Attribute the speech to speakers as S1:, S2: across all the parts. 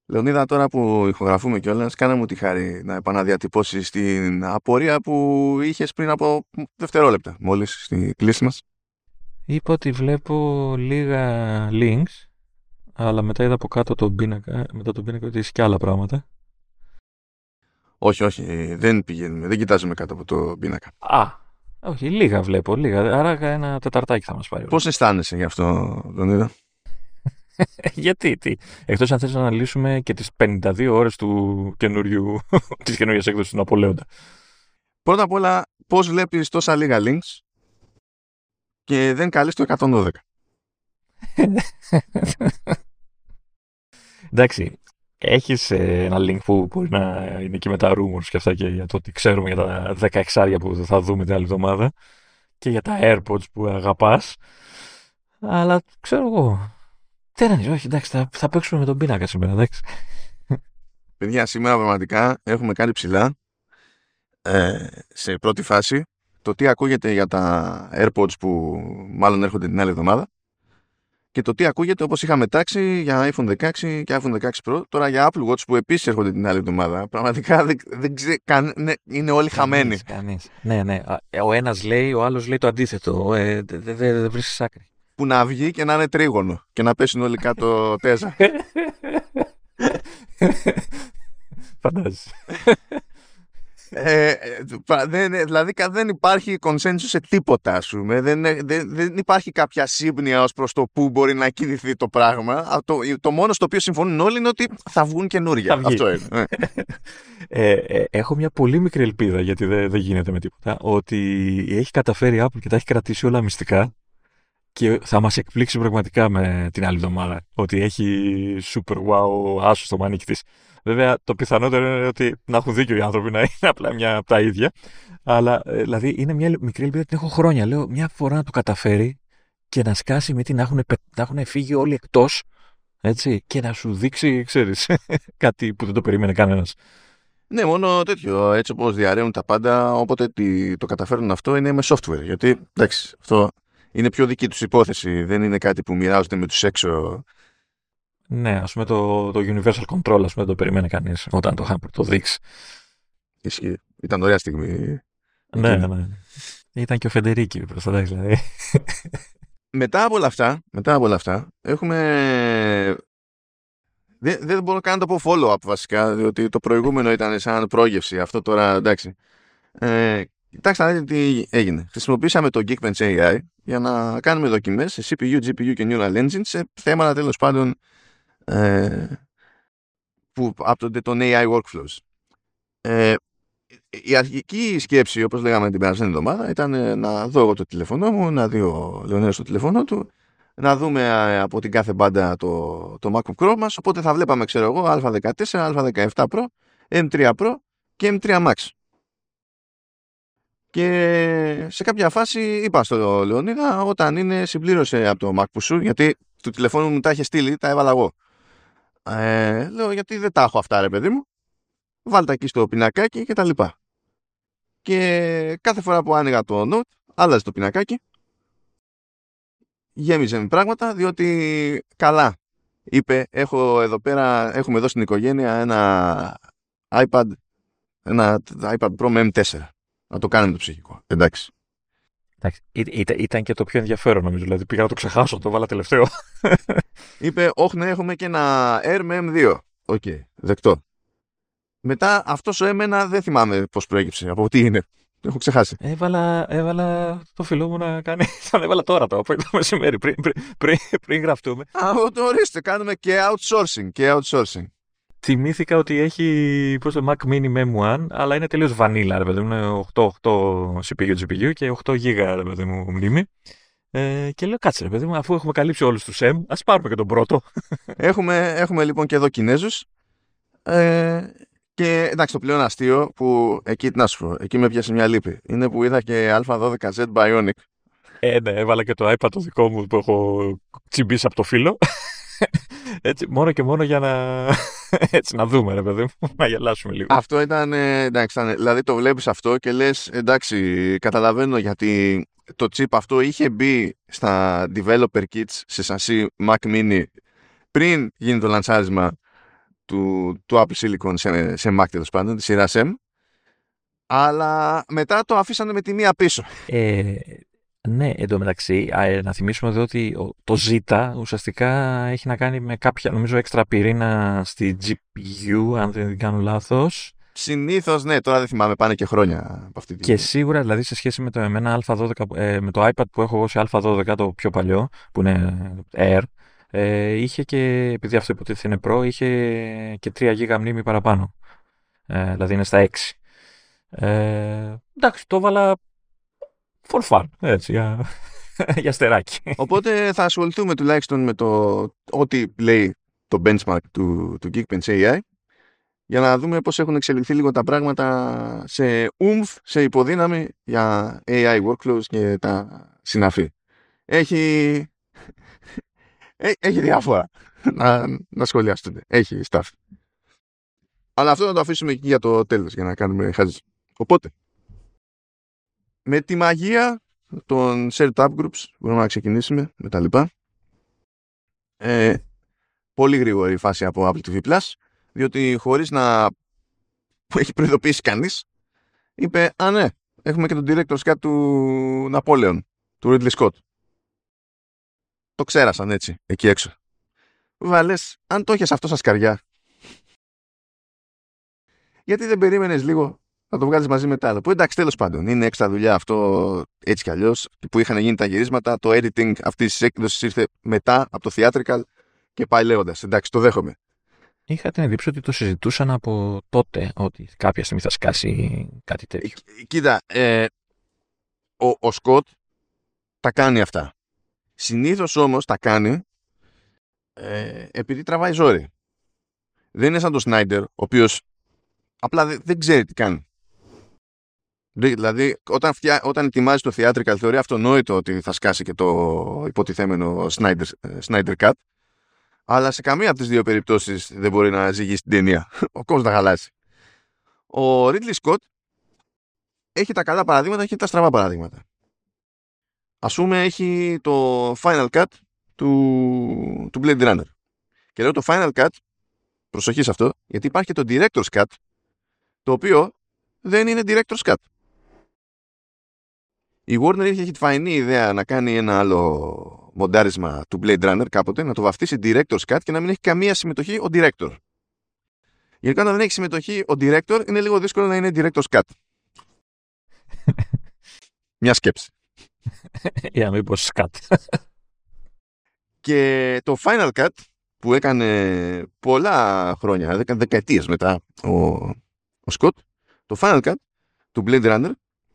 S1: Λεωνίδα, τώρα που ηχογραφούμε κιόλας, κάνε μου τη χάρη να επαναδιατυπώσεις την απορία που είχες πριν από δευτερόλεπτα, μόλις στη κλίση μας.
S2: Είπα ότι βλέπω λίγα links, αλλά μετά είδα από κάτω τον πίνακα, μετά τον πίνακα ότι έχει και άλλα πράγματα.
S1: Όχι, όχι, δεν πηγαίνουμε, δεν κοιτάζουμε κάτω από το πίνακα.
S2: Α, όχι, λίγα βλέπω, λίγα. Άρα ένα τεταρτάκι θα μας πάρει όλο.
S1: Πώς αισθάνεσαι γι' αυτό, Λεωνίδα?
S2: Γιατί, τι. Εκτός αν θες να αναλύσουμε και τις 52 ώρες του καινούριου, της καινούριας έκδοσης του Ναπολέοντα.
S1: Πρώτα απ' όλα, πώς βλέπεις τόσα λίγα links και δεν καλείς το 112?
S2: Εντάξει, έχεις ένα link που μπορεί να είναι και με τα rumors και αυτά και για το ότι ξέρουμε για τα 16 που θα δούμε την άλλη εβδομάδα και για τα AirPods που αγαπάς. Αλλά ξέρω εγώ. Τέρανης, όχι, εντάξει, θα παίξουμε με τον πίνακα σήμερα, εντάξει.
S1: Παιδιά, σήμερα πραγματικά έχουμε κάνει ψηλά σε πρώτη φάση το τι ακούγεται για τα AirPods που μάλλον έρχονται την άλλη εβδομάδα και το τι ακούγεται, όπως είχαμε τάξει, για iPhone 16 και iPhone 16 Pro. Τώρα για Apple Watch που επίσης έρχονται την άλλη εβδομάδα, πραγματικά δεν ξέρω, είναι όλοι χαμένοι.
S2: Κανείς. Ναι, ναι. Ο ένας λέει, ο άλλος λέει το αντίθετο. Δεν βρίσκεις άκρη.
S1: Που να βγει και να είναι τρίγωνο και να πέσουν όλοι κάτω τέζα.
S2: Φαντάζεσαι.
S1: Δηλαδή δεν υπάρχει consensus σε τίποτα, ας πούμε. Δεν υπάρχει κάποια σύμπνοια ως προς το πού μπορεί να κινηθεί το πράγμα. Το μόνο στο οποίο συμφωνούν όλοι είναι ότι θα βγουν καινούργια.
S2: Θα βγει.
S1: Αυτό είναι.
S2: Έχω μια πολύ μικρή ελπίδα, γιατί δεν γίνεται με τίποτα, ότι έχει καταφέρει η Apple και τα έχει κρατήσει όλα μυστικά και θα μας εκπλήξει πραγματικά με την άλλη εβδομάδα. Ότι έχει super wow άσο στο μανίκι της. Βέβαια, το πιθανότερο είναι ότι να έχουν δίκιο οι άνθρωποι, να είναι απλά μια από τα ίδια. Αλλά δηλαδή είναι μια μικρή ελπίδα, την έχω χρόνια. Λέω μια φορά να το καταφέρει και να σκάσει με τι να έχουν φύγει όλοι εκτός. Έτσι, και να σου δείξει, ξέρεις, κάτι που δεν το περίμενε κανένας.
S1: Ναι, μόνο τέτοιο. Έτσι όπως διαρρέουν τα πάντα, όποτε το καταφέρουν αυτό είναι με software. Γιατί, εντάξει, αυτό είναι πιο δική τους υπόθεση. Δεν είναι κάτι που μοιράζονται με τους έξω.
S2: Ναι, ας πούμε το Universal Control, ας πούμε, δεν το περίμενε κανείς όταν το δείξει.
S1: Ήταν ωραία στιγμή.
S2: Ναι, ναι. Ήταν και ο Φεντερίκη προς τα δηλαδή.
S1: Μετά από όλα αυτά, έχουμε... Δεν μπορώ καν να το πω follow-up βασικά, διότι το προηγούμενο ήταν σαν πρόγευση. Αυτό τώρα, εντάξει. Κοιτάξτε να δείτε τι έγινε. Χρησιμοποίησαμε το Geekbench AI για να κάνουμε δοκιμές σε CPU, GPU και Neural Engine σε θέματα τέλος πάντων που άπτονται των AI workflows. Η αρχική σκέψη, όπως λέγαμε την περασμένη εβδομάδα, ήταν να δω εγώ το τηλέφωνο μου, να δει ο Λεωνίδας το τηλέφωνο του, να δούμε από την κάθε μπάντα το MacBook Pro μας, οπότε θα βλέπαμε, ξέρω εγώ, Α14, Α17 Pro, M3 Pro και M3 Max. Και σε κάποια φάση είπα στο Λεωνίδα, όταν είναι συμπλήρωσε από το MacBook σου, γιατί του τηλεφώνου μου τα είχε στείλει, τα έβαλα εγώ. Λέω, γιατί δεν τα έχω αυτά, ρε παιδί μου. Βάλτε εκεί στο πινακάκι και τα λοιπά. Και κάθε φορά που άνοιγα το Note, άλλαζε το πινακάκι, γέμιζε με πράγματα, διότι καλά, είπε, έχουμε εδώ στην οικογένεια ένα iPad Pro με M4. Να το κάνουμε το ψυχικό. Εντάξει.
S2: Ήταν και το πιο ενδιαφέρον, νομίζω. Δηλαδή πήγα να το ξεχάσω, το βάλα τελευταίο.
S1: Είπε, όχι, ναι, έχουμε και ένα Air με M2. Οκ, δεκτό. Μετά αυτός ο M1 δεν θυμάμαι πώς προέκυψε, από τι είναι. Το έχω ξεχάσει.
S2: Έβαλα το φίλο μου να κάνει. Θα έβαλα τώρα το μεσημέρι, πριν γραφτούμε.
S1: Το ορίστε, κάνουμε και outsourcing.
S2: Θυμήθηκα ότι έχει το Mac Mini με M1, αλλά είναι τελείως vanilla, ρε παιδί μου. Είναι 8 CPU και 8 GB, ρε παιδί μου, μνήμη. Και λέω, κάτσε, ρε παιδί μου, αφού έχουμε καλύψει όλους τους M, ας πάρουμε και τον πρώτο.
S1: Έχουμε λοιπόν και εδώ Κινέζους. Και εντάξει, το πλέον αστείο που εκεί, να σου πω, εκεί με πιάσε μια λύπη. Είναι που είδα και Α12Z Bionic.
S2: Ναι, έβαλα και το iPad το δικό μου που έχω τσιμπήσει από το φύλλο. Έτσι, μόνο και μόνο για να δούμε, ρε παιδί μου, να γελάσουμε λίγο.
S1: Αυτό ήταν, εντάξει, δηλαδή το βλέπεις αυτό και λες, εντάξει, καταλαβαίνω γιατί το chip αυτό είχε μπει στα developer kits σε σασί Mac Mini πριν γίνει το λανσάρισμα του Apple Silicon σε Mac, τέλος πάντων, τη σειρά M, αλλά μετά το αφήσανε με τη μία πίσω.
S2: Ναι, εντωμεταξύ, να θυμίσουμε εδώ ότι το Z ουσιαστικά έχει να κάνει με κάποια, νομίζω, έξτρα πυρήνα στη GPU, αν δεν κάνω λάθος.
S1: Συνήθως, ναι, τώρα δεν θυμάμαι, πάνε και χρόνια από αυτή τη.
S2: Και σίγουρα, δηλαδή, σε σχέση με το εμένα Α12, με το iPad που έχω εγώ σε Α12, το πιο παλιό, που είναι Air, είχε και, επειδή αυτό υποτίθεται είναι Pro, είχε και 3 GB μνήμη παραπάνω. Δηλαδή είναι στα 6. Εντάξει, το έβαλα for fun, έτσι, για στεράκι.
S1: Οπότε θα ασχοληθούμε τουλάχιστον με το ό,τι λέει το benchmark του Geekbench AI, για να δούμε πώς έχουν εξελιχθεί λίγο τα πράγματα σε σε υποδύναμη για AI workflows και τα συναφή. Έχει διάφορα να σχολιάσετε. Έχει stuff. Αλλά αυτό να το αφήσουμε εκεί για το τέλος, για να κάνουμε χαζί. Οπότε, με τη μαγεία των shared tab groups μπορούμε να ξεκινήσουμε με τα λοιπά. Πολύ γρήγορη φάση από Apple TV+, διότι χωρίς να έχει προειδοποιήσει κανείς, είπε, α ναι, έχουμε και τον director's cut του Napoleon, του Ridley Scott. Το ξέρασαν έτσι, εκεί έξω. Βέβαια λες, αν το έχεις αυτό σαν σκαριά, γιατί δεν περίμενες λίγο να το βγάλεις μαζί με τα άλλα? Που εντάξει, τέλος πάντων, είναι έξτρα δουλειά αυτό, έτσι κι αλλιώς, που είχαν γίνει τα γυρίσματα, το editing αυτής της έκδοσης ήρθε μετά από το theatrical και πάει λέγοντας. Εντάξει, το δέχομαι.
S2: Είχα την εντύπωση ότι το συζητούσαν από τότε, ότι κάποια στιγμή θα σκάσει κάτι τέτοιο.
S1: Κοίτα, ο Σκοτ τα κάνει αυτά. Συνήθως όμως τα κάνει επειδή τραβάει ζόρι. Δεν είναι σαν τον Σνάιντερ, ο οποίος απλά δεν ξέρει τι κάνει. Δηλαδή, όταν ετοιμάζει το theatrical, θεωρεί αυτονόητο ότι θα σκάσει και το υποτιθέμενο Snyder Cut, αλλά σε καμία από τις δύο περιπτώσεις δεν μπορεί να ζυγίσει την ταινία. Ο κόσμος θα χαλάσει. Ο Ridley Scott έχει τα καλά παραδείγματα και τα στραβά παραδείγματα. Ας πούμε, έχει το Final Cut του Blade Runner. Και λέω το Final Cut, προσοχή σε αυτό, γιατί υπάρχει και το Director's Cut, το οποίο δεν είναι Director's Cut. Η Warner είχε τη φαϊνή ιδέα να κάνει ένα άλλο μοντάρισμα του Blade Runner κάποτε, να το βαφτίσει Director's Cut και να μην έχει καμία συμμετοχή ο Director. Γιατί όταν δεν έχει συμμετοχή ο Director, είναι λίγο δύσκολο να είναι Director's Cut. Μια σκέψη.
S2: Για μήπως σκάτ.
S1: Και το Final Cut που έκανε πολλά χρόνια, δεκαετίες μετά ο Scott, το Final Cut του Blade Runner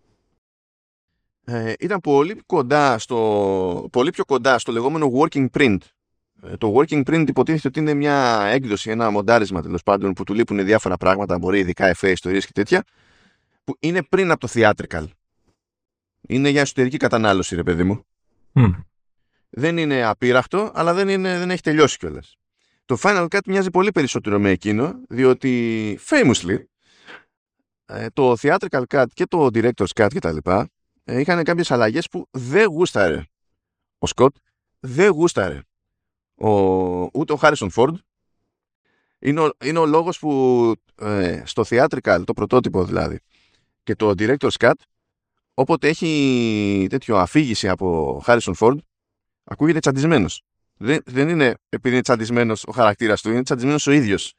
S1: ήταν πολύ πιο κοντά στο λεγόμενο working print. Το working print υποτίθεται ότι είναι μια έκδοση, ένα μοντάρισμα τέλος πάντων που του λείπουν διάφορα πράγματα, μπορεί ειδικά εφέ, ιστορίες και τέτοια, που είναι πριν από το theatrical. Είναι για εσωτερική κατανάλωση, ρε παιδί μου. Δεν είναι απείραχτο, αλλά δεν έχει τελειώσει κιόλας. Το Final Cut μοιάζει πολύ περισσότερο με εκείνο, διότι famously το theatrical cut και το director's cut και τα λοιπά είχαν κάποιες αλλαγές που δεν γούσταρε ο Σκοτ, δεν γούσταρε ούτε ο Harrison Ford. Είναι ο λόγος που στο theatrical, το πρωτότυπο δηλαδή, και το director's cut, όποτε έχει τέτοιο αφήγηση από Harrison Ford, ακούγεται τσαντισμένος. Δεν είναι επειδή είναι τσαντισμένος ο χαρακτήρας του, είναι τσαντισμένος ο ίδιος.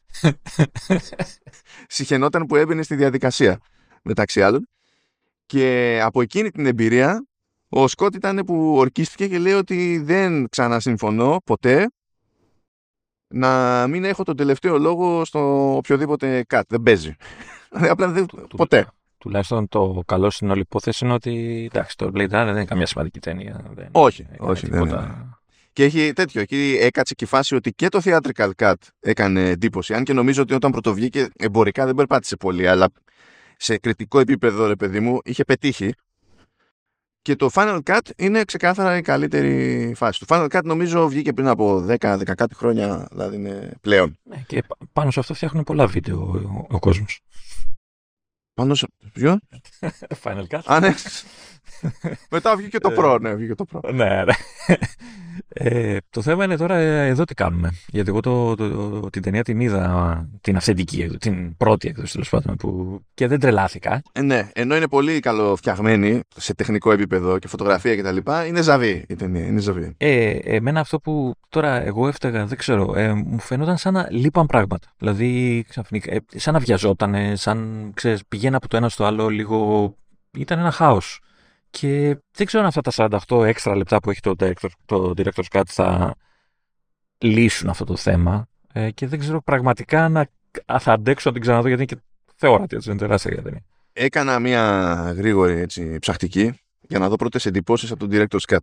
S1: Συχαινόταν που έμπαινε στη διαδικασία, μεταξύ άλλων. Και από εκείνη την εμπειρία ο Σκότ ήταν που ορκίστηκε και λέει ότι δεν ξανασυμφωνώ ποτέ να μην έχω τον τελευταίο λόγο στο οποιοδήποτε cut. Δεν παίζει. Απλά δεν, ποτέ.
S2: Τουλάχιστον το καλό στην όλη υπόθεση είναι ότι εντάξει, το Blade Runner δεν είναι καμία σημαντική ταινία.
S1: Όχι. Και έχει τέτοιο. Εκεί έκατσε και η φάση ότι και το theatrical cut έκανε εντύπωση. Αν και νομίζω ότι όταν πρωτοβγήκε εμπορικά δεν περπάτησε πολύ, αλλά σε κριτικό επίπεδο, ρε παιδί μου, είχε πετύχει. Και το Final Cut είναι ξεκάθαρα η καλύτερη φάση. Το Final Cut νομίζω βγήκε πριν από 10 κάτι χρόνια, δηλαδή είναι πλέον.
S2: Ναι, και πάνω σε αυτό φτιάχνουν πολλά βίντεο ο κόσμος.
S1: Πάνω σε ποιο?
S2: Final Cut.
S1: Α, ναι. Μετά βγήκε το Pro, ναι, βγήκε το Pro.
S2: Ναι, ναι. Το θέμα είναι τώρα εδώ τι κάνουμε. Γιατί εγώ την ταινία την είδα, την αυθεντική, την πρώτη έκδοση τέλος πάντων, και δεν τρελάθηκα.
S1: Ναι, ενώ είναι πολύ καλοφτιαγμένη σε τεχνικό επίπεδο και φωτογραφία κτλ. Είναι ζαβή η ταινία. Είναι ζαβή.
S2: Εμένα αυτό που τώρα εγώ έφταγα, δεν ξέρω, μου φαινόταν σαν να λείπαν πράγματα. Δηλαδή ξαφνικά, σαν να βιαζότανε, σαν ξέρεις, πηγαίνα από το ένα στο άλλο λίγο. Ήταν ένα χάος. Και δεν ξέρω αν αυτά τα 48 έξτρα λεπτά που έχει το Director's Cut θα λύσουν αυτό το θέμα. Και δεν ξέρω πραγματικά θα αντέξω να την ξαναδώ, γιατί είναι και θεόρατη, έτσι, είναι τεράστια ταινία.
S1: Έκανα μια γρήγορη έτσι, ψαχτική για να δω πρώτες εντυπώσεις από τον Director's Cut.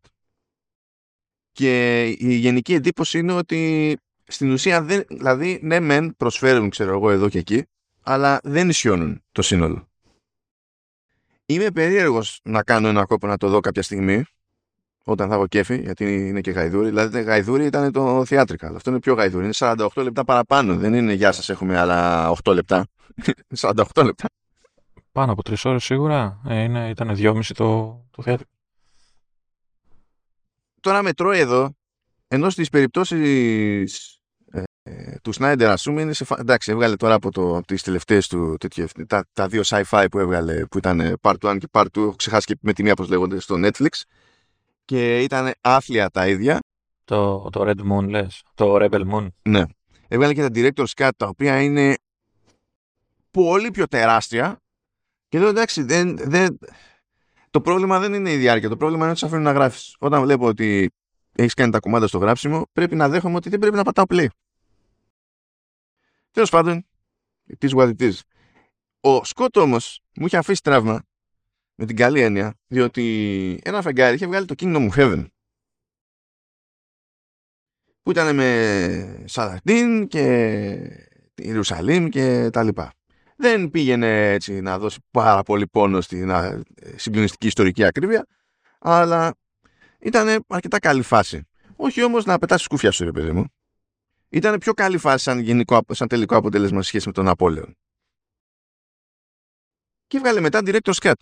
S1: Και η γενική εντύπωση είναι ότι στην ουσία δηλαδή ναι μεν προσφέρουν, ξέρω εγώ, εδώ και εκεί, αλλά δεν ισιώνουν το σύνολο. Είμαι περίεργος να κάνω ένα κόπο να το δω κάποια στιγμή, όταν θα έχω κέφι, γιατί είναι και γαϊδούρι. Δηλαδή, γαϊδούρι ήταν το theatrical. Αυτό είναι πιο γαϊδούρι. Είναι 48 λεπτά παραπάνω. Δεν είναι γεια σας, έχουμε άλλα 8 λεπτά. 48 λεπτά.
S2: Πάνω από 3 ώρες σίγουρα. Ήταν 2,5 το theatrical.
S1: Τώρα μετρώει εδώ, ενώ στις περιπτώσεις του Snyder, ας πούμε, είναι εντάξει, έβγαλε τώρα από τις τελευταίες του τα δύο sci-fi που έβγαλε, που ήταν Part 1 και Part 2, έχω ξεχάσει και με τη μία πώς λέγονται, στο Netflix, και ήταν άθλια τα ίδια.
S2: Το Red Moon λες, το Rebel Moon.
S1: Ναι. Έβγαλε και τα Director's Cut, τα οποία είναι πολύ πιο τεράστια, και εδώ εντάξει, το πρόβλημα δεν είναι η διάρκεια, το πρόβλημα είναι ότι σε αφήνουν να γράφεις. Όταν βλέπω ότι έχεις κάνει τα κομμάτια στο γράψιμο, πρέπει να δέχομαι ότι δεν πρέπει να πατάω play. Τέλος πάντων, it is what it is. Ο Σκότ όμως μου είχε αφήσει τραύμα, με την καλή έννοια, διότι ένα φεγγάρι είχε βγάλει το Kingdom of Heaven, που ήταν με Σαλαχντίν και Ιερουσαλήμ και τα λοιπά. Δεν πήγαινε έτσι να δώσει πάρα πολύ πόνο στην συγκλονιστική ιστορική ακρίβεια, αλλά ήταν αρκετά καλή φάση. Όχι όμως να πετάσει σκούφια σου, ρε παιδί μου. Ήταν πιο καλή φάση σαν τελικό αποτέλεσμα σε σχέση με τον Απόλλεον. Και έβγαλε μετά Director's Cut.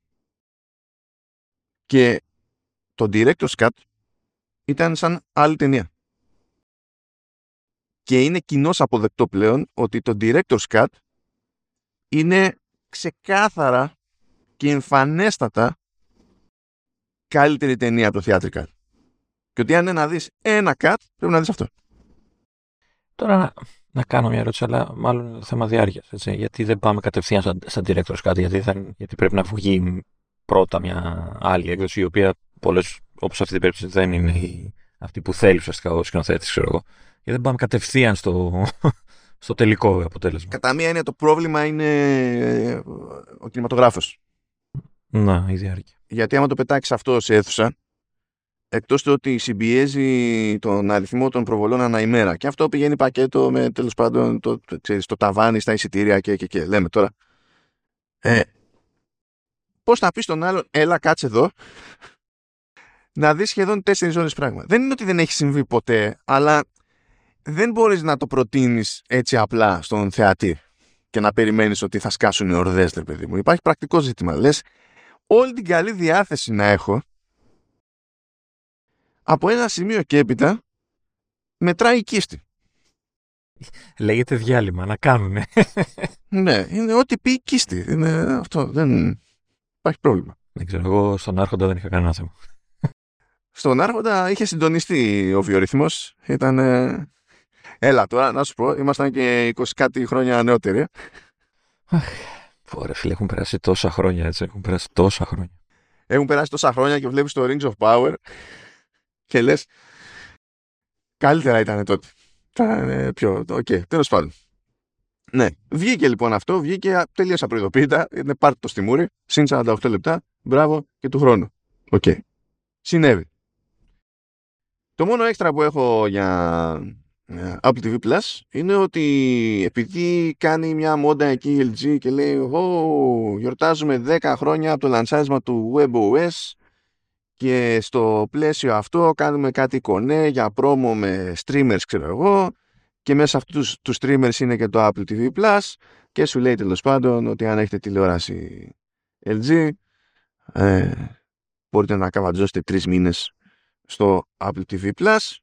S1: Και το Director's Cut ήταν σαν άλλη ταινία. Και είναι κοινώς αποδεκτό πλέον ότι το Director's Cut είναι ξεκάθαρα και εμφανέστατα καλύτερη ταινία από το theatrical. Και ότι αν είναι να δεις ένα cut, πρέπει να δεις αυτό.
S2: Τώρα να κάνω μια ερώτηση, αλλά μάλλον θέμα διάρκειας. Γιατί δεν πάμε κατευθείαν στα Director's Cut, γιατί πρέπει να βγει πρώτα μια άλλη έκδοση, η οποία πολλές, όπως αυτή την περίπτωση, δεν είναι αυτή που θέλει ουσιαστικά ο σκηνοθέτης, ξέρω εγώ. Γιατί δεν πάμε κατευθείαν στο τελικό αποτέλεσμα.
S1: Κατά μία έννοια το πρόβλημα είναι ο κινηματογράφος.
S2: Να, η διάρκεια.
S1: Γιατί άμα το πετάξεις αυτό σε αίθουσα, εκτός του ότι συμπιέζει τον αριθμό των προβολών ανά ημέρα, και αυτό πηγαίνει πακέτο με, τέλος πάντων, το ταβάνι στα εισιτήρια και λέμε τώρα. Πώς να πεις τον άλλον, έλα κάτσε εδώ, να δεις σχεδόν 4 ώρες πράγμα. Δεν είναι ότι δεν έχει συμβεί ποτέ, αλλά δεν μπορείς να το προτείνεις έτσι απλά στον θεατή και να περιμένεις ότι θα σκάσουν οι ορδές, ρε παιδί μου. Υπάρχει πρακτικό ζήτημα. Λες, όλη την καλή διάθεση να έχω, από ένα σημείο και έπειτα μετράει η κίστη.
S2: Λέγεται διάλειμμα, να κάνουνε.
S1: Ναι, είναι ό,τι πει η κίστη. Είναι αυτό, δεν υπάρχει πρόβλημα.
S2: Δεν ξέρω, εγώ στον Άρχοντα δεν είχα κανένα θέμα.
S1: Στον Άρχοντα είχε συντονιστεί ο βιορυθμός. Ήταν... Έλα τώρα, να σου πω, ήμασταν και 20 κάτι χρόνια νεότεροι.
S2: Ωραία, φίλε, έχουν περάσει τόσα χρόνια, έτσι. Έχουν περάσει τόσα χρόνια
S1: και βλέπεις το Rings of Power και λες, καλύτερα ήταν τότε. Ήταν πιο... τέλος πάντων. Ναι, βγήκε λοιπόν αυτό, βγήκε τελείως απροειδοποίητα, είναι πάρτε το στη μούρη, συν 48 λεπτά, μπράβο και του χρόνου. Συνέβη. Το μόνο έξτρα που έχω για Apple TV Plus είναι ότι επειδή κάνει μια μόντα εκεί η LG και λέει γιορτάζουμε 10 χρόνια από το λανσάρισμα του WebOS και στο πλαίσιο αυτό κάνουμε κάτι κονέ για πρόμο με streamers, ξέρω εγώ, και μέσα αυτούς τους streamers είναι και το Apple TV Plus, και σου λέει τέλος πάντων ότι αν έχετε τηλεόραση LG μπορείτε να καβατζώσετε 3 μήνες στο Apple TV Plus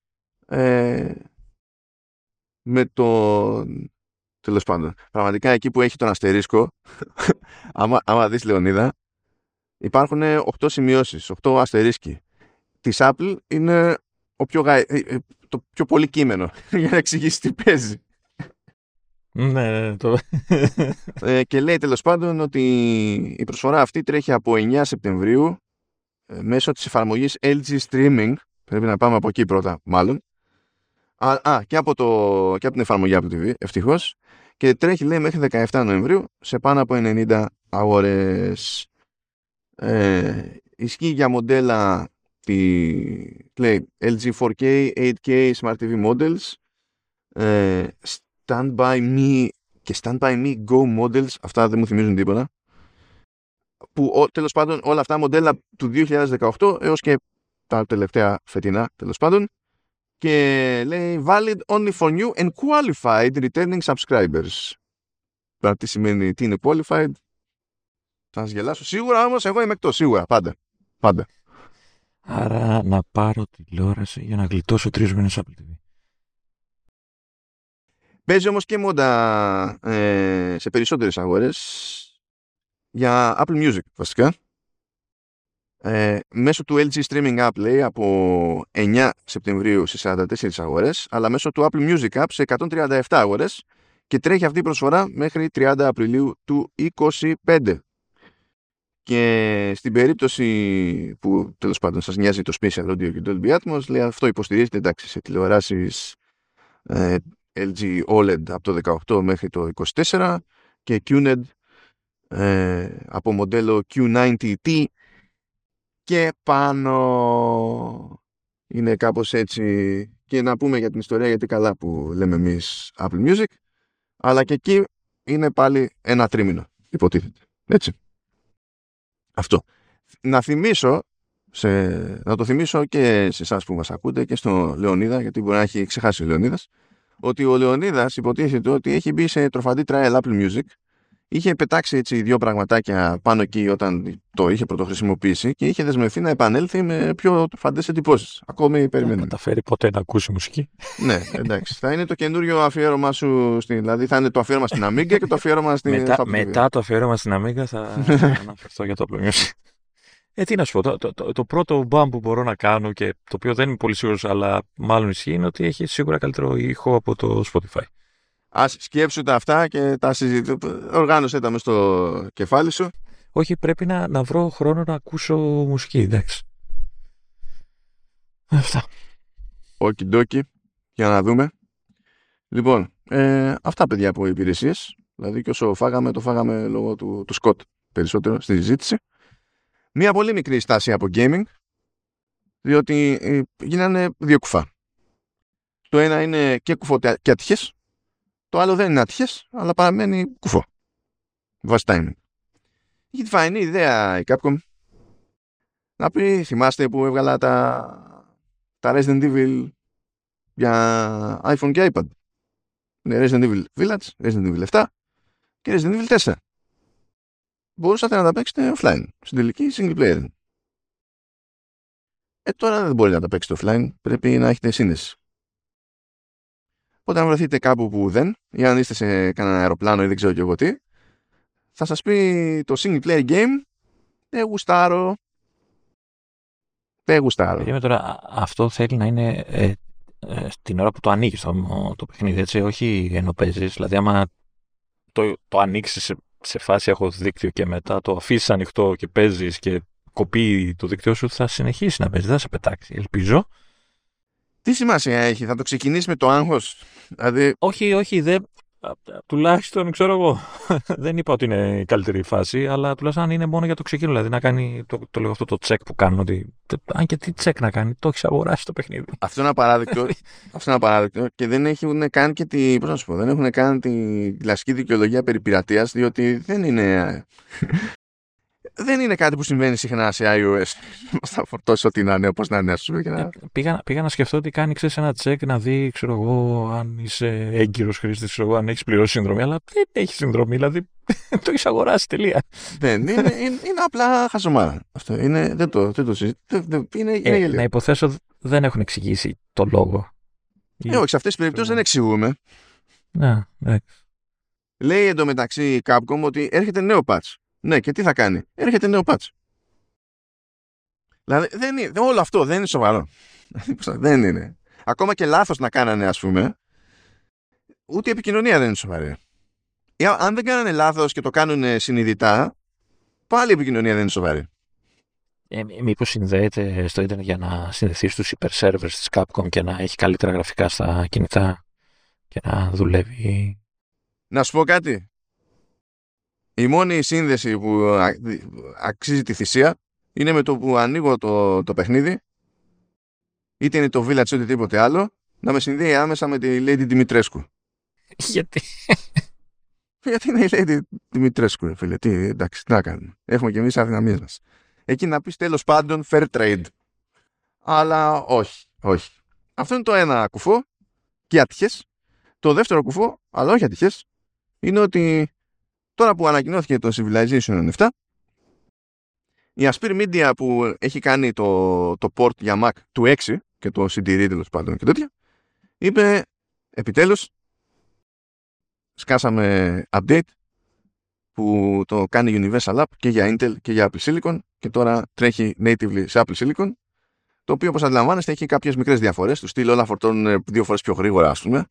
S1: με το τέλος πάντων. Πραγματικά εκεί που έχει τον αστερίσκο άμα δεις, Λεωνίδα, υπάρχουν 8 σημειώσεις, 8 αστερίσκοι. Της Apple είναι το πιο πολύ κείμενο για να εξηγήσει τι παίζει.
S2: Ναι,
S1: Και λέει τέλος πάντων ότι η προσφορά αυτή τρέχει από 9 Σεπτεμβρίου μέσω της εφαρμογής LG Streaming. Πρέπει να πάμε από εκεί πρώτα, μάλλον. Και από την εφαρμογή Apple TV, ευτυχώς. Και τρέχει, λέει, μέχρι 17 Νοεμβρίου σε πάνω από 90 αγορές. Ισχύει για μοντέλα λέει, LG 4K, 8K Smart TV Models, Stand By Me και Stand By Me Go Models. Αυτά δεν μου θυμίζουν τίποτα. Που τέλος πάντων όλα αυτά μοντέλα του 2018 έως και τα τελευταία φετινά, τέλος πάντων. Και λέει valid only for new and qualified returning subscribers. Τι σημαίνει, τι είναι qualified? Θα σας γελάσω. Σίγουρα όμως εγώ είμαι εκτός. Σίγουρα. Πάντα.
S2: Άρα να πάρω τηλεόραση για να γλιτώσω 3 μήνες Apple TV.
S1: Παίζει όμως και μόντα σε περισσότερες αγορές για Apple Music βασικά. Μέσω του LG Streaming App, λέει, από 9 Σεπτεμβρίου σε 44 αγορές, αλλά μέσω του Apple Music App σε 137 αγορές, και τρέχει αυτή η προσφορά μέχρι 30 Απριλίου του 2025. Και στην περίπτωση που τέλος πάντων σας νοιάζει το Spatial Audio και το Dolby Atmos, λέει, αυτό υποστηρίζεται, εντάξει, σε τηλεοράσεις LG OLED από το 18 μέχρι το 24 και QNED από μοντέλο Q90T και πάνω. Είναι κάπως έτσι. Και να πούμε για την ιστορία, γιατί καλά που λέμε εμείς Apple Music, αλλά και εκεί είναι πάλι ένα τρίμηνο, υποτίθεται. Έτσι. Αυτό. Να το θυμίσω και σε εσάς που μας ακούτε και στο Λεωνίδα, γιατί μπορεί να έχει ξεχάσει ο Λεωνίδας, ότι ο Λεωνίδας υποτίθεται ότι έχει μπει σε τροφαντή trial Apple Music. Είχε πετάξει έτσι 2 πραγματάκια πάνω εκεί όταν το είχε πρωτοχρησιμοποιήσει και είχε δεσμευτεί να επανέλθει με πιο φαντές εντυπώσεις. Ακόμη περιμένουμε.
S2: Θα καταφέρει ποτέ να ακούσει μουσική.
S1: Ναι, εντάξει. Θα είναι το καινούριο αφιέρωμα σου. Δηλαδή θα είναι το αφιέρωμα στην Amiga και το αφιέρωμα στην.
S2: Μετά το αφιέρωμα στην Amiga θα αναφερθώ για το Apple Music. Τι να σου πω, το πρώτο μπαμ που μπορώ να κάνω και το οποίο δεν είμαι πολύ σίγουρος, αλλά μάλλον ισχύει, είναι ότι έχει σίγουρα καλύτερο ήχο από το Spotify.
S1: Ας σκέψου τα αυτά και τα οργάνωσέ τα μες στο κεφάλι σου.
S2: Όχι, πρέπει να βρω χρόνο να ακούσω μουσική, εντάξει. Αυτά.
S1: Οκιντόκι, για να δούμε. Λοιπόν, αυτά, παιδιά, από υπηρεσίες. Δηλαδή και όσο φάγαμε, το φάγαμε λόγω του Σκοτ περισσότερο στη συζήτηση. Μία πολύ μικρή στάση από gaming, διότι γίνανε 2 κουφά. Το ένα είναι και κουφό και ατυχές. Το άλλο δεν είναι άτυχες, αλλά παραμένει κουφό. Βάσει timing. Είχε τη φανή ιδέα η Capcom να πει, θυμάστε που έβγαλα τα Resident Evil για iPhone και iPad. Είναι Resident Evil Village, Resident Evil 7 και Resident Evil 4. Μπορούσατε να τα παίξετε offline. Στην τελική single player. Τώρα δεν μπορείτε να τα παίξετε offline. Πρέπει να έχετε σύνδεση. Όταν βρεθείτε κάπου που δεν, ή αν είστε σε κανένα αεροπλάνο ή δεν ξέρω και εγώ τι, θα σας πει το single player game, δεν γουστάρω.
S2: Τώρα, αυτό θέλει να είναι την ώρα που το ανοίγεις το παιχνίδι, έτσι, όχι ενώ παίζεις. Δηλαδή, άμα το ανοίξεις σε φάση έχω δίκτυο και μετά το αφήσεις ανοιχτό και παίζεις και κοπεί το δίκτυο σου, θα συνεχίσει να παίζει, δεν θα σε πετάξει, ελπίζω.
S1: Τι σημασία έχει, θα το ξεκινήσει με το άγχος? Δηλαδή...
S2: Όχι, τουλάχιστον ξέρω εγώ. Δεν είπα ότι είναι η καλύτερη φάση, αλλά τουλάχιστον αν είναι μόνο για το ξεκίνημα. Δηλαδή να κάνει το λέω αυτό το check που κάνουν. Ότι, αν και τι check να κάνει, το έχει αγοράσει το παιχνίδι.
S1: Αυτό είναι απαράδεκτο και δεν έχουν καν και δεν έχουν καν την κλασική δικαιολογία περί πειρατείας, διότι δεν είναι. δεν είναι κάτι που συμβαίνει συχνά σε iOS. Θα φορτώσει ό,τι να είναι, όπως να είναι, ας πούμε.
S2: Πήγα να σκεφτώ ότι κάνει, ξέρεις, ένα τσεκ να δει, ξέρω εγώ, αν είσαι έγκυρος χρήστης, ξέρω εγώ, αν έχεις πληρώσει συνδρομή, αλλά δεν έχει συνδρομή, δηλαδή το έχεις αγοράσει, τελεία.
S1: Δεν είναι απλά χαζομάρα. Αυτό δεν το συζητώ. Είναι γελίο.
S2: Να υποθέσω δεν έχουν εξηγήσει το λόγο.
S1: Όχι, σε αυτές τις περιπτώσεις δεν εξηγούμε.
S2: Ναι.
S1: Λέει εντωμεταξύ η Capcom ότι έρχεται νέο patch. Ναι, και τι θα κάνει? Έρχεται νέο patch. Δηλαδή, όλο αυτό δεν είναι σοβαρό. Δεν είναι. Ακόμα και λάθος να κάνανε, ας πούμε, ούτε η επικοινωνία δεν είναι σοβαρή. Αν δεν κάνανε λάθος και το κάνουν συνειδητά, πάλι η επικοινωνία δεν είναι σοβαρή.
S2: Μήπως συνδέεται στο ίντερνετ για να συνδεθεί στους hyper-servers της Capcom και να έχει καλύτερα γραφικά στα κινητά και να δουλεύει?
S1: Να σου πω κάτι. Η μόνη σύνδεση που αξίζει τη θυσία είναι με το που ανοίγω το παιχνίδι, είτε είναι το Village είτε τίποτε άλλο, να με συνδέει άμεσα με τη Lady Dimitrescu.
S2: Γιατί?
S1: Γιατί είναι η Lady Dimitrescu, φίλε. Εντάξει, τι να κάνουμε. Έχουμε και εμείς αδυναμίες μας. Εκεί να πεις τέλος πάντων fair trade. Αλλά όχι. Αυτό είναι το ένα κουφό και ατυχές. Το δεύτερο κουφό, αλλά όχι ατυχές, είναι ότι τώρα που ανακοινώθηκε το Civilization 7, η Aspyr Media που έχει κάνει το port για Mac του 6 και το CD τέλος πάντων και τέτοια, είπε επιτέλους σκάσαμε update που το κάνει Universal App και για Intel και για Apple Silicon και τώρα τρέχει natively σε Apple Silicon, το οποίο όπως αντιλαμβάνεστε έχει κάποιες μικρές διαφορές, του στυλ όλα φορτώνουν 2 φορές πιο γρήγορα, ας πούμε,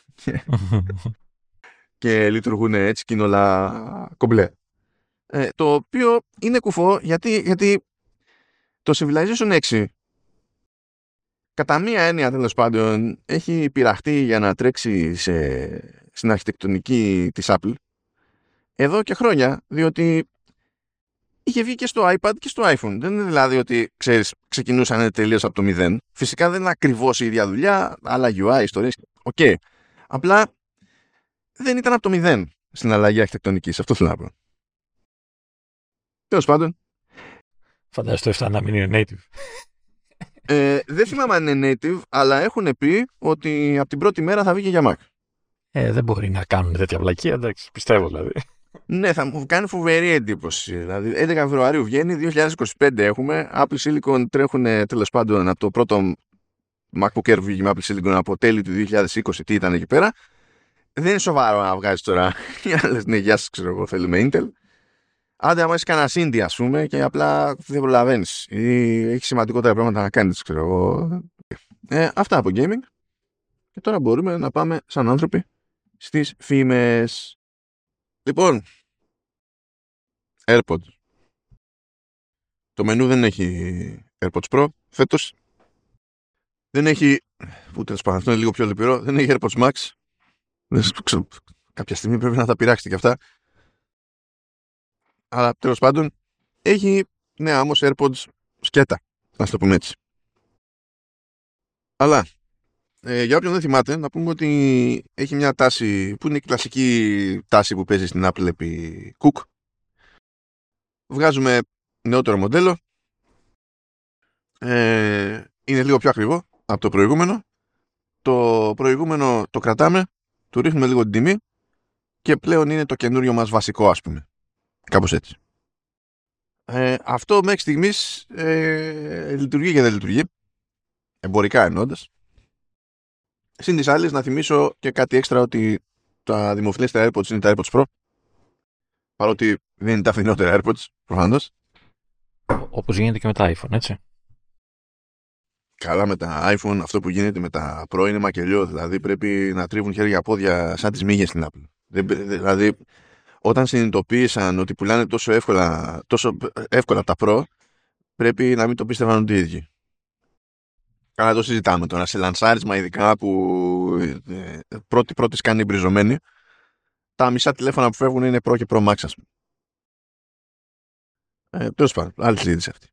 S1: και λειτουργούν έτσι και είναι όλα κομπλέ. Το οποίο είναι κουφό γιατί το Civilization 6 κατά μία έννοια τέλος πάντων έχει πειραχτεί για να τρέξει στην αρχιτεκτονική της Apple εδώ και χρόνια, διότι είχε βγει και στο iPad και στο iPhone. Δεν είναι δηλαδή ότι, ξέρεις, ξεκινούσαν τελείως από το μηδέν. Φυσικά δεν είναι ακριβώς η ίδια δουλειά, άλλα UI, ιστορίες. Οκ. Απλά δεν ήταν από το μηδέν στην αλλαγή αρχιτεκτονικής. Αυτό θέλω να πω. Τέλος πάντων.
S2: Φαντάζεσαι το 7 να μην είναι native.
S1: Δεν θυμάμαι αν είναι native, αλλά έχουν πει ότι από την πρώτη μέρα θα βγει και για Mac.
S2: Δεν μπορεί να κάνουν τέτοια βλακεία, εντάξει, πιστεύω δηλαδή.
S1: Ναι, θα μου κάνει φοβερή εντύπωση. Δηλαδή, 11 Φεβρουαρίου βγαίνει, 2025 έχουμε. Apple Silicon τρέχουν τέλος πάντων από το πρώτο MacBook Air βγήκε με Apple Silicon από τέλη του 2020, τι ήταν εκεί πέρα. Δεν είναι σοβαρό να βγάζει τώρα για να λες ναι, γεια σας, ξέρω εγώ, θέλουμε Intel. Άντε, άμα είσαι κανένα indie, ας πούμε, και απλά δεν προλαβαίνεις ή έχει σημαντικότερα πράγματα να κάνεις, ξέρω εγώ. Αυτά από gaming. Και τώρα μπορούμε να πάμε σαν άνθρωποι στις φήμες. Λοιπόν, AirPods. Το μενού δεν έχει AirPods Pro φέτος. Δεν έχει, που τέλος πάντων αυτό είναι λίγο πιο λυπηρό, δεν έχει AirPods Max. Ξέρω, κάποια στιγμή πρέπει να τα πειράξετε κι αυτά. Αλλά τέλος πάντων έχει νέα όμως AirPods σκέτα, να το πούμε έτσι. Αλλά για όποιον δεν θυμάται, να πούμε ότι έχει μια τάση που είναι η κλασική τάση που παίζει στην Apple επί Cook. Βγάζουμε νεότερο μοντέλο. Είναι λίγο πιο ακριβό από το προηγούμενο. Το προηγούμενο το κρατάμε, του ρίχνουμε λίγο την τιμή και πλέον είναι το καινούριο μας βασικό, ας πούμε. Κάπως έτσι. Αυτό μέχρι στιγμής λειτουργεί και δεν λειτουργεί. Εμπορικά εννοώντας. Συν τις άλλες, να θυμίσω και κάτι έξτρα ότι τα δημοφιλέστερα AirPods είναι τα AirPods Pro. Παρότι δεν είναι τα φθηνότερα AirPods, προφανώς.
S2: Όπως γίνεται και με τα iPhone, έτσι.
S1: Καλά, με τα iPhone αυτό που γίνεται με τα Pro είναι μακελιό. Δηλαδή πρέπει να τρίβουν χέρια-πόδια σαν τις μύγες στην Apple. Δηλαδή, όταν συνειδητοποίησαν ότι πουλάνε τόσο εύκολα τα Pro, πρέπει να μην το πίστευαν ούτε οι ίδιοι. Καλά, το συζητάμε τώρα. Σε λανσάρισμα ειδικά που πρώτη κάνει μπριζωμένη, τα μισά τηλέφωνα που φεύγουν είναι Pro και Pro Max, ας πούμε. Τέλος πάντων, άλλη συζήτηση αυτή.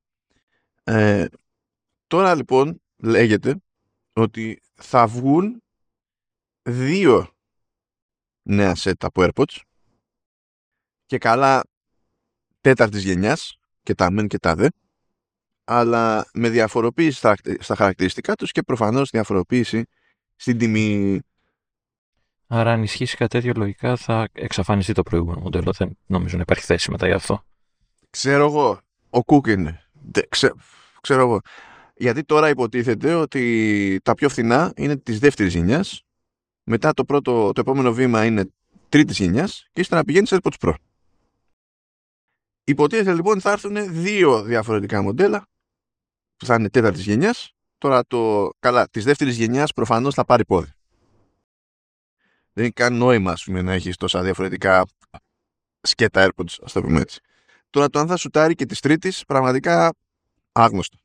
S1: Τώρα λοιπόν λέγεται ότι θα βγουν 2 νέα set από AirPods και καλά τέταρτης γενιάς και τα μεν και τα δε, αλλά με διαφοροποίηση στα χαρακτηριστικά τους και προφανώς διαφοροποίηση στην τιμή.
S2: Άρα, αν ισχύσει κάτι τέτοιο, λογικά θα εξαφανιστεί το προηγούμενο μοντέλο. Δεν νομίζω να υπάρχει θέση μετά γι' αυτό.
S1: Ξέρω εγώ, ο Cook είναι. Ξέρω εγώ. Γιατί τώρα υποτίθεται ότι τα πιο φθηνά είναι της δεύτερης γενιάς, μετά το επόμενο βήμα είναι τρίτης γενιάς και ύστερα πηγαίνει σε AirPods Pro. Υποτίθεται λοιπόν θα έρθουν δύο διαφορετικά μοντέλα που θα είναι τέταρτης γενιάς. Τώρα της δεύτερης γενιάς προφανώς θα πάρει πόδι. Δεν έχει καν νόημα, ας πούμε, να έχεις τόσα διαφορετικά σκέτα AirPods, ας το πούμε έτσι. Τώρα το αν θα σουτάρει και της τρίτης, πραγματικά άγνωστο.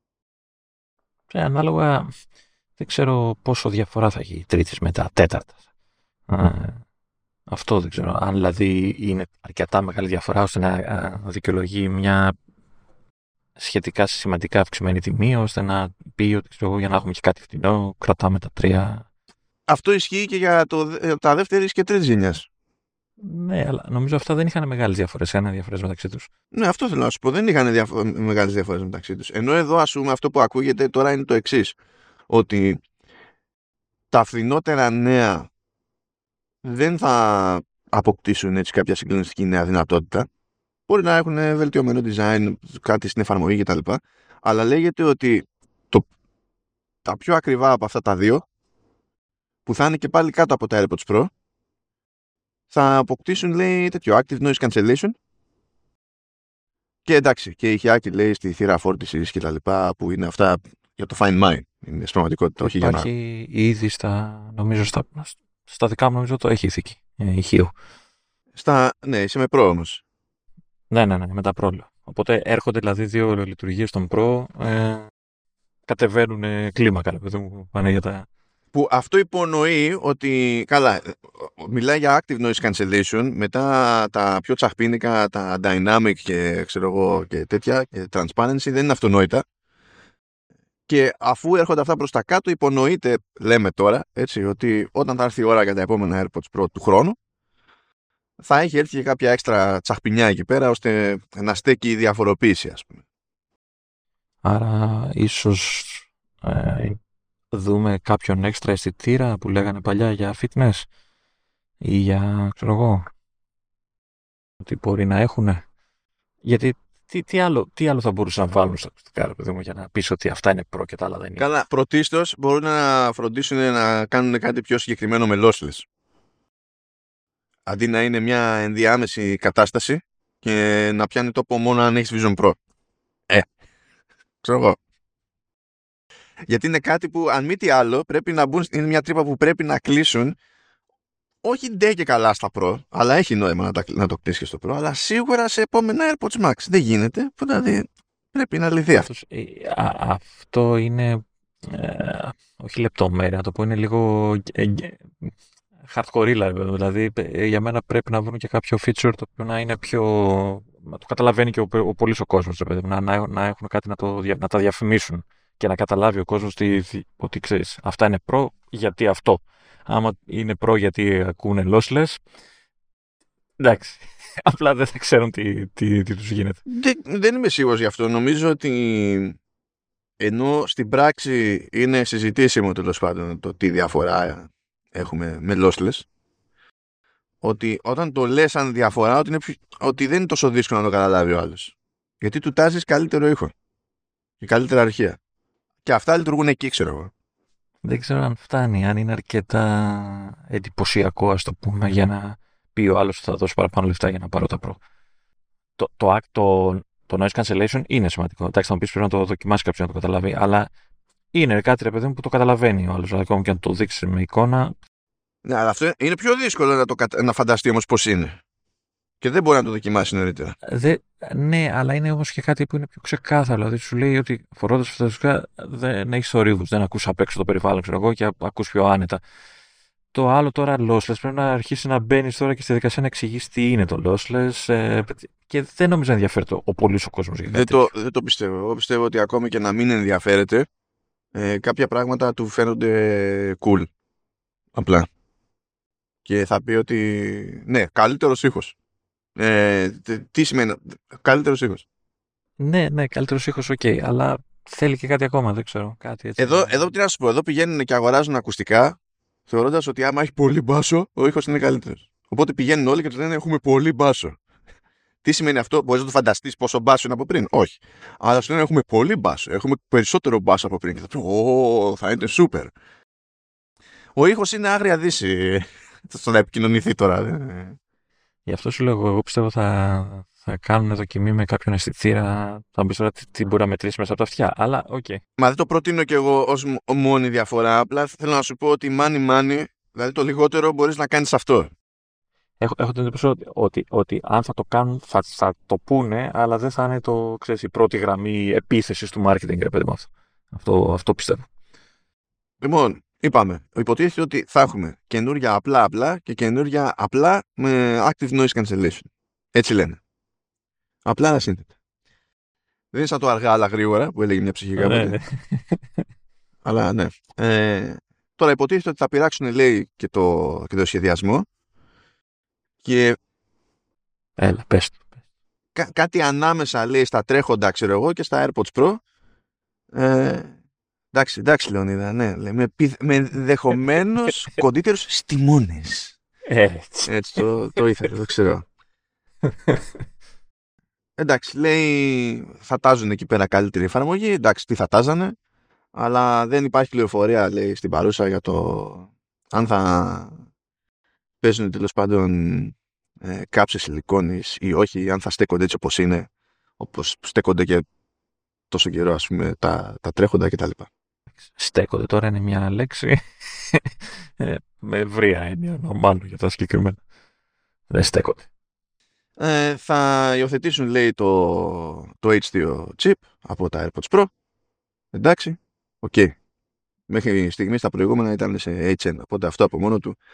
S2: Ανάλογα, δεν ξέρω πόσο διαφορά θα έχει η τρίτης με τα τέταρτα. Αυτό δεν ξέρω. Αν δηλαδή είναι αρκετά μεγάλη διαφορά ώστε να δικαιολογεί μια σχετικά σημαντικά αυξημένη τιμή, ώστε να πει ότι ξέρω, για να έχουμε και κάτι φτηνό, κρατάμε τα τρία.
S1: Αυτό ισχύει και για τα δεύτερης και τρίτης γενιάς.
S2: Ναι, αλλά νομίζω αυτά δεν είχαν μεγάλες διαφορές. Είχαν διαφορές μεταξύ τους.
S1: Ναι, αυτό θέλω να σου πω. Δεν είχαν μεγάλες διαφορές μεταξύ τους. Ενώ εδώ, ας πούμε, αυτό που ακούγεται τώρα είναι το εξής. Ότι τα φθηνότερα νέα δεν θα αποκτήσουν έτσι κάποια συγκλονιστική νέα δυνατότητα. Μπορεί να έχουν βελτιωμένο design, κάτι στην εφαρμογή κτλ. Αλλά λέγεται ότι τα πιο ακριβά από αυτά τα δύο, που θα είναι και πάλι κάτω από τα AirPods Pro, θα αποκτήσουν, λέει, τέτοιο active noise cancellation. Και εντάξει, και ηχιάκι, λέει, στη θύρα φόρτισης και τα λοιπά, που είναι αυτά για το Find My. Είναι στην πραγματικότητα, όχι για να...
S2: Υπάρχει ήδη νομίζω στα δικά μου, νομίζω το έχει ηθική ηχείο.
S1: Ναι, είσαι με Pro όμως.
S2: Ναι, με τα Pro. Οπότε έρχονται δηλαδή δύο λειτουργίες των Pro, κατεβαίνουν κλίμακα, παιδί μου, πάνε για τα...
S1: Που αυτό υπονοεί ότι, καλά, μιλάει για active noise cancellation, μετά τα πιο τσαχπίνικα, τα dynamic και ξέρω εγώ και τέτοια, και transparency δεν είναι αυτονόητα. Και αφού έρχονται αυτά προς τα κάτω, υπονοείται, λέμε τώρα, έτσι, ότι όταν θα έρθει η ώρα για τα επόμενα AirPods Pro του χρόνου, θα έχει έρθει και κάποια έξτρα τσαχπινιά εκεί πέρα, ώστε να στέκει η διαφοροποίηση, ας πούμε.
S2: Άρα ίσως δούμε κάποιον έξτρα αισθητήρα που λέγανε παλιά για fitness ή για, ξέρω εγώ, ότι μπορεί να έχουν. Γιατί τι άλλο θα μπορούσαν να βάλουν στα ακουστικά, παιδί μου, για να πεις ότι αυτά είναι Pro και τα άλλα δεν είναι.
S1: Καλά, πρωτίστως μπορούν να φροντίσουν να κάνουν κάτι πιο συγκεκριμένο με lossless. Αντί να είναι μια ενδιάμεση κατάσταση και να πιάνει τόπο μόνο αν έχεις Vision Pro. Ξέρω εγώ. Γιατί είναι κάτι που, αν μη τι άλλο, πρέπει να μπουν, είναι μια τρύπα που πρέπει να κλείσουν. Όχι ντε και καλά στα Pro, αλλά έχει νόημα να το κλείσει και στο Pro, αλλά σίγουρα σε επόμενα AirPods Max. Δεν γίνεται, δηλαδή πρέπει να λυθεί αυτό.
S2: Αυτό είναι, όχι λεπτομέρεια, να το πω, είναι λίγο hardcore, δηλαδή για μένα πρέπει να βρουν και κάποιο feature το οποίο να είναι πιο... να το καταλαβαίνει και ο πολύς ο κόσμος, να έχουν κάτι να τα διαφημίσουν και να καταλάβει ο κόσμος ότι ξέρεις, αυτά είναι Pro γιατί αυτό. Άμα είναι Pro γιατί ακούνε lossless, εντάξει, απλά δεν θα ξέρουν τι τους γίνεται.
S1: Δεν είμαι σίγουρος γι' αυτό. Νομίζω ότι ενώ στην πράξη είναι συζητήσιμο τέλος πάντων το τι διαφορά έχουμε με lossless, ότι όταν το λες σαν διαφορά ότι δεν είναι τόσο δύσκολο να το καταλάβει ο άλλος. Γιατί του τάζεις καλύτερο ήχο και καλύτερα αρχεία. Και αυτά λειτουργούν εκεί, ξέρω εγώ.
S2: Δεν ξέρω αν φτάνει, αν είναι αρκετά εντυπωσιακό, ας το πούμε, για να πει ο άλλος ότι θα δώσει παραπάνω λεφτά για να πάρω τα Pro. Το noise cancellation είναι σημαντικό. Εντάξει, θα μου πεις πρέπει να το δοκιμάσει κάποιος να το καταλάβει, αλλά είναι κάτι, ρε παιδί μου, που το καταλαβαίνει ο άλλος. Δηλαδή, ακόμα και αν το δείξει με εικόνα.
S1: Ναι, αλλά αυτό είναι πιο δύσκολο να φανταστεί όμως πώς είναι. Και δεν μπορεί να το δοκιμάσει νωρίτερα.
S2: Ναι, αλλά είναι όμως και κάτι που είναι πιο ξεκάθαρο. Δηλαδή, σου λέει ότι φορώντας αυτά τα ακουστικά δεν έχεις θορύβους, δεν ακούς απ' έξω το περιβάλλον, ξέρω εγώ, και ακούς πιο άνετα. Το άλλο τώρα, lossless, πρέπει να αρχίσει να μπαίνει τώρα και στη διαδικασία να εξηγήσει τι είναι το lossless. Και δεν νομίζω να ενδιαφέρεται ο πολύς ο κόσμος για κάτι
S1: δεν το πιστεύω. Εγώ πιστεύω ότι ακόμη και να μην ενδιαφέρεται, κάποια πράγματα του φαίνονται cool. Απλά. Και θα πει ότι ναι, καλύτερος ήχος. Τι σημαίνει καλύτερος ήχος?
S2: Ναι, καλύτερος ήχος, ok, αλλά θέλει και κάτι ακόμα, δεν ξέρω. Κάτι έτσι.
S1: Εδώ τι να σου πω, εδώ πηγαίνουν και αγοράζουν ακουστικά, θεωρώντας ότι άμα έχει πολύ μπάσο, ο ήχος είναι καλύτερος. Οπότε πηγαίνουν όλοι και του λένε έχουμε πολύ μπάσο. Τι σημαίνει αυτό? Μπορείς να το φανταστείς πόσο μπάσο είναι από πριν? Όχι. Αλλά σου λένε έχουμε πολύ μπάσο, έχουμε περισσότερο μπάσο από πριν. Και θα πει, θα είναι super. Ο ήχος είναι άγρια δύση στο να επικοινωνηθεί τώρα.
S2: Γι' αυτό σου λέω, εγώ πιστεύω θα κάνουν δοκιμή με κάποιον αισθητήρα. Θα μου πεις τώρα τι μπορεί να μετρήσει μέσα από τα αυτιά. Αλλά οκ.
S1: Μα δεν το προτείνω κι εγώ ως μόνη διαφορά. Απλά θέλω να σου πω ότι money, δηλαδή το λιγότερο μπορείς να κάνεις αυτό.
S2: Έχω την εντύπωση ότι αν θα το κάνουν, θα το πούνε, αλλά δεν θα είναι η πρώτη γραμμή επίθεση του marketing, ρε παιδί μου. Αυτό πιστεύω.
S1: Λοιπόν, είπαμε, υποτίθεται ότι θα έχουμε καινούργια απλά και καινούργια απλά με active noise cancellation. Έτσι λένε. Απλά ασύνθετα. Δεν είναι σαν το αργά αλλά γρήγορα που έλεγε μια ψυχή κάποτε.
S2: Ναι.
S1: Αλλά ναι. Τώρα υποτίθεται ότι θα πειράξουν, λέει, και το σχεδιασμό και
S2: Έλα, πες το.
S1: κάτι ανάμεσα, λέει, στα τρέχοντα, ξέρω εγώ, και στα AirPods Pro. Εντάξει, Λεωνίδα, ναι. Λέει, με δεχομένως κοντύτερους στιμώνες. Έτσι το ήθελε, το ξέρω. Εντάξει, λέει, θα τάζουν εκεί πέρα καλύτερη εφαρμογή. Εντάξει, τι θα τάζανε. Αλλά δεν υπάρχει πληροφορία, λέει, στην παρούσα για το αν θα παίζουν τέλος πάντων κάψες σιλικόνης ή όχι, αν θα στέκονται έτσι όπως είναι, όπως στέκονται και τόσο καιρό, ας πούμε, τα τρέχοντα κτλ.
S2: Στέκονται τώρα είναι μια λέξη με ευρεία έννοια, μάλλον για τα συγκεκριμένα. Δεν στέκονται.
S1: Θα υιοθετήσουν, λέει, το H2 chip από τα AirPods Pro. Εντάξει, οκ. Μέχρι στιγμής τα προηγούμενα ήταν σε H1, οπότε αυτό από μόνο του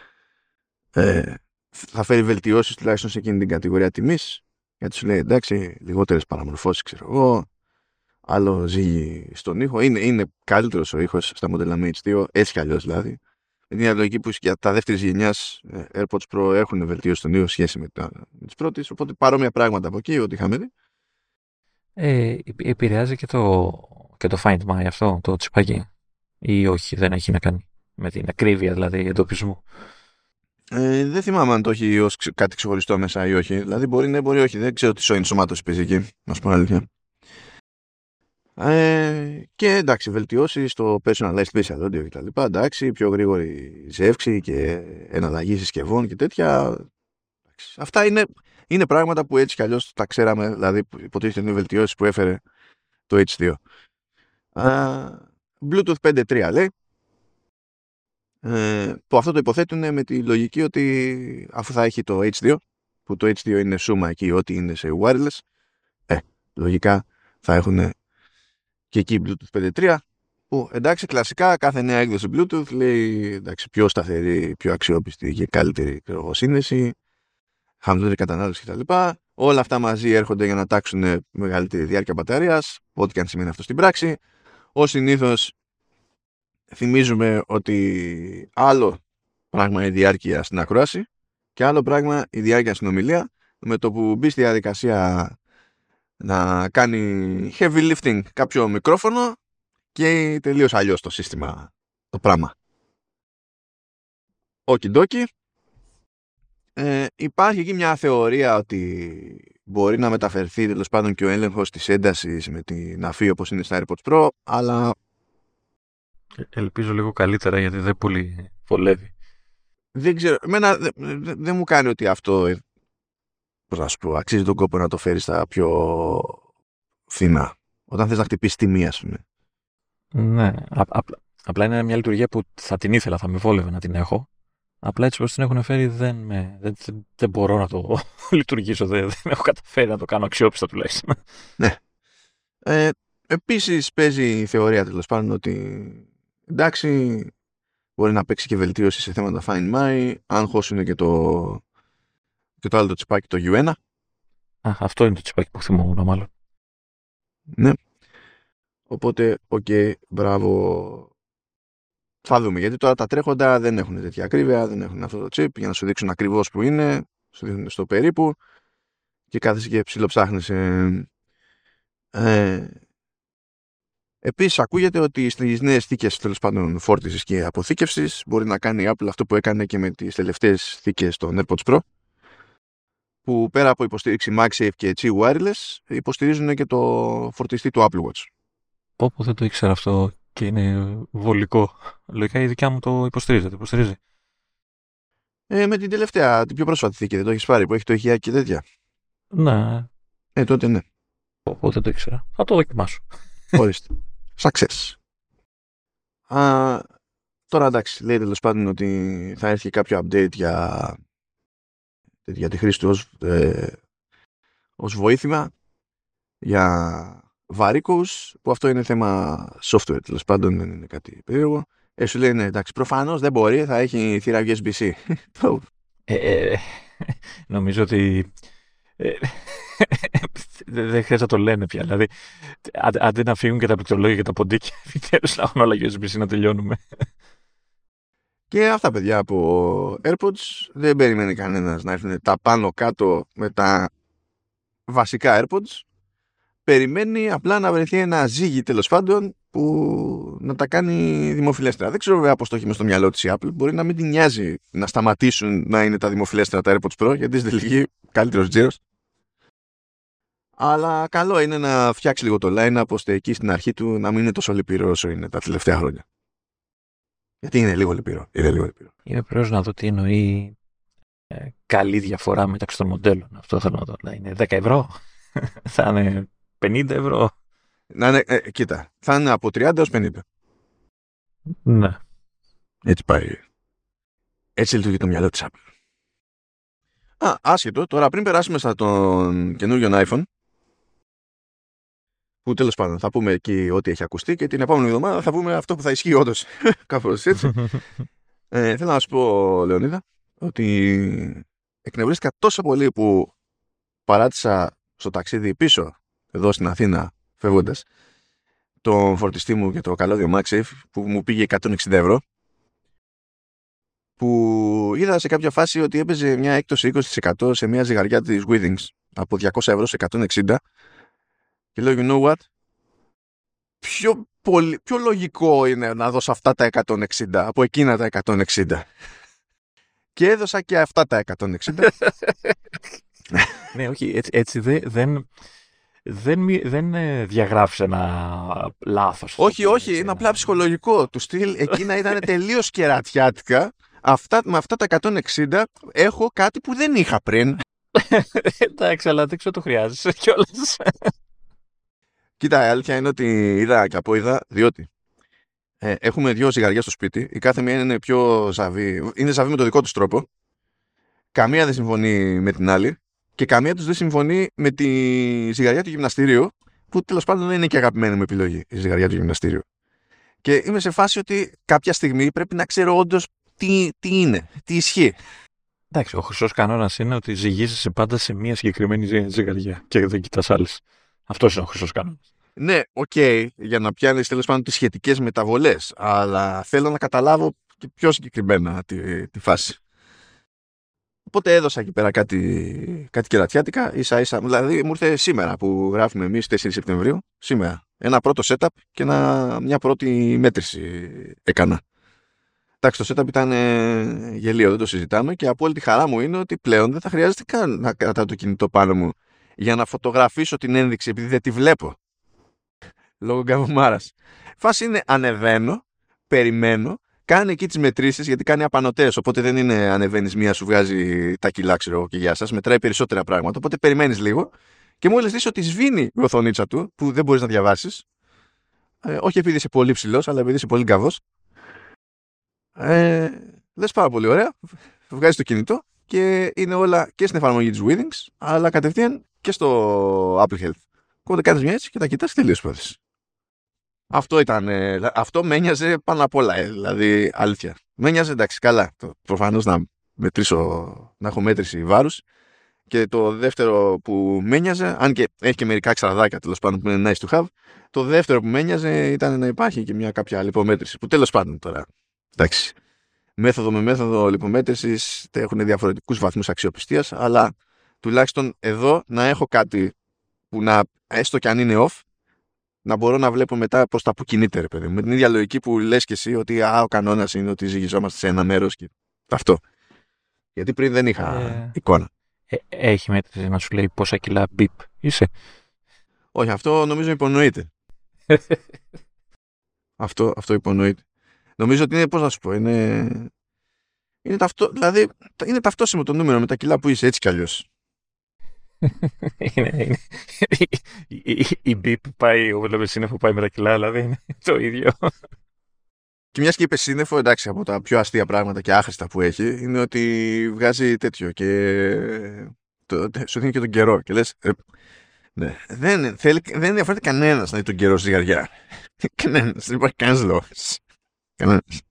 S1: θα φέρει βελτιώσεις τουλάχιστον σε εκείνη την κατηγορία τιμής, γιατί σου λέει εντάξει, λιγότερες παραμορφώσεις, ξέρω εγώ, άλλο ζύγι στον ήχο. Είναι καλύτερος ο ήχος στα μοντέλα με H2, έτσι κι αλλιώς δηλαδή. Με την λογική που για τα δεύτερης γενιάς AirPods Pro έχουν βελτιώσει στον ήχο σχέση με τις πρώτες, οπότε παρόμοια πράγματα από εκεί, ό,τι είχαμε δει.
S2: Επηρεάζει και το Find My αυτό, το τσιπάκι, ή όχι, δεν έχει να κάνει με την ακρίβεια δηλαδή εντοπισμού?
S1: Δεν θυμάμαι αν το έχει ως κάτι ξεχωριστό μέσα ή όχι. Δηλαδή μπορεί ναι, μπορεί όχι. Δεν ξέρω τι ενσωμάτωση παίζει εκεί, να σου πω αλήθεια. Και εντάξει, βελτιώσει στο personalized spatial audio κτλ. Εντάξει, πιο γρήγορη ζεύξη και εναλλαγή συσκευών και τέτοια. Αυτά είναι πράγματα που έτσι κι αλλιώς τα ξέραμε. Δηλαδή, υποτίθεται είναι βελτιώσεις που έφερε το H2. Bluetooth 5.3 λέει. Που αυτό το υποθέτουν με τη λογική ότι αφού θα έχει το H2, που το H2 είναι σούμα εκεί, ό,τι είναι σε wireless, λογικά θα έχουν και εκεί Bluetooth 5.3, που εντάξει, κλασικά κάθε νέα έκδοση Bluetooth λέει εντάξει, πιο σταθερή, πιο αξιόπιστη και καλύτερη σύνδεση, χαμηλότερη κατανάλωση κτλ. Όλα αυτά μαζί έρχονται για να τάξουν μεγαλύτερη διάρκεια μπαταρίας, ό,τι και αν σημαίνει αυτό στην πράξη. Ως συνήθως θυμίζουμε ότι άλλο πράγμα η διάρκεια στην ακρόαση και άλλο πράγμα η διάρκεια στην ομιλία, με το που μπει στη διαδικασία να κάνει heavy lifting κάποιο μικρόφωνο και τελείως αλλιώς το σύστημα, το πράγμα. Οκιντόκι. Υπάρχει εκεί μια θεωρία ότι μπορεί να μεταφερθεί τέλος πάντων και ο έλεγχος της έντασης με την αφή όπως είναι στα AirPods Pro, αλλά
S2: ελπίζω λίγο καλύτερα, γιατί δεν πολύ βολεύει.
S1: δεν ξέρω, εμένα δεν μου κάνει ότι αυτό, πώς να σου πω, αξίζει τον κόπο να το φέρει στα πιο φθηνά, όταν θες να χτυπήσεις τιμή, ας πούμε.
S2: Ναι, απλά είναι μια λειτουργία που θα την ήθελα, θα με βόλευε να την έχω. Απλά έτσι όπως την έχουν φέρει δεν μπορώ να το λειτουργήσω, δεν έχω καταφέρει να το κάνω αξιόπιστα τουλάχιστον.
S1: Ναι. Επίσης παίζει η θεωρία τέλος πάντων ότι εντάξει, μπορεί να παίξει και βελτίωση σε θέματα Find My, αν χώσουν και το άλλο το τσιπάκι, το U1.
S2: Αυτό είναι το τσιπάκι που θυμόμουν μάλλον.
S1: Ναι. Οπότε, μπράβο. Θα δούμε, γιατί τώρα τα τρέχοντα δεν έχουν τέτοια ακρίβεια, δεν έχουν αυτό το chip για να σου δείξουν ακριβώς που είναι, σου δείχνουν στο περίπου. και κάθεσαι και ψιλοψάχνεις. Επίσης ακούγεται ότι στις νέες θήκες τέλος πάντων φόρτισης και αποθήκευσης μπορεί να κάνει η Apple αυτό που έκανε και με τις τελευταίες θήκες των AirPods Pro, που πέρα από υποστήριξη MagSafe και Qi Wireless υποστηρίζουν και το φορτιστή του Apple Watch.
S2: Όπου δεν το ήξερα αυτό και είναι βολικό. Λογικά η δικιά μου το υποστηρίζει.
S1: Με την τελευταία, την πιο πρόσφατη θήκη δεν το έχεις πάρει, που έχει το ηχεία και τέτοια.
S2: Ναι.
S1: Τότε ναι.
S2: Οπότε δεν το ήξερα. Θα το δοκιμάσω.
S1: Ορίστε. Success. Τώρα εντάξει, λέει τέλος πάντων ότι θα έρθει κάποιο update για τη χρήση του ως βοήθημα για βαρύκους, που αυτό είναι θέμα software τέλος πάντων, δεν είναι κάτι περίεργο. Σου λέει ναι, εντάξει, προφανώς δεν μπορεί, θα έχει θύρα USB-C.
S2: Νομίζω ότι δεν χρειάζεται να το λένε πια. Δηλαδή, αντί να φύγουν και τα πληκτρολόγια και τα ποντίκια, επιτέλους να έχουν όλα USB-C να τελειώνουμε.
S1: Και αυτά, παιδιά, από AirPods δεν περιμένει κανένας να έρθουν τα πάνω κάτω με τα βασικά AirPods. Περιμένει απλά να βρεθεί ένα ζύγι τέλος πάντων που να τα κάνει δημοφιλέστερα. Δεν ξέρω βέβαια πώς το έχει μες στο μυαλό της η Apple. Μπορεί να μην την νοιάζει να σταματήσουν να είναι τα δημοφιλέστερα τα AirPods Pro, γιατί στην τελική καλύτερος τζίρος. Αλλά καλό είναι να φτιάξει λίγο το line-up ώστε εκεί στην αρχή του να μην είναι τόσο λυπηρό όσο είναι τα τελευταία χρόνια. Γιατί είναι λίγο λυπηρό.
S2: Είμαι περίεργος να δω τι εννοεί καλή διαφορά μεταξύ των μοντέλων. Αυτό θέλω να δω. Να είναι 10 ευρώ, θα είναι 50 ευρώ.
S1: Να είναι, κοίτα, θα είναι από 30 έως 50.
S2: Ναι.
S1: Έτσι πάει. Έτσι λειτουργεί το μυαλό της Apple. Άσχετο, τώρα πριν περάσουμε στα τον καινούριο iPhone, που τέλος πάντων θα πούμε εκεί ό,τι έχει ακουστεί και την επόμενη εβδομάδα θα πούμε αυτό που θα ισχύει όντως. Κάπως έτσι. Θέλω να σου πω, Λεωνίδα, ότι εκνευρίστηκα τόσο πολύ που παράτησα στο ταξίδι πίσω εδώ στην Αθήνα φεύγοντας τον φορτιστή μου και το καλώδιο MagSafe που μου πήγε 160 ευρώ, που είδα σε κάποια φάση ότι έπαιζε μια έκπτωση 20% σε μια ζυγαριά της Withings από 200 ευρώ σε 160 και λέω, you know what, πιο λογικό είναι να δώσω αυτά τα 160 από εκείνα τα 160. Και έδωσα και αυτά τα 160.
S2: Ναι, όχι, έτσι δεν διαγράφεις ένα λάθος.
S1: Όχι, είναι απλά ψυχολογικό. Του στυλ, εκείνα ήταν τελείως κερατιάτικα. Με αυτά τα 160 έχω κάτι που δεν είχα πριν.
S2: Εντάξει, αλλά δεν ξέρω το χρειάζεσαι κιόλας.
S1: Κοίτα, η αλήθεια είναι ότι είδα και από είδα, διότι έχουμε δύο ζυγαριά στο σπίτι. Η κάθε μία είναι πιο ζαβή. Είναι ζαβή με το δικό του τρόπο. Καμία δεν συμφωνεί με την άλλη. Και καμία τους δεν συμφωνεί με τη ζυγαριά του γυμναστήριου, που τέλος πάντων δεν είναι και αγαπημένη μου επιλογή η ζυγαριά του γυμναστήριου. Και είμαι σε φάση ότι κάποια στιγμή πρέπει να ξέρω όντως τι είναι, τι ισχύει.
S2: Εντάξει, ο χρυσός κανόνας είναι ότι ζυγίζεσαι πάντα σε μία συγκεκριμένη ζυγαριά και δεν κοιτάς άλλες. Αυτός είναι ο χρυσός κανόνας.
S1: Ναι, οκ, για να πιάνεις τέλος πάντων τις σχετικές μεταβολές, αλλά θέλω να καταλάβω και πιο συγκεκριμένα τη φάση. Οπότε έδωσα εκεί πέρα κάτι κερατιάτικα, ίσα-ίσα. Δηλαδή μου ήρθε σήμερα που γράφουμε εμείς 4 Σεπτεμβρίου, σήμερα. Ένα πρώτο setup και μια πρώτη μέτρηση έκανα. Εντάξει, το setup ήταν γελίο, δεν το συζητάμε, και απόλυτη χαρά μου είναι ότι πλέον δεν θα χρειάζεται καν να κρατάω το κινητό πάνω μου για να φωτογραφίσω την ένδειξη, επειδή δεν τη βλέπω. Λόγω γκαβουμάρας. Φάση είναι ανεβαίνω, περιμένω, κάνει εκεί τις μετρήσεις, γιατί κάνει απανωτές, οπότε δεν είναι ανεβαίνεις μία, σου βγάζει τα κιλά, ξέρω, και γεια σας, μετράει περισσότερα πράγματα, οπότε περιμένεις λίγο και μόλις δεις ότι σβήνει η οθονίτσα του, που δεν μπορείς να διαβάσεις, όχι επειδή είσαι πολύ ψηλός, αλλά επειδή είσαι πολύ γκαβός, λες πάρα πολύ ωραία, βγάζεις το κινητό και είναι όλα και στην εφαρμογή της Withings, αλλά κατευθείαν και στο Apple Health. Οπότε κάνεις μια έτσι και τα κοιτάς και τελείως υπόθεση. Αυτό με ένοιαζε πάνω απ' όλα, δηλαδή αλήθεια. Με ένοιαζε, εντάξει, καλά. Προφανώς να έχω μέτρηση βάρους. Και το δεύτερο που με ένοιαζε, αν και έχει και μερικά εξαραδάκια τέλος πάντων που είναι nice to have, το δεύτερο που με ένοιαζε ήταν να υπάρχει και μια κάποια λιπομέτρηση. Που τέλος πάντων τώρα, εντάξει, μέθοδο με μέθοδο λιπομέτρησης έχουν διαφορετικούς βαθμούς αξιοπιστίας, αλλά τουλάχιστον εδώ να έχω κάτι που να, έστω κι αν είναι off, να μπορώ να βλέπω μετά προς τα που κινείται, ρε παιδί. Με την ίδια λογική που λες και εσύ ότι ο κανόνας είναι ότι ζυγιζόμαστε σε ένα μέρος και αυτό. Γιατί πριν δεν είχα εικόνα.
S2: Έχει μέτρηση να σου λέει πόσα κιλά μπιπ είσαι?
S1: Όχι, αυτό νομίζω υπονοείται. αυτό υπονοείται. Νομίζω ότι είναι, πώς να σου πω, είναι δηλαδή είναι ταυτόσιμο το νούμερο με τα κιλά που είσαι, έτσι κι αλλιώς.
S2: είναι. Η μπιπ πάει, ο σύννεφο πάει με τα κιλά, δηλαδή είναι το ίδιο.
S1: Και μιας και είπε σύννεφο, εντάξει, από τα πιο αστεία πράγματα και άχρηστα που έχει, είναι ότι βγάζει τέτοιο και σου δίνει και τον καιρό. Και λες, ναι, δεν ενδιαφέρεται κανένας να δει τον καιρό στη ζυγαριά. Κανένας, δεν υπάρχει κανένας λόγος. Κανένας.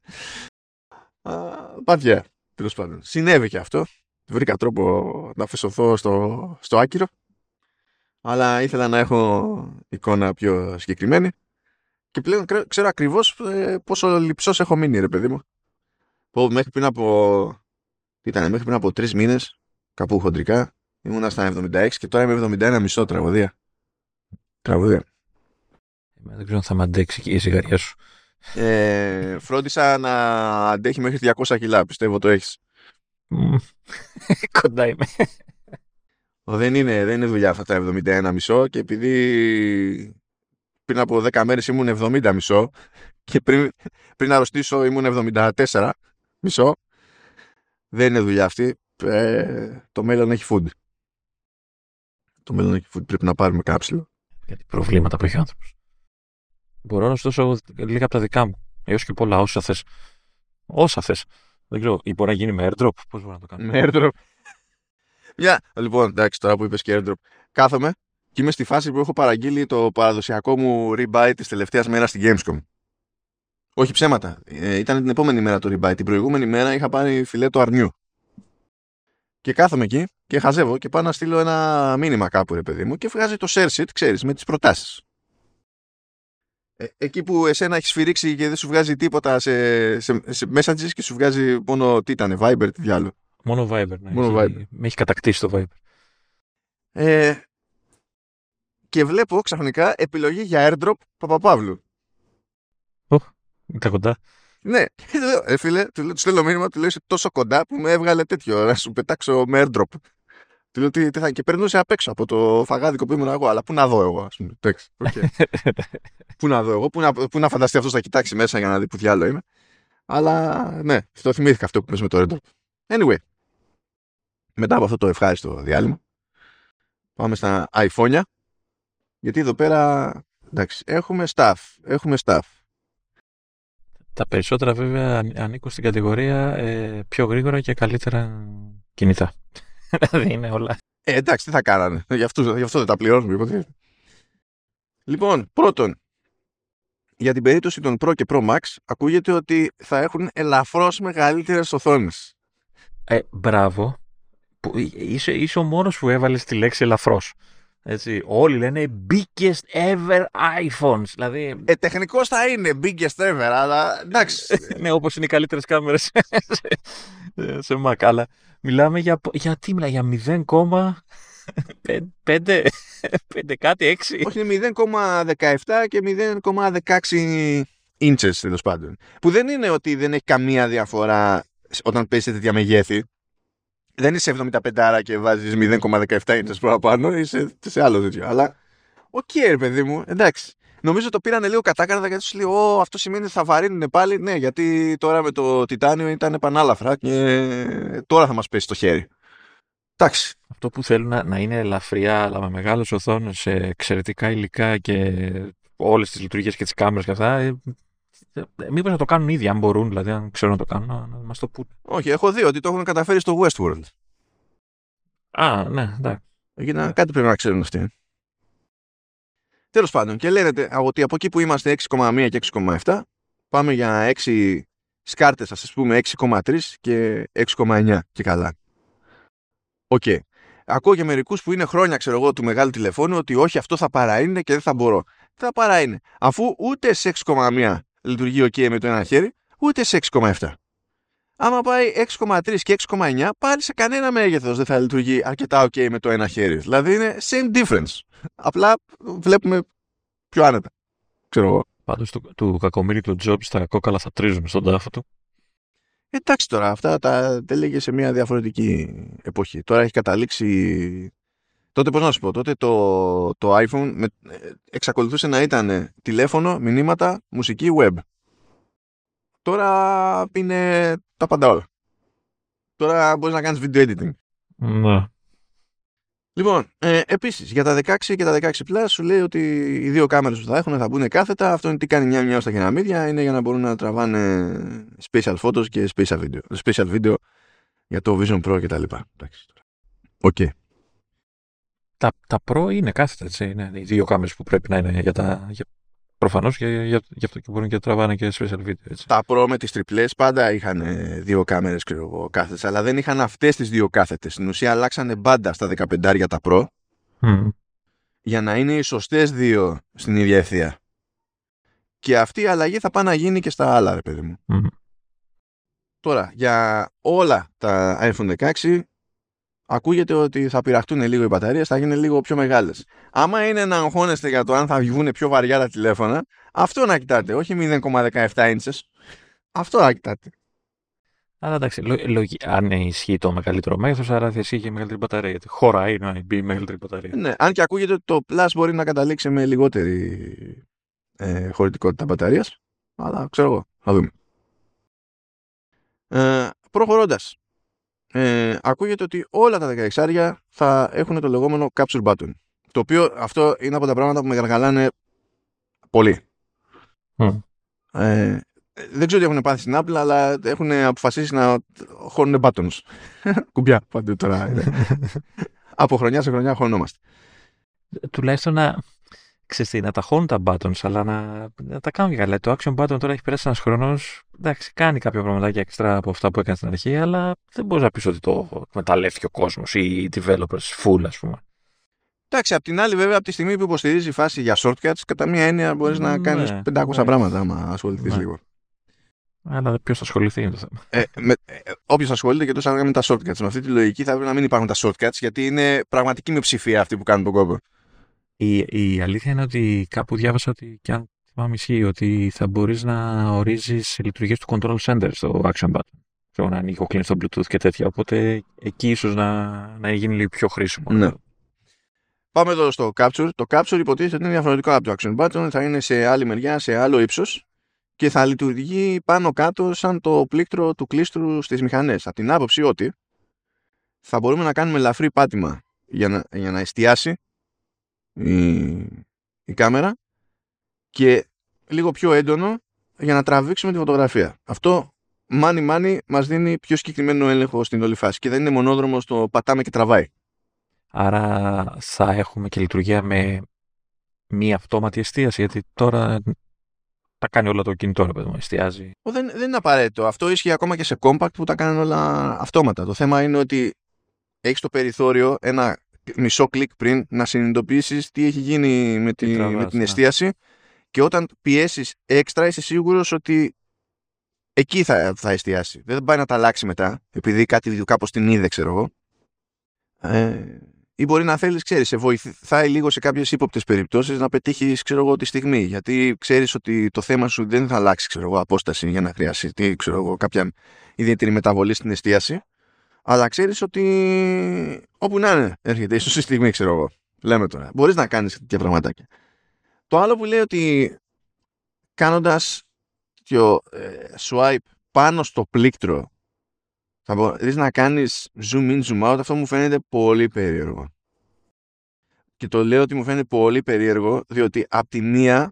S1: Πάτια, τέλος πάντων. Συνέβη και αυτό. Βρήκα τρόπο να φεσωθώ στο άκυρο. Αλλά ήθελα να έχω εικόνα πιο συγκεκριμένη. Και πλέον ξέρω ακριβώς πόσο λειψός έχω μείνει, ρε παιδί μου. Μέχρι πριν από 3 μήνες, κάπου χοντρικά, ήμουνα στα 76 και τώρα είμαι 71,5 τραγωδία.
S2: Δεν ξέρω αν θα με αντέξει και η ζυγαριά σου.
S1: Φρόντισα να αντέχει μέχρι 200 κιλά, πιστεύω το έχεις.
S2: Κοντά είμαι.
S1: Δεν είναι δουλειά αυτά τα 71,5 και επειδή πριν από 10 μέρες ήμουν 70,5 και πριν αρρωστήσω ήμουν 74,5, δεν είναι δουλειά αυτή. Το μέλλον έχει food. Πρέπει να πάρουμε κάψιλο.
S2: Γιατί προβλήματα που έχει ο άνθρωπος. Μπορώ να σου δώσω λίγα από τα δικά μου. Έως και πολλά, όσα θες. Δεν ξέρω, ή μπορεί να γίνει με airdrop. Πώς μπορώ να το κάνω?
S1: Με airdrop. Λοιπόν, εντάξει, τώρα που είπες και airdrop, κάθομαι και είμαι στη φάση που έχω παραγγείλει το παραδοσιακό μου rebuy της τελευταίας μέρας στη Gamescom. Όχι ψέματα. Ήταν την επόμενη μέρα το rebuy. Την προηγούμενη μέρα είχα πάρει φιλέτο αρνιού. Και κάθομαι εκεί και χαζεύω και πάω να στείλω ένα μήνυμα κάπου, ρε παιδί μου, και βγάζει το share sheet, ξέρεις, με τις προτάσεις. Εκεί που εσένα έχει σφυρίξει και δεν σου βγάζει τίποτα σε messages και σου βγάζει μόνο τι ήταν, Viber, τι διάλογο.
S2: Μόνο Viber, ναι.
S1: Viber.
S2: Με έχει κατακτήσει το Viber.
S1: Και βλέπω ξαφνικά επιλογή για airdrop Παπαπαύλου.
S2: Ήταν κοντά.
S1: Ναι, φίλε, του στέλνω μήνυμα, του λέω είσαι τόσο κοντά που με έβγαλε τέτοιο, να σου πετάξω με airdrop. Του λέω τι θα, και περνούσε απ' έξω από το φαγάδικο που ήμουν εγώ, αλλά πού να δω εγώ, ας πούμε. Okay. Πού να δω εγώ, πού να φανταστεί αυτός να κοιτάξει μέσα για να δει που διάλογο είμαι. Αλλά ναι, το θυμήθηκα αυτό που πες με το airdrop. Anyway, μετά από αυτό το ευχάριστο διάλειμμα, πάμε στα iPhone, γιατί εδώ πέρα, εντάξει, έχουμε stuff.
S2: Τα περισσότερα βέβαια ανήκουν στην κατηγορία πιο γρήγορα και καλύτερα κινητά. Δηλαδή είναι όλα.
S1: Εντάξει, τι θα κάνανε. Γι' αυτό δεν τα πληρώνουμε. Λοιπόν, πρώτον, για την περίπτωση των Pro και Pro Max, ακούγεται ότι θα έχουν ελαφρώς μεγαλύτερες οθόνες.
S2: Μπράβο. Είσαι ο μόνος που έβαλες τη λέξη ελαφρώς. Έτσι, όλοι λένε biggest ever iPhones. Δηλαδή...
S1: τεχνικώς θα είναι biggest ever, αλλά εντάξει.
S2: Ναι, όπως είναι οι καλύτερες κάμερες σε Mac. Αλλά μιλάμε για τι μιλάμε, για 0,5 κάτι, 6.
S1: Όχι, είναι 0,17 και 0,16 inches, τέλος πάντων. Που δεν είναι ότι δεν έχει καμία διαφορά όταν παίζεις σε τέτοια μεγέθη. Δεν είσαι 75 και βάζεις 0,17 inches παραπάνω, είσαι σε άλλο τέτοιο. Αλλά, ρε παιδί μου, εντάξει. Νομίζω το πήρανε λίγο κατάκαρδα γιατί σου λέει, αυτό σημαίνει ότι θα βαρύνουν πάλι. Ναι, γιατί τώρα με το τιτάνιο ήταν επανάλαφρα και τώρα θα μας πέσει το χέρι. Εντάξει.
S2: Αυτό που θέλουν να είναι ελαφριά, αλλά με μεγάλες οθόνες, εξαιρετικά υλικά και όλες τις λειτουργίες και τις κάμερες και αυτά. Μήπως να το κάνουν ήδη, αν μπορούν, δηλαδή, αν ξέρουν να το κάνουν, να μας το πούν.
S1: Όχι, έχω δει ότι το έχουν καταφέρει στο Westworld.
S2: Ναι, εντάξει.
S1: Κάτι πρέπει να ξέρουν αυτοί. Τέλος πάντων, και λένε ότι από εκεί που είμαστε 6,1 και 6,7, πάμε για 6 σκάρτες, ας πούμε 6,3 και 6,9 και καλά. Οκ. Ακούω για μερικούς που είναι χρόνια, ξέρω εγώ, του μεγάλου τηλεφώνου ότι όχι, αυτό θα παραείνει και δεν θα μπορώ. Τι θα παραείνει, αφού ούτε σε 6,1 λειτουργεί OK με το ένα χέρι, ούτε σε 6,7. Άμα πάει 6,3 και 6,9, πάλι σε κανένα μέγεθος δεν θα λειτουργεί αρκετά ok με το ένα χέρι. Δηλαδή είναι same difference. Απλά βλέπουμε πιο άνετα. Ξέρω εγώ.
S2: Πάντως του κακομοίρη του Jobs τα κόκαλα θα τρίζουν στον τάφο του.
S1: Εντάξει τώρα, αυτά τα έλεγε σε μια διαφορετική εποχή. Τώρα έχει καταλήξει. Τότε πώς να σου πω, τότε το iPhone εξακολουθούσε να ήταν τηλέφωνο, μηνύματα, μουσική, web. Τώρα είναι τα πάντα όλα. Τώρα μπορείς να κάνεις video editing.
S2: Ναι.
S1: Λοιπόν, επίσης για τα 16 και τα 16 Plus σου λέει ότι οι δύο κάμερες που θα έχουν θα μπουν κάθετα. Αυτό είναι τι κάνει μια στα χειραμίδια. Είναι για να μπορούν να τραβάνε special photos και special video για το Vision Pro κτλ. Εντάξει. Οκ.
S2: Τα Pro είναι κάθετα, έτσι. Είναι οι δύο κάμερες που πρέπει να είναι προφανώς γι' αυτό και μπορούν και τραβάνε και special video. Έτσι.
S1: Τα Pro με τις τριπλές πάντα είχαν δύο κάμερες κάθετες, αλλά δεν είχαν αυτές τις δύο κάθετες. Στην ουσία αλλάξανε μπάντα στα 15 τα Pro για να είναι οι σωστές δύο στην ίδια ευθεία. Και αυτή η αλλαγή θα πάει να γίνει και στα άλλα, ρε παιδί μου. Τώρα, για όλα τα iPhone 16 ακούγεται ότι θα πειραχτούν λίγο οι μπαταρίες, θα γίνουν λίγο πιο μεγάλες. Άμα είναι να αγχώνεστε για το αν θα βγουν πιο βαριά τα τηλέφωνα, αυτό να κοιτάτε, όχι 0,17 inches. Αυτό να κοιτάτε.
S2: Αλλά εντάξει, αν ισχύει το μεγαλύτερο μέγεθος, άρα θα ισχύει και η μεγαλύτερη μπαταρία. Γιατί χωράει να μπει η μεγαλύτερη μπαταρία.
S1: Ναι, αν και ακούγεται ότι το Plus μπορεί να καταλήξει με λιγότερη χωρητικότητα μπαταρίας. Αλλά ξέρω εγώ, θα δούμε. Προχωρώντας. Ακούγεται ότι όλα τα 16 θα έχουν το λεγόμενο capture button. Το οποίο αυτό είναι από τα πράγματα που με γαργαλάνε πολύ. Δεν ξέρω τι έχουν πάθει στην Apple, αλλά έχουν αποφασίσει να χώνουν buttons. Κουμπιά παντού τώρα. Από χρονιά σε χρονιά χωνόμαστε.
S2: Τουλάχιστον να τα χώνουν τα buttons, αλλά να τα κάνουν καλά. Το action button τώρα έχει περάσει ένας χρόνος. Εντάξει, κάνει κάποια πραγματάκια εξτρά από αυτά που έκανε στην αρχή, αλλά δεν μπορείς να πεις ότι το εκμεταλλεύτηκε ο κόσμος ή οι developers full, ας πούμε.
S1: Εντάξει, απ' την άλλη, βέβαια, από τη στιγμή που υποστηρίζει η φάση για shortcuts, κατά μία έννοια μπορείς να κάνεις 500 πράγματα, άμα ασχοληθείς λίγο.
S2: Αλλά ποιος θα ασχοληθεί με το θέμα.
S1: Όποιος ασχολείται και τόσο με τα shortcuts. Με αυτή τη λογική θα πρέπει να μην υπάρχουν τα shortcuts, γιατί είναι πραγματική μειοψηφία αυτοί που κάνουν τον κόπο.
S2: Η αλήθεια είναι ότι κάπου διάβασα ότι, και αν θυμάμαι ισχύει, ότι θα μπορείς να ορίζεις λειτουργίες του control center στο action button. Να ανοίγει ο κλείνει στο Bluetooth και τέτοια. Οπότε εκεί ίσως να γίνει λίγο πιο χρήσιμο.
S1: Ναι. Πάμε εδώ στο capture. Το capture υποτίθεται ότι είναι διαφορετικό από το action button. Θα είναι σε άλλη μεριά, σε άλλο ύψος και θα λειτουργεί πάνω κάτω σαν το πλήκτρο του κλίστρου στις μηχανές. Από την άποψη ότι θα μπορούμε να κάνουμε ελαφρύ πάτημα για να εστιάσει η κάμερα και λίγο πιο έντονο για να τραβήξουμε τη φωτογραφία. Αυτό μάνι μας δίνει πιο συγκεκριμένο έλεγχο στην όλη φάση και δεν είναι μονόδρομο στο πατάμε και τραβάει.
S2: Άρα θα έχουμε και λειτουργία με μία αυτόματη εστίαση, γιατί τώρα τα κάνει όλα το κινητό, ρε παιδί μου, εστιάζει.
S1: Δεν είναι απαραίτητο. Αυτό ίσχυε ακόμα και σε compact που τα κάνουν όλα αυτόματα. Το θέμα είναι ότι έχεις το περιθώριο ένα μισό κλικ πριν να συνειδητοποιήσεις τι έχει γίνει με την εστίαση και όταν πιέσεις έξτρα είσαι σίγουρος ότι εκεί θα εστιάσει. Δεν πάει να τα αλλάξει μετά επειδή κάτι κάπως την είδε, ξέρω εγώ. Ή μπορεί να θέλεις, ξέρεις, σε βοηθάει λίγο σε κάποιες ύποπτες περιπτώσεις να πετύχεις, ξέρω εγώ, τη στιγμή. Γιατί ξέρεις ότι το θέμα σου δεν θα αλλάξει, ξέρω εγώ, απόσταση για να χρειαστεί, ξέρω εγώ, κάποια ιδιαίτερη μεταβολή στην εστίαση. Αλλά ξέρεις ότι όπου να είναι έρχεται η σωστή στιγμή, ξέρω εγώ. Λέμε τώρα. Μπορείς να κάνεις τέτοια πραγματάκια. Το άλλο που λέει ότι κάνοντας swipe πάνω στο πλήκτρο θα μπορείς να κάνεις zoom in, zoom out. Αυτό μου φαίνεται πολύ περίεργο. Και το λέω ότι μου φαίνεται πολύ περίεργο διότι απ' τη μία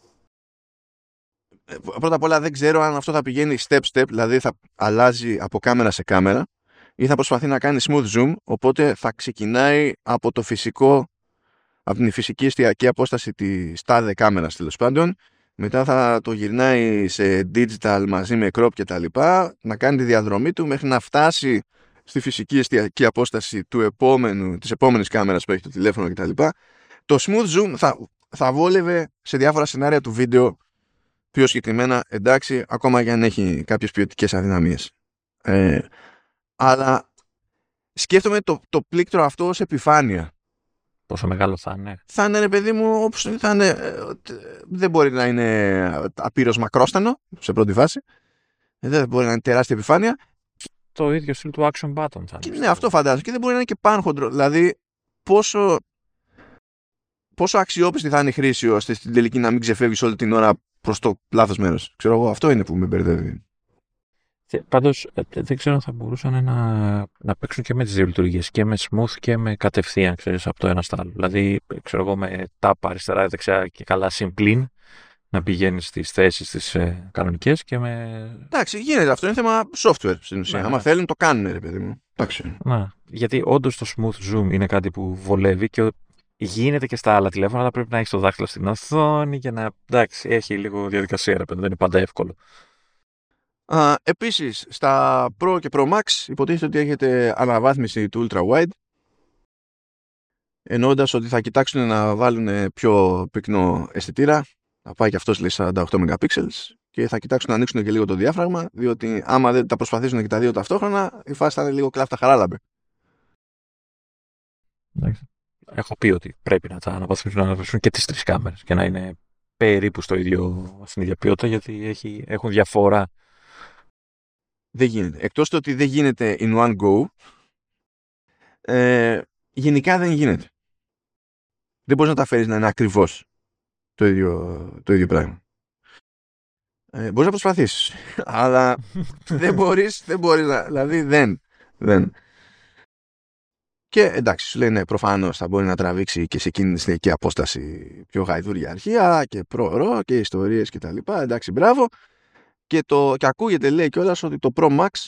S1: πρώτα απ' όλα δεν ξέρω αν αυτό θα πηγαίνει step-step, δηλαδή θα αλλάζει από κάμερα σε κάμερα ή θα προσπαθεί να κάνει smooth zoom, οπότε θα ξεκινάει από το φυσικό, από την φυσική εστιακή απόσταση της τάδε κάμερας τέλος πάντων, μετά θα το γυρνάει σε digital μαζί με crop και τα λοιπά, να κάνει τη διαδρομή του μέχρι να φτάσει στη φυσική εστιακή απόσταση της επόμενης κάμερας που έχει το τηλέφωνο και τα λοιπά. Το smooth zoom θα βόλευε σε διάφορα σενάρια του βίντεο πιο συγκεκριμένα, εντάξει, ακόμα και αν έχει κάποιες ποιοτικές αδυναμίες. Αλλά σκέφτομαι το πλήκτρο αυτό ως επιφάνεια.
S2: Πόσο μεγάλο θα είναι.
S1: Θα είναι, ρε παιδί μου, θα είναι, δεν μπορεί να είναι απείρως μακρόστανο σε πρώτη φάση. Δεν μπορεί να είναι τεράστια επιφάνεια.
S2: Το ίδιο στυλ του action button θα είναι.
S1: Ναι, αυτό φαντάζομαι. Και δεν μπορεί να είναι και πάνχοντρο. Δηλαδή, πόσο αξιόπιστη θα είναι η χρήση ώστε στην τελική να μην ξεφεύγεις όλη την ώρα προς το λάθος μέρος. Ξέρω εγώ, αυτό είναι που με μπερδεύει.
S2: Πάντως, δεν ξέρω αν θα μπορούσαν να παίξουν και με τις δύο λειτουργίες, και με smooth και με κατευθείαν, ξέρεις, από το ένα στο άλλο. Δηλαδή, ξέρω εγώ, με tap αριστερά, δεξιά και καλά συμπλήν, να πηγαίνεις στις θέσεις τις κανονικές και με...
S1: Εντάξει, γίνεται. Αυτό είναι θέμα software στην ουσία.
S2: Ναι,
S1: άμα
S2: ναι.
S1: θέλουν, το κάνουν, ρε παιδί μου. Εντάξει.
S2: Να, γιατί όντως το smooth zoom είναι κάτι που βολεύει και γίνεται και στα άλλα τηλέφωνα, αλλά πρέπει να έχεις το δάχτυλο στην οθόνη και να... Εντάξει, έχει λίγο διαδικασία, ρε παιδί, δεν είναι πάντα εύκολο.
S1: Επίσης, στα Pro και Pro Max υποτίθεται ότι έχετε αναβάθμιση του Ultra Wide, εννοώντας ότι θα κοιτάξουν να βάλουν πιο πυκνό αισθητήρα, θα πάει και αυτός λέει 48 MP και θα κοιτάξουν να ανοίξουν και λίγο το διάφραγμα, διότι άμα δεν τα προσπαθήσουν και τα δύο ταυτόχρονα, η φάση θα είναι λίγο κλάφτα χαράλαμπε.
S2: Εντάξει. Έχω πει ότι πρέπει να τα αναβαθμίσουν και τις τρεις κάμερες και να είναι περίπου στην ίδια ποιότητα, γιατί έχουν διαφορά.
S1: Δεν γίνεται. Εκτός το ότι δεν γίνεται in one go, γενικά δεν γίνεται. Δεν μπορείς να τα φέρεις να είναι ακριβώς το ίδιο πράγμα. Μπορείς να προσπαθήσεις, αλλά δεν μπορείς να, δηλαδή δεν. Και εντάξει, σου λένε προφανώς θα μπορεί να τραβήξει και σε εκείνη την στιγμή απόσταση πιο γαϊδούρια αρχεία και προωρό και ιστορίες και τα λοιπά. Εντάξει, μπράβο. Και ακούγεται, λέει κιόλας, ότι το Pro Max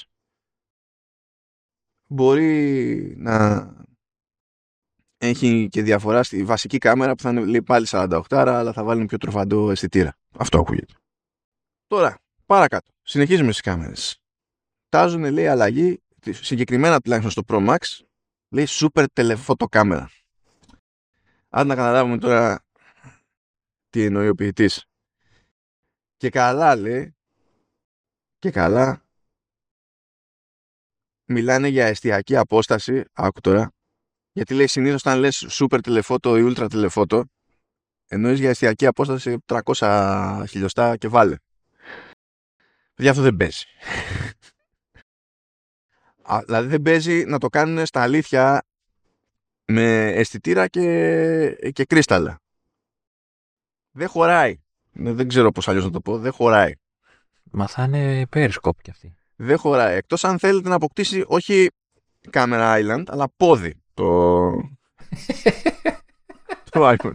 S1: μπορεί να έχει και διαφορά στη βασική κάμερα που θα είναι, λέει, πάλι 48, αλλά θα βάλουν πιο τροφαντό αισθητήρα. Αυτό ακούγεται. Τώρα, παρακάτω. Συνεχίζουμε στις κάμερες. Τάζουν, λέει, αλλαγή, συγκεκριμένα τουλάχιστον στο Pro Max, λέει super telephoto κάμερα. Αν να καταλάβουμε τώρα τι εννοεί ο ποιητής. Και καλά, λέει, και καλά μιλάνε για εστιακή απόσταση. Άκου τώρα. Γιατί λέει συνήθως όταν λες super telephoto ή ultra telephoto, εννοείς για εστιακή απόσταση 300 χιλιοστά και βάλε. Για αυτό δεν παίζει. Δηλαδή δεν παίζει να το κάνουν στα αλήθεια με αισθητήρα και κρίσταλα. Δεν χωράει. Δεν ξέρω πώς αλλιώς να το πω. Δεν χωράει.
S2: Μα θα είναι periscope κι αυτή.
S1: Δεν χωράει. Εκτός αν θέλετε να αποκτήσει όχι camera island, αλλά πόδι το iPhone.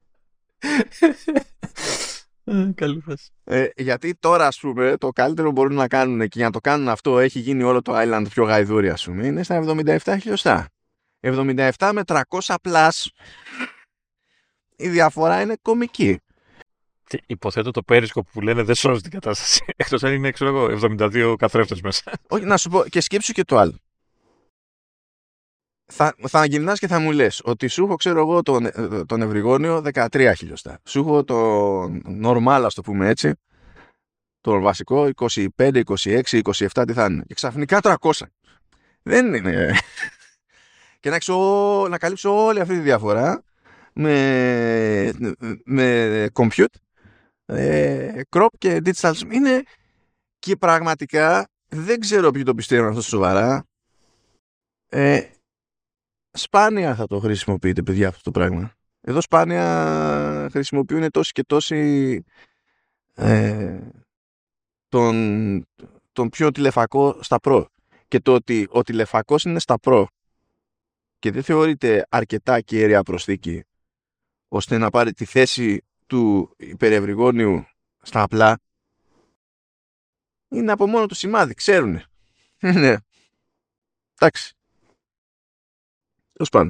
S2: Καλή φάση.
S1: Γιατί τώρα, ας πούμε, το καλύτερο μπορούν να κάνουν και για να το κάνουν αυτό έχει γίνει όλο το island πιο γαϊδούρι, ας πούμε, είναι στα 77 χιλιοστά. 77 με 300 plus η διαφορά είναι κωμική.
S2: Υποθέτω το periscope που λένε δεν σώζει την κατάσταση. Εκτός αν είναι, ξέρω εγώ, 72 καθρέφτες μέσα.
S1: Όχι, να σου πω, και σκέψου και το άλλο. Θα γυρνάς και θα μου λες ότι σου έχω, ξέρω εγώ, τον ευρυγόνιο 13 χιλιοστά. Σου έχω το normal, ας το πούμε έτσι, το βασικό 25, 26, 27, τι θα είναι. Και ξαφνικά 300. Δεν είναι. Και να καλύψω όλη αυτή τη διαφορά με compute, crop και digital. Είναι και πραγματικά δεν ξέρω ποιοι το πιστεύουν αυτό σοβαρά. Σπάνια θα το χρησιμοποιείτε, παιδιά, αυτό το πράγμα. Εδώ σπάνια χρησιμοποιούν τόσοι και τόσοι τον πιο τηλεφακό στα Pro. Και το ότι ο τηλεφακός είναι στα Pro και δεν θεωρείται αρκετά κέρια προσθήκη ώστε να πάρει τη θέση του υπερευρυγόνιου στα απλά, είναι από μόνο του σημάδι, ξέρουνε. Ναι. Εντάξει. Τέλος πάντων.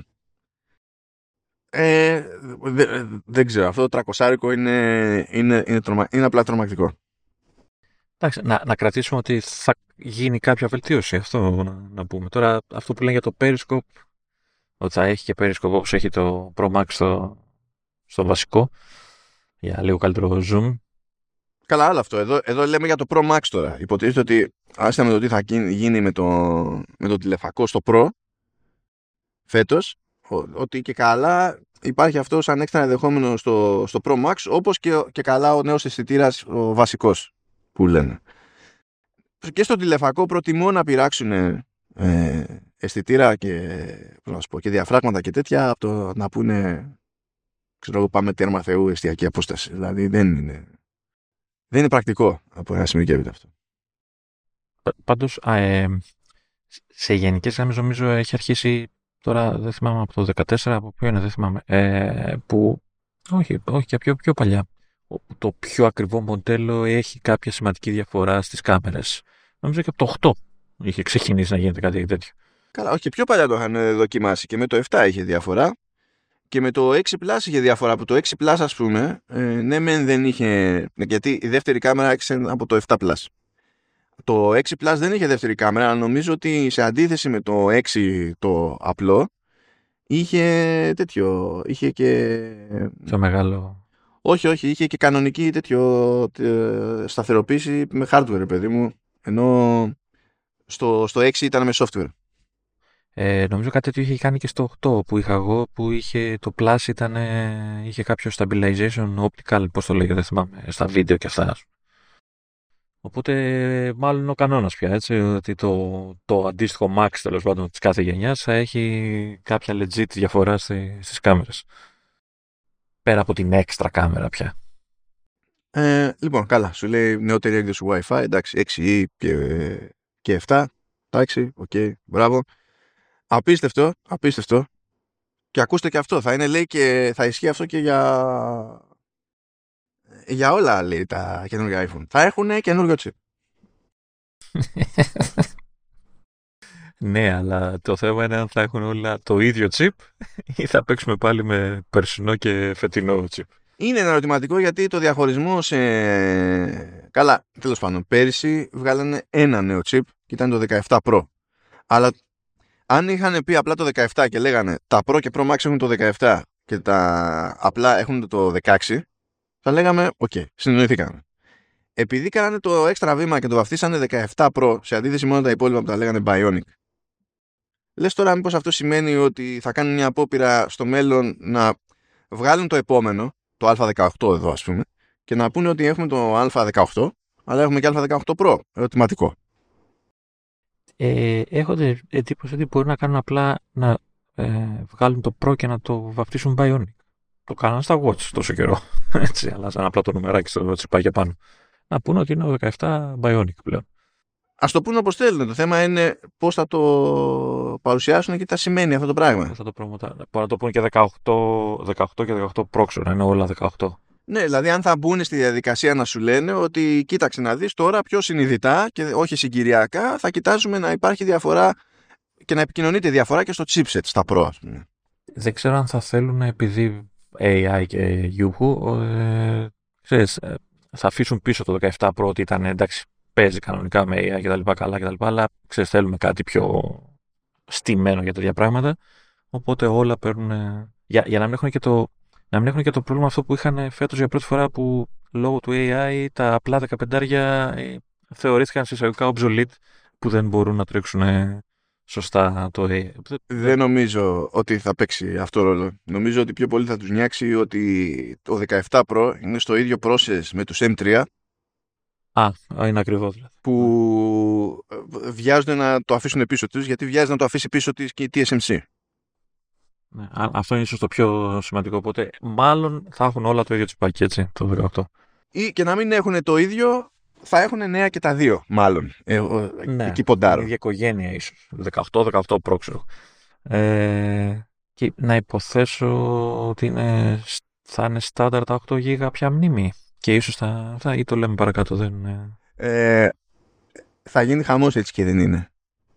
S1: Δεν ξέρω. Αυτό το 300 είναι απλά τρομακτικό.
S2: Εντάξει, να κρατήσουμε ότι θα γίνει κάποια βελτίωση. Αυτό να πούμε. Τώρα, αυτό που λένε για το periscope, ότι θα έχει και periscope όπως έχει το Pro Max στο βασικό, για λίγο καλύτερο zoom.
S1: Καλά, άλλο αυτό. Εδώ λέμε για το Pro Max τώρα. Υποτίθεται ότι άστα με το τι θα γίνει με το τηλεφακό στο Pro φέτος, ότι και καλά υπάρχει αυτό σαν έξτρα ενδεχόμενο στο Pro Max, όπως και καλά ο νέος αισθητήρας, ο βασικός που λένε. Και στο τηλεφακό προτιμώ να πειράξουν αισθητήρα και διαφράγματα και τέτοια από το να πούνε, ξέρω εγώ, πάμε τέρμα Θεού εστιακή απόσταση. Δηλαδή δεν είναι πρακτικό από ένα σημείο και έπειτα αυτό.
S2: Πάντως, σε γενικές γραμμές νομίζω έχει αρχίσει, τώρα δεν θυμάμαι από το 14, από ποιο είναι, δεν θυμάμαι, που, όχι και πιο παλιά, το πιο ακριβό μοντέλο έχει κάποια σημαντική διαφορά στις κάμερες. Νομίζω και από το 8 είχε ξεκινήσει να γίνεται κάτι τέτοιο.
S1: Καλά, όχι, πιο παλιά το είχαν δοκιμάσει και με το 7 είχε διαφορά και με το 6 Plus είχε διαφορά, που το 6 Plus ας πούμε, ναι μεν δεν είχε, γιατί η δεύτερη κάμερα άρχισε από το 7 Plus. Το 6 Plus δεν είχε δεύτερη κάμερα, αλλά νομίζω ότι σε αντίθεση με το 6 το απλό, είχε και...
S2: Το μεγάλο...
S1: Όχι, είχε και κανονική σταθεροποίηση με hardware, παιδί μου, ενώ στο 6 ήταν με software.
S2: Νομίζω κάτι τέτοιο είχε κάνει και στο 8 που είχα εγώ, που είχε το Plus είχε κάποιο stabilization optical, πώς το λέγεται, δεν θυμάμαι, στα βίντεο και αυτά. Οπότε μάλλον ο κανόνας πια, έτσι, ότι το αντίστοιχο Max, τέλος πάντων, της κάθε γενιάς θα έχει κάποια legit διαφορά στις κάμερες. Πέρα από την έξτρα κάμερα πια.
S1: Λοιπόν, καλά, σου λέει νεότερη έκδοση Wi-Fi, εντάξει, 6E και 7, εντάξει, οκ, μπράβο. Απίστευτο. Και ακούστε και αυτό, θα είναι, λέει, και θα ισχύει αυτό και για όλα, λέει, τα καινούργια iPhone. Θα έχουν καινούργιο chip.
S2: Ναι, αλλά το θέμα είναι αν θα έχουν όλα το ίδιο chip ή θα παίξουμε πάλι με περσινό και φετινό chip.
S1: Είναι ένα ερωτηματικό, γιατί το διαχωρισμό καλά, τέλος πάντων, πέρυσι βγάλανε ένα νέο chip και ήταν το 17 Pro. Αλλά αν είχαν πει απλά το 17 και λέγανε τα Pro και Pro Max έχουν το 17 και τα απλά έχουν το 16, θα λέγαμε οκ, συνεννοηθήκαμε. Επειδή κάνανε το έξτρα βήμα και το βαφτίσανε 17 Pro, σε αντίθεση μόνο τα υπόλοιπα που τα λέγανε Bionic, λες τώρα μήπως αυτό σημαίνει ότι θα κάνουν μια απόπειρα στο μέλλον να βγάλουν το επόμενο, το Α18 εδώ ας πούμε, και να πούνε ότι έχουμε το Α18, αλλά έχουμε και Α18 Pro. Ερωτηματικό.
S2: Έχω την εντύπωση ότι μπορεί να κάνουν απλά να βγάλουν το Pro και να το βαφτίσουν Bionic. Το κάνανε στα Watch τόσο καιρό. Έτσι, αλλάζαν απλά το νουμεράκι στο τσιπάκι πάνω. Να πούνε ότι είναι ο 17 Bionic πλέον.
S1: Ας το πούνε όπως θέλουν. Το θέμα είναι πώς θα το παρουσιάσουν και τι θα σημαίνει αυτό το πράγμα.
S2: Θα το μπορεί να το πούνε και 18 και 18 Pro, να είναι όλα 18.
S1: Ναι, δηλαδή αν θα μπουν στη διαδικασία να σου λένε ότι κοίταξε να δεις τώρα πιο συνειδητά και όχι συγκυριακά θα κοιτάζουμε να υπάρχει διαφορά και να επικοινωνείται διαφορά και στο chipset, στα Pro, ας πούμε.
S2: Δεν ξέρω αν θα θέλουν, επειδή AI και Yuhu, ξέρεις, θα αφήσουν πίσω το 17 Pro, ότι ήταν, εντάξει, παίζει κανονικά με AI και τα λοιπά, καλά και τα λοιπά, αλλά ξέρεις, θέλουμε κάτι πιο στημένο για τέτοια πράγματα, οπότε όλα παίρνουν, για να μην έχουν και το πρόβλημα αυτό που είχαν φέτος για πρώτη φορά, που λόγω του AI τα απλά 15 θεωρήθηκαν συσσαγωγικά obsolete, που δεν μπορούν να τρέξουν σωστά το AI.
S1: Δεν νομίζω ότι θα παίξει αυτό ρόλο. Νομίζω ότι πιο πολύ θα τους νιάξει ότι το 17 Pro είναι στο ίδιο process με τους M3.
S2: Είναι ακριβώς δηλαδή.
S1: Που βιάζονται να το αφήσουν πίσω τους, γιατί βιάζει να το αφήσει πίσω της και η TSMC.
S2: Ναι, αυτό είναι ίσως το πιο σημαντικό. Οπότε μάλλον θα έχουν όλα το ίδιο τσιπάκι, έτσι, το 18.
S1: Ή και να μην έχουν το ίδιο, θα έχουν νέα και τα δύο, μάλλον.
S2: Ναι,
S1: εκεί ποντάρω.
S2: Η ίδια οικογένεια ίσως. 18 Pro, ξέρω. Και να υποθέσω ότι θα είναι στάνταρ τα 8 GB πια μνήμη. Και ίσως ή το λέμε παρακάτω, δεν είναι.
S1: Θα γίνει χαμός, έτσι και δεν είναι.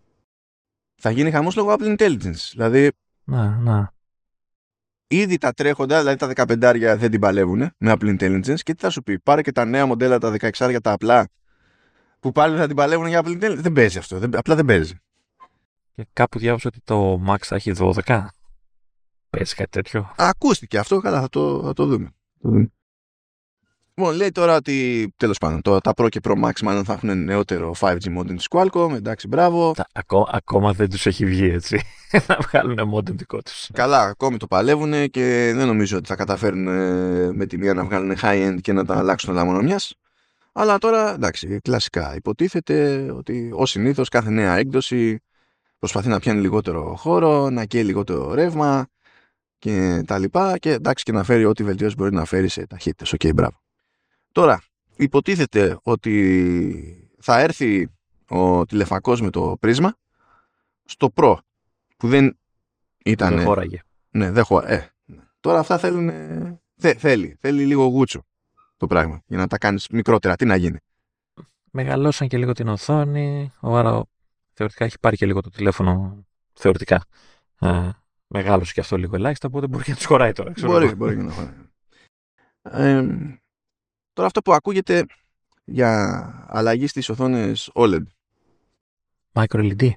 S1: Θα γίνει χαμός λόγω Apple Intelligence. Δηλαδή,
S2: να.
S1: ήδη τα τρέχοντα, δηλαδή τα 15 δεν την παλεύουν με Apple Intelligence, και τι θα σου πει, πάρε και τα νέα μοντέλα, τα 16 τα απλά, που πάλι θα την παλεύουν για Apple Intelligence. Δεν παίζει αυτό, απλά δεν παίζει.
S2: Και κάπου διάβασα ότι το Max θα έχει 12. Παίζει κάτι τέτοιο.
S1: Ακούστηκε αυτό, καλά, θα το δούμε. Λοιπόν, λέει τώρα ότι τέλος πάντων τα Pro και Pro Max μάλλον θα έχουν νεότερο 5G modem της Qualcomm. Εντάξει, μπράβο.
S2: Ακόμα δεν τους έχει βγει έτσι. Να βγάλουν modem δικό τους.
S1: Καλά, ακόμη το παλεύουν και δεν νομίζω ότι θα καταφέρουν με τη μία να βγάλουν high-end και να τα αλλάξουν όλα μόνο μιας. Αλλά τώρα, εντάξει, κλασικά. Υποτίθεται ότι ως συνήθως κάθε νέα έκδοση προσπαθεί να πιάνει λιγότερο χώρο, να καίει λιγότερο ρεύμα και τα λοιπά και εντάξει και να φέρει ό,τι βελτίωση μπορεί να φέρει σε ταχύτητες. Οκ, μπράβο. Τώρα, υποτίθεται ότι θα έρθει ο τηλεφακός με το πρίσμα στο Pro που δεν ήταν...
S2: Δεν χώραγε.
S1: Ναι, δεν χώραγε. Τώρα αυτά θέλουν... Θέλει λίγο γούτσο το πράγμα για να τα κάνεις μικρότερα. Τι να γίνει.
S2: Μεγαλώσαν και λίγο την οθόνη. Άρα θεωρητικά έχει πάρει και λίγο το τηλέφωνο. Θεωρητικά. Μεγάλωσε και αυτό λίγο ελάχιστα, οπότε μπορεί και να τους χωράει τώρα.
S1: Μπορεί και να χωράει. Τώρα αυτό που ακούγεται για αλλαγή στις οθόνες OLED.
S2: Micro LED.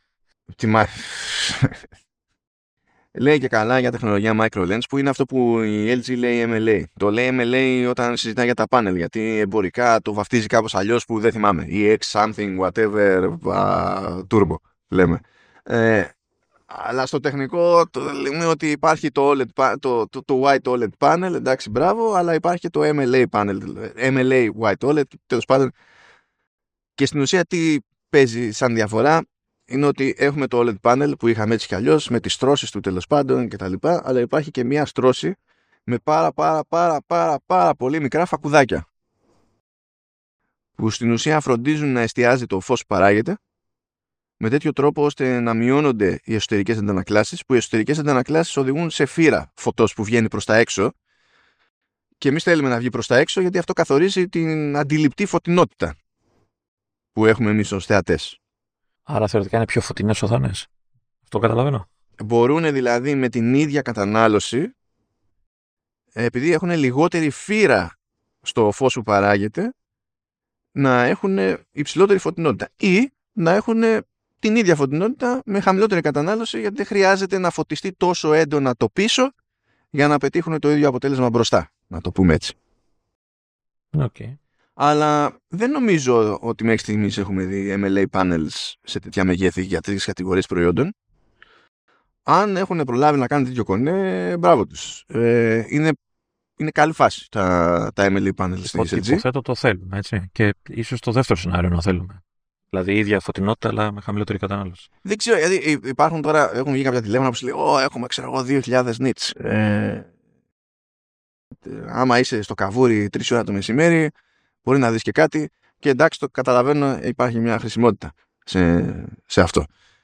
S1: Λέει και καλά για τεχνολογία micro lens που είναι αυτό που η LG λέει MLA. Το λέει MLA όταν συζητάει για τα πάνελ γιατί εμπορικά το βαφτίζει κάπως αλλιώς που δεν θυμάμαι. Ή X something whatever turbo λέμε. Αλλά στο τεχνικό λέμε ότι υπάρχει το white OLED panel, εντάξει μπράβο, αλλά υπάρχει και το MLA panel, MLA white OLED, τέλος πάντων. Και στην ουσία τι παίζει σαν διαφορά είναι ότι έχουμε το OLED panel που είχαμε έτσι κι αλλιώς με τις στρώσεις του τέλος πάντων και τα λοιπά, αλλά υπάρχει και μια στρώση με πάρα πολύ μικρά φακουδάκια που στην ουσία φροντίζουν να εστιάζει το φως που παράγεται με τέτοιο τρόπο ώστε να μειώνονται οι εσωτερικές αντανακλάσεις, που οι εσωτερικές αντανακλάσεις οδηγούν σε φύρα φωτός που βγαίνει προς τα έξω και εμείς θέλουμε να βγει προς τα έξω γιατί αυτό καθορίζει την αντιληπτή φωτεινότητα που έχουμε εμείς ως θεατές.
S2: Άρα θεωρητικά είναι πιο φωτεινές οθόνες. Αυτό καταλαβαίνω.
S1: Μπορούν δηλαδή με την ίδια κατανάλωση, επειδή έχουν λιγότερη φύρα στο φως που παράγεται, να έχουν υψηλότερη φωτεινότητα ή να έχουν την ίδια φωτεινότητα με χαμηλότερη κατανάλωση γιατί δεν χρειάζεται να φωτιστεί τόσο έντονα το πίσω για να πετύχουν το ίδιο αποτέλεσμα μπροστά. Να το πούμε έτσι.
S2: Okay.
S1: Αλλά δεν νομίζω ότι μέχρι στιγμής έχουμε δει MLA panels σε τέτοια μεγέθη για τέτοιες κατηγορίες προϊόντων. Αν έχουν προλάβει να κάνουν τέτοιο κονέ, μπράβο τους. Είναι καλή φάση τα MLA panels στην LG.
S2: Υποθέτω το θέλουμε, έτσι. Και ίσως το δεύτερο σενάριο να θέλουμε. Δηλαδή η ίδια φωτεινότητα, αλλά με χαμηλότερη κατανάλωση.
S1: Δεν ξέρω, γιατί υπάρχουν τώρα, έχουν βγει κάποια τηλέφωνα που σου λέει, έχουμε, ξέρω εγώ, 2.000 nits. Άμα είσαι στο καβούρι 3 ώρα το μεσημέρι, μπορεί να δεις και κάτι. Και εντάξει, το καταλαβαίνω, υπάρχει μια χρησιμότητα σε αυτό.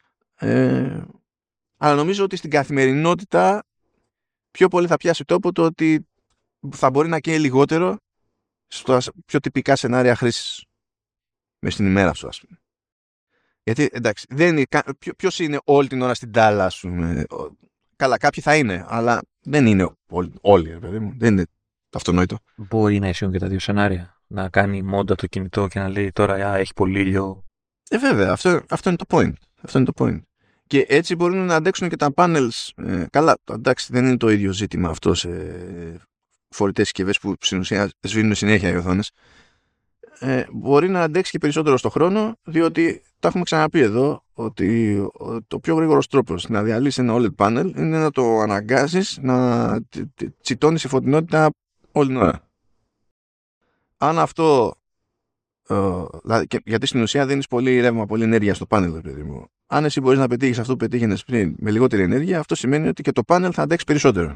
S1: Αλλά νομίζω ότι στην καθημερινότητα πιο πολύ θα πιάσει τόπο το ότι θα μπορεί να καίει λιγότερο στα πιο τυπικά σενάρια χρήσης μες στην ημέρα σου, ας πούμε. Γιατί εντάξει, ποιος είναι όλη την ώρα στην τάλα, ας πούμε. Καλά, κάποιοι θα είναι, αλλά δεν είναι όλοι, παιδί μου. Δεν είναι αυτονόητο.
S2: Μπορεί να ισχύουν και τα δύο σενάρια. Να κάνει μόντα το κινητό και να λέει τώρα έχει πολύ ήλιο.
S1: Βέβαια, αυτό είναι το point. Αυτό είναι το point. Και έτσι μπορούν να αντέξουν και τα panels. Καλά, εντάξει, δεν είναι το ίδιο ζήτημα αυτό σε φορητές συσκευές που στην ουσία σβήνουν συνέχεια οι οθόνες. Μπορεί να αντέξει και περισσότερο στο χρόνο, διότι τα έχουμε ξαναπεί εδώ ότι το πιο γρήγορος τρόπος να διαλύσει ένα OLED panel είναι να το αναγκάζεις να τσιτώνει σε φωτεινότητα όλη την ώρα. Αν αυτό γιατί στην ουσία δίνεις πολύ ρεύμα, πολύ ενέργεια στο πάνελ, παιδί μου. Αν εσύ μπορείς να πετύχεις αυτό που πετύχαινες πριν με λιγότερη ενέργεια, αυτό σημαίνει ότι και το πάνελ θα αντέξει περισσότερο.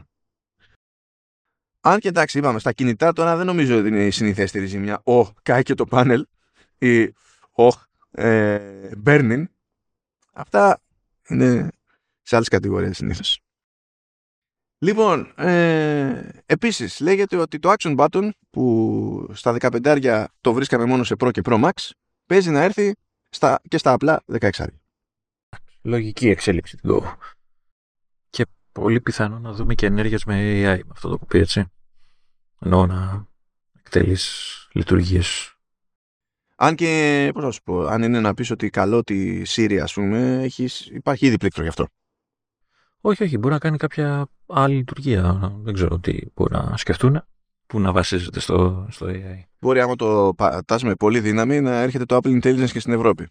S1: Αν και εντάξει, είπαμε, στα κινητά τώρα δεν νομίζω ότι είναι η συνηθέστερη ζημιά. Κάει και το πάνελ ή burning. Αυτά είναι σε άλλες κατηγορίες συνήθως. Λοιπόν, επίσης λέγεται ότι το action button που στα 15 το βρίσκαμε μόνο σε Pro και Pro Max παίζει να έρθει και στα απλά 16.
S2: Λογική εξέλιξη την Go. Και πολύ πιθανό να δούμε και ενέργειες με AI με αυτό το κουπί, έτσι. Ενώ να εκτελείς λειτουργίες.
S1: Αν και, πώς θα σου πω, αν είναι να πεις ότι καλό τη Siri, ας πούμε, υπάρχει ήδη πλήκτρο γι' αυτό.
S2: Όχι, μπορεί να κάνει κάποια άλλη λειτουργία. Δεν ξέρω τι μπορεί να σκεφτούν. που να βασίζεται στο AI.
S1: Μπορεί άμα το πατάς με πολύ δύναμη να έρχεται το Apple Intelligence και στην Ευρώπη.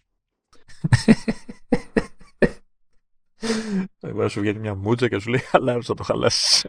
S2: Μπορεί να σου βγαίνει μια μούτσα και σου λέει χαλάρωσε, θα το χαλάσεις.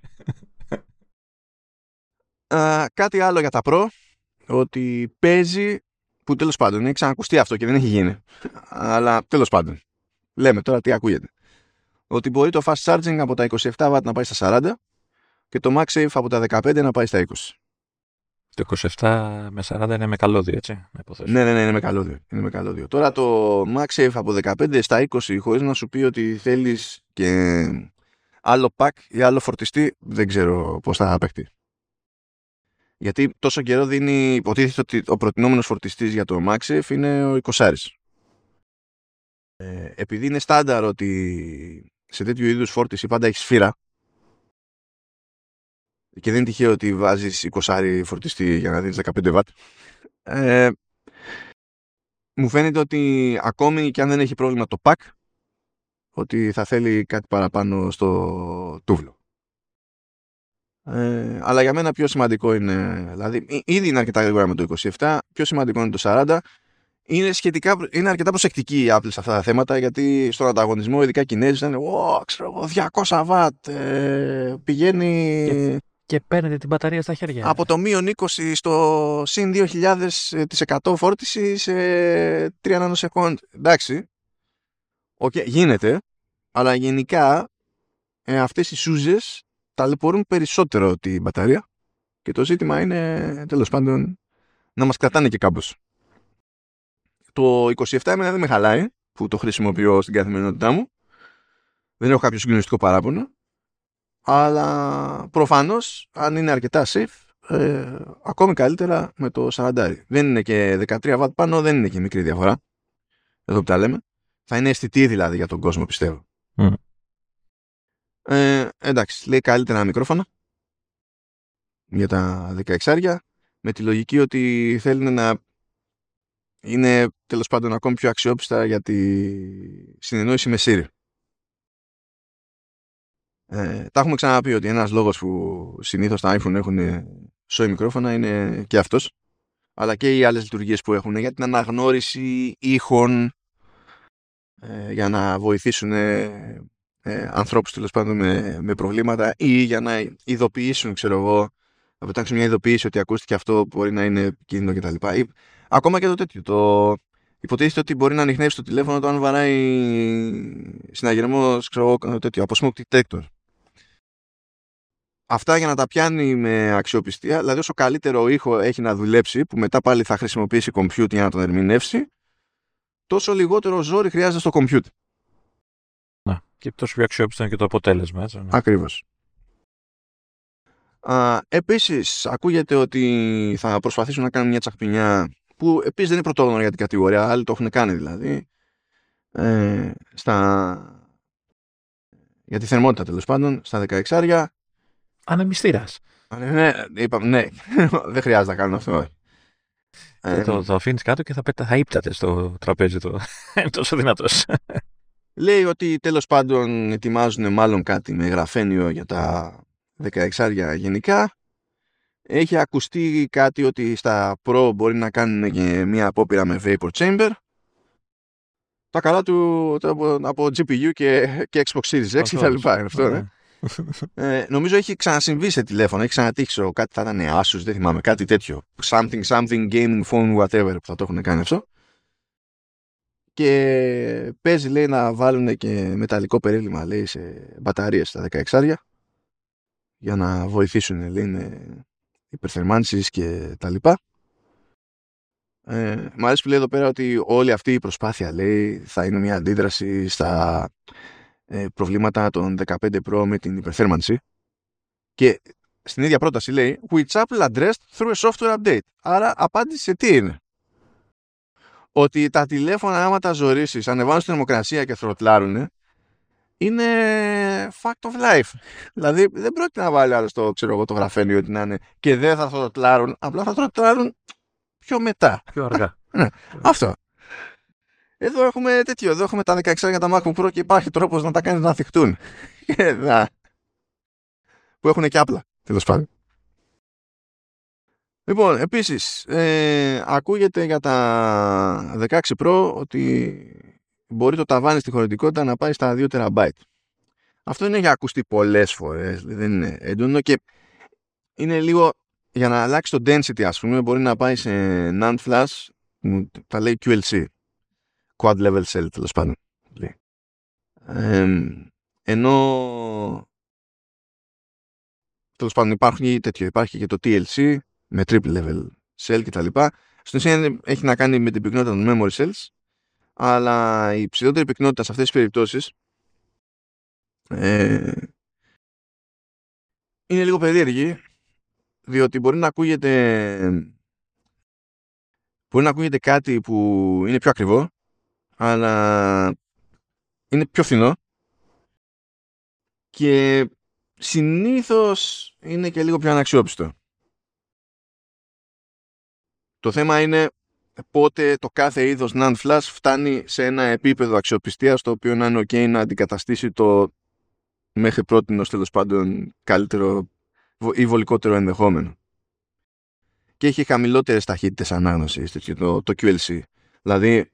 S1: Κάτι άλλο για τα Pro, ότι παίζει, που τέλος πάντων έχει ξανακουστεί αυτό και δεν έχει γίνει, αλλά τέλος πάντων λέμε τώρα τι ακούγεται, ότι μπορεί το fast charging από τα 27W να πάει στα 40 και το MagSafe από τα 15 να πάει στα 20.
S2: Το 27 με 40 είναι με καλώδιο, έτσι.
S1: Ναι, είναι με καλώδιο. Τώρα το MagSafe από 15 στα 20 χωρίς να σου πει ότι θέλεις και άλλο pack ή άλλο φορτιστή, δεν ξέρω πώς θα παίχτει. Γιατί τόσο καιρό υποτίθεται ότι ο προτινόμενος φορτιστής για το MagSafe είναι ο 20. Επειδή είναι στάνταρ ότι σε τέτοιου είδους φόρτιση πάντα έχει σφύρα και δεν είναι τυχαίο ότι βάζεις 20 φορτιστή για να δίνεις 15W, μου φαίνεται ότι ακόμη και αν δεν έχει πρόβλημα το pack, ότι θα θέλει κάτι παραπάνω στο τούβλο. Αλλά για μένα πιο σημαντικό είναι, δηλαδή ήδη είναι αρκετά γρήγορα με το 27, πιο σημαντικό είναι το 40. Είναι αρκετά προσεκτική η Apple σε αυτά τα θέματα, γιατί στον ανταγωνισμό ειδικά οι Κινέζοι είναι 200W πηγαίνει
S2: και παίρνετε την μπαταρία στα χέρια
S1: από το -20 στο συν 2000% φόρτιση σε 3 nanosecond. Εντάξει, γίνεται, αλλά γενικά αυτές οι σούζες ταλαιπωρούν περισσότερο την μπαταρία και το ζήτημα είναι τέλος πάντων να μας κρατάνε και κάμπος. Το 27 εμένα δεν με χαλάει που το χρησιμοποιώ στην καθημερινότητά μου. Δεν έχω κάποιο συγκλονιστικό παράπονο. Αλλά προφανώς αν είναι αρκετά safe, ακόμη καλύτερα με το 40. Δεν είναι και 13W πάνω, δεν είναι και μικρή διαφορά. Εδώ που τα λέμε. Θα είναι αισθητή δηλαδή για τον κόσμο, πιστεύω. Εντάξει, λέει καλύτερα μικρόφωνα για τα 16, με τη λογική ότι θέλουν να είναι τέλος πάντων ακόμη πιο αξιόπιστα για τη συνεννόηση με Siri. Τα έχουμε ξαναπεί ότι ένας λόγος που συνήθως τα iPhone έχουν σόι μικρόφωνα είναι και αυτός, αλλά και οι άλλες λειτουργίες που έχουν για την αναγνώριση ήχων, για να βοηθήσουν ανθρώπους τέλος πάντων με προβλήματα, ή για να ειδοποιήσουν, ξέρω εγώ, να πετάξουν μια ειδοποίηση ότι ακούστηκε αυτό που μπορεί να είναι επικίνδυνο κτλ. Ακόμα και το τέτοιο. Υποτίθεται ότι μπορεί να ανιχνεύσει το τηλέφωνο το αν βαράει συναγερμός, ξέρω εγώ, τέτοιο, από smoke detector. Αυτά για να τα πιάνει με αξιοπιστία, δηλαδή όσο καλύτερο ήχο έχει να δουλέψει, που μετά πάλι θα χρησιμοποιήσει computer για να τον ερμηνεύσει, τόσο λιγότερο ζόρι χρειάζεται στο computer.
S2: Να, και τόσο πιο αξιόπιστο είναι και το αποτέλεσμα. Έτσι, ναι.
S1: Ακριβώς. Επίσης, ακούγεται ότι θα προσπαθήσουν να κάνουν μια τσαχπινιά, που επίσης δεν είναι πρωτόγνωρο για την κατηγορία, άλλοι το έχουν κάνει δηλαδή, για τη θερμότητα τέλος πάντων, στα 16.
S2: Ανεμιστήρας.
S1: Ναι, είπαμε, ναι. Δεν χρειάζεται να κάνουν αυτό.
S2: Το αφήνεις κάτω και θα ύπταται στο τραπέζι το. Είναι τόσο δυνατός.
S1: Λέει ότι τέλος πάντων ετοιμάζουν μάλλον κάτι με γραφένιο για τα 16 γενικά. Έχει ακουστεί κάτι ότι στα Pro μπορεί να κάνουν και μια απόπειρα με Vapor Chamber. Τα καλά του από GPU και Xbox Series X και τα λοιπά. Αυτό, ναι. Νομίζω έχει ξανασυμβεί σε τηλέφωνο, έχει ξανατύχει κάτι, θα ήταν Asus, δεν θυμάμαι, κάτι τέτοιο. Something gaming phone whatever που θα το έχουν κάνει αυτό. Και παίζει, λέει, να βάλουν και μεταλλικό περίλημα, λέει, σε μπαταρίες στα 16 για να βοηθήσουν, λέει, με υπερθερμάνσεις και τα λοιπά. Μ' αρέσει που λέει εδώ πέρα ότι όλη αυτή η προσπάθεια, λέει, θα είναι μια αντίδραση στα προβλήματα των 15 Pro με την υπερθέρμανση, και στην ίδια πρόταση λέει which Apple addressed through a software update. Άρα απάντησε τι είναι? Ότι τα τηλέφωνα, άμα τα ζορίσεις, ανεβάνουν στην θερμοκρασία και θροτλάρουν, είναι fact of life. Δηλαδή δεν πρόκειται να βάλει άλλο το γραφένιο ότι να είναι και δεν θα θροτλάρουν, απλά θα θροτλάρουν πιο μετά,
S2: πιο αργά.
S1: Ναι, αυτό. Εδώ έχουμε τέτοιο, εδώ έχουμε τα 16 για τα MacBook Pro και υπάρχει τρόπος να τα κάνεις να θυχτούν. Που έχουν και απλά, τέλος πάντων. Λοιπόν, επίσης, ακούγεται για τα 16 Pro ότι μπορεί το ταβάνι στη χωρητικότητα να πάει στα 2 TB. Αυτό είναι για ακουστεί πολλές φορές, δεν είναι έντονο και είναι λίγο για να αλλάξει το density, ας πούμε, μπορεί να πάει σε NAND flash, τα λέει QLC, Quad Level Cell, τέλος πάντων. Ενώ τέλος πάντων υπάρχει και το TLC με triple level cell κτλ. Στην ουσία έχει να κάνει με την πυκνότητα των memory cells, αλλά η ψηλότερη πυκνότητα σε αυτές τις περιπτώσεις είναι λίγο περίεργη, διότι μπορεί να ακούγεται κάτι που είναι πιο ακριβό, αλλά είναι πιο φθηνό και συνήθως είναι και λίγο πιο αναξιόπιστο. Το θέμα είναι πότε το κάθε είδος NAND flash φτάνει σε ένα επίπεδο αξιοπιστίας το οποίο να είναι ok να αντικαταστήσει το μέχρι πρότινος, τέλος πάντων, καλύτερο ή βολικότερο ενδεχόμενο. Και έχει χαμηλότερες ταχύτητες ανάγνωσης το QLC. Δηλαδή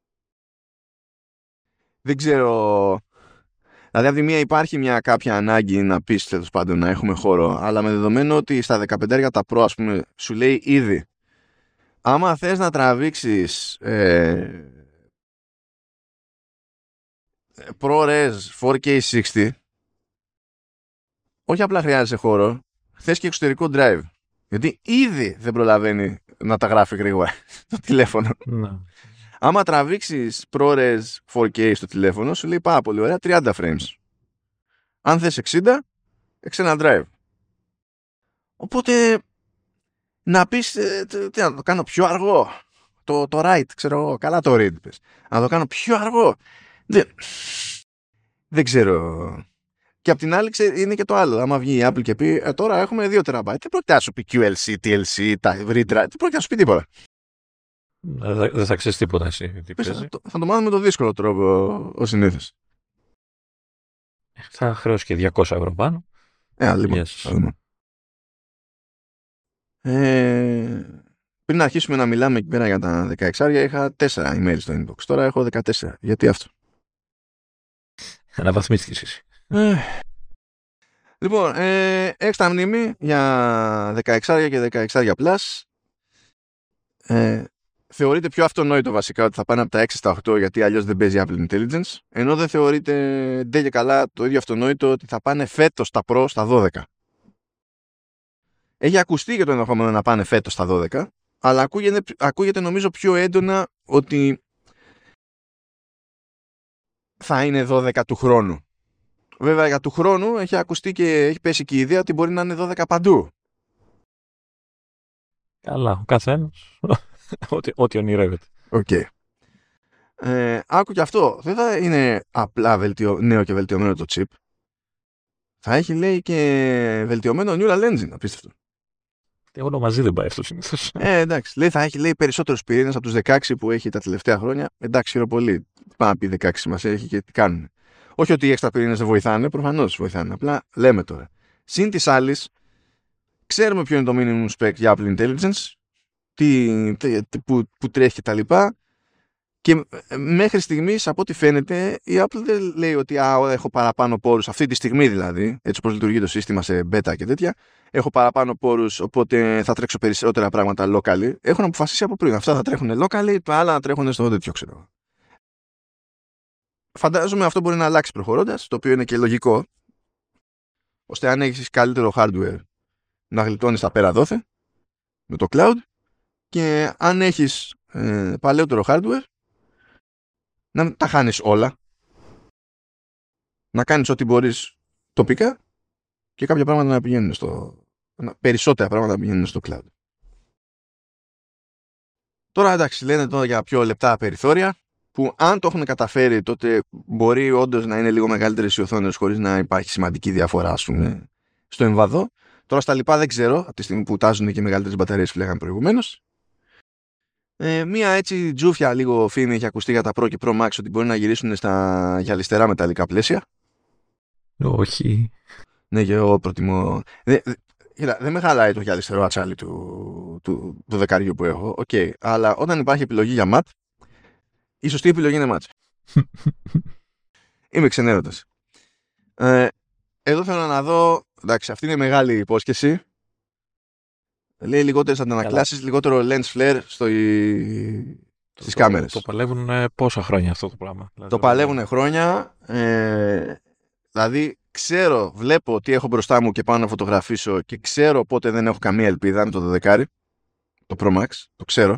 S1: δεν ξέρω. Δηλαδή από τη μία υπάρχει μια κάποια ανάγκη να πεις, τέλος πάντων, να έχουμε χώρο, αλλά με δεδομένο ότι στα 15 τα Pro, ας πούμε, σου λέει ήδη άμα θες να τραβήξεις ProRes 4K60, όχι απλά χρειάζεσαι χώρο, θες και εξωτερικό drive. Γιατί ήδη δεν προλαβαίνει να τα γράφει γρήγορα το τηλέφωνο.
S2: Ναι.
S1: Άμα τραβήξεις ProRes 4K στο τηλέφωνο, σου λέει πάρα πολύ ωραία 30 frames. Αν θες 60, ένα drive. Οπότε να πεις τι να το κάνω πιο αργό. Το write, ξέρω εγώ, καλά το read πες. Να το κάνω πιο αργό. Δεν ξέρω. Και απ' την άλλη είναι και το άλλο. Άμα βγει η Apple και πει τώρα έχουμε 2 TB. Τι πρόκειται να σου πει QLC, TLC, read write. Τι πρόκειται να σου πει τίποτα.
S2: Δεν θα ξέρεις τίποτα εσύ.
S1: Θα το μάθουμε με το δύσκολο τρόπο ως συνήθως.
S2: Θα χρεώσει και 200 ευρώ πάνω.
S1: Λοιπόν. Πριν αρχίσουμε να μιλάμε εκεί πέρα για τα 16, είχα 4 email στο inbox. Τώρα έχω 14. Γιατί αυτό?
S2: Αναβαθμίστηκες εσύ.
S1: Λοιπόν, έξτρα μνήμη για 16 και 16 Plus. Θεωρείται πιο αυτονόητο βασικά ότι θα πάνε από τα 6 στα 8, γιατί αλλιώς δεν παίζει Apple Intelligence, ενώ δεν θεωρείται ντε και καλά το ίδιο αυτονόητο ότι θα πάνε φέτος τα Pro στα 12. Έχει ακουστεί και το ενδεχόμενο να πάνε φέτος στα 12, αλλά ακούγεται νομίζω πιο έντονα ότι θα είναι 12 του χρόνου. Βέβαια για του χρόνου έχει ακουστεί και έχει πέσει και η ιδέα ότι μπορεί να είναι 12 παντού.
S2: Καλά, ο καθένας ό,τι ονειρεύεται.
S1: Οκ. Άκου και αυτό. Δεν θα είναι απλά νέο και βελτιωμένο το chip. Θα έχει, λέει, και βελτιωμένο Neural Engine. Απίστευτο.
S2: Όλο μαζί δεν πάει αυτό συνήθως.
S1: Εντάξει. Λέει, θα έχει, λέει, περισσότερους πυρήνες από τους 16 που έχει τα τελευταία χρόνια. Εντάξει, χειροπολί. Πάμε να πει 16 μας έχει και τι κάνουν. Όχι ότι οι έξτρα πυρήνες δεν βοηθάνε. Προφανώς βοηθάνε. Απλά λέμε τώρα. Συν της άλλης, ξέρουμε ποιο είναι το minimum spec για Apple Intelligence. Που τρέχει και τα λοιπά. Και μέχρι στιγμής, από ό,τι φαίνεται, η Apple δεν λέει ότι έχω παραπάνω πόρους, αυτή τη στιγμή δηλαδή, έτσι όπως λειτουργεί το σύστημα σε beta και τέτοια, έχω παραπάνω πόρους, οπότε θα τρέξω περισσότερα πράγματα locally. Έχουν αποφασίσει από πριν. Αυτά θα τρέχουν locally, τα άλλα θα τρέχουν στο τέτοιο, ξέρω. Φαντάζομαι αυτό μπορεί να αλλάξει προχωρώντας, το οποίο είναι και λογικό, ώστε αν έχεις καλύτερο hardware να γλιτώνεις τα πέρα δόθε με το cloud, και αν έχεις παλαιότερο hardware να τα χάνεις όλα, να κάνεις ό,τι μπορείς τοπικά και κάποια πράγματα να πηγαίνουν περισσότερα πράγματα να πηγαίνουν στο cloud. Τώρα εντάξει, λένε τώρα για πιο λεπτά περιθώρια, που αν το έχουν καταφέρει τότε μπορεί όντως να είναι λίγο μεγαλύτερες οι οθόνες χωρίς να υπάρχει σημαντική διαφορά, ας πούμε, στο εμβαδό. Τώρα στα λοιπά δεν ξέρω, από τη στιγμή που τάζουν και μεγαλύτερες μπαταρίες που λέγαμε προηγουμένως. Μία έτσι τζούφια λίγο φήμη έχει ακουστεί για τα Pro και Pro Max ότι μπορεί να γυρίσουν στα γυαλιστερά μεταλλικά πλαίσια.
S2: Όχι.
S1: Ναι, και εγώ προτιμώ. Κοίτα, δεν με χαλάει το γυαλιστερό ατσάλι του δεκαριού που έχω. Okay, αλλά όταν υπάρχει επιλογή για ματ, η σωστή επιλογή είναι ματ. Είμαι ξενέρωτας. Εδώ θέλω να δω. Εντάξει, αυτή είναι μεγάλη υπόσχεση. Λέει λιγότερες αντανακλάσεις, λιγότερο lens flare στις κάμερες.
S2: Το παλεύουν πόσα χρόνια αυτό το πράγμα.
S1: Το παλεύουν χρόνια. Δηλαδή, βλέπω τι έχω μπροστά μου και πάω να φωτογραφίσω και ξέρω πότε δεν έχω καμία ελπίδα με το 12, το Pro Max, το ξέρω.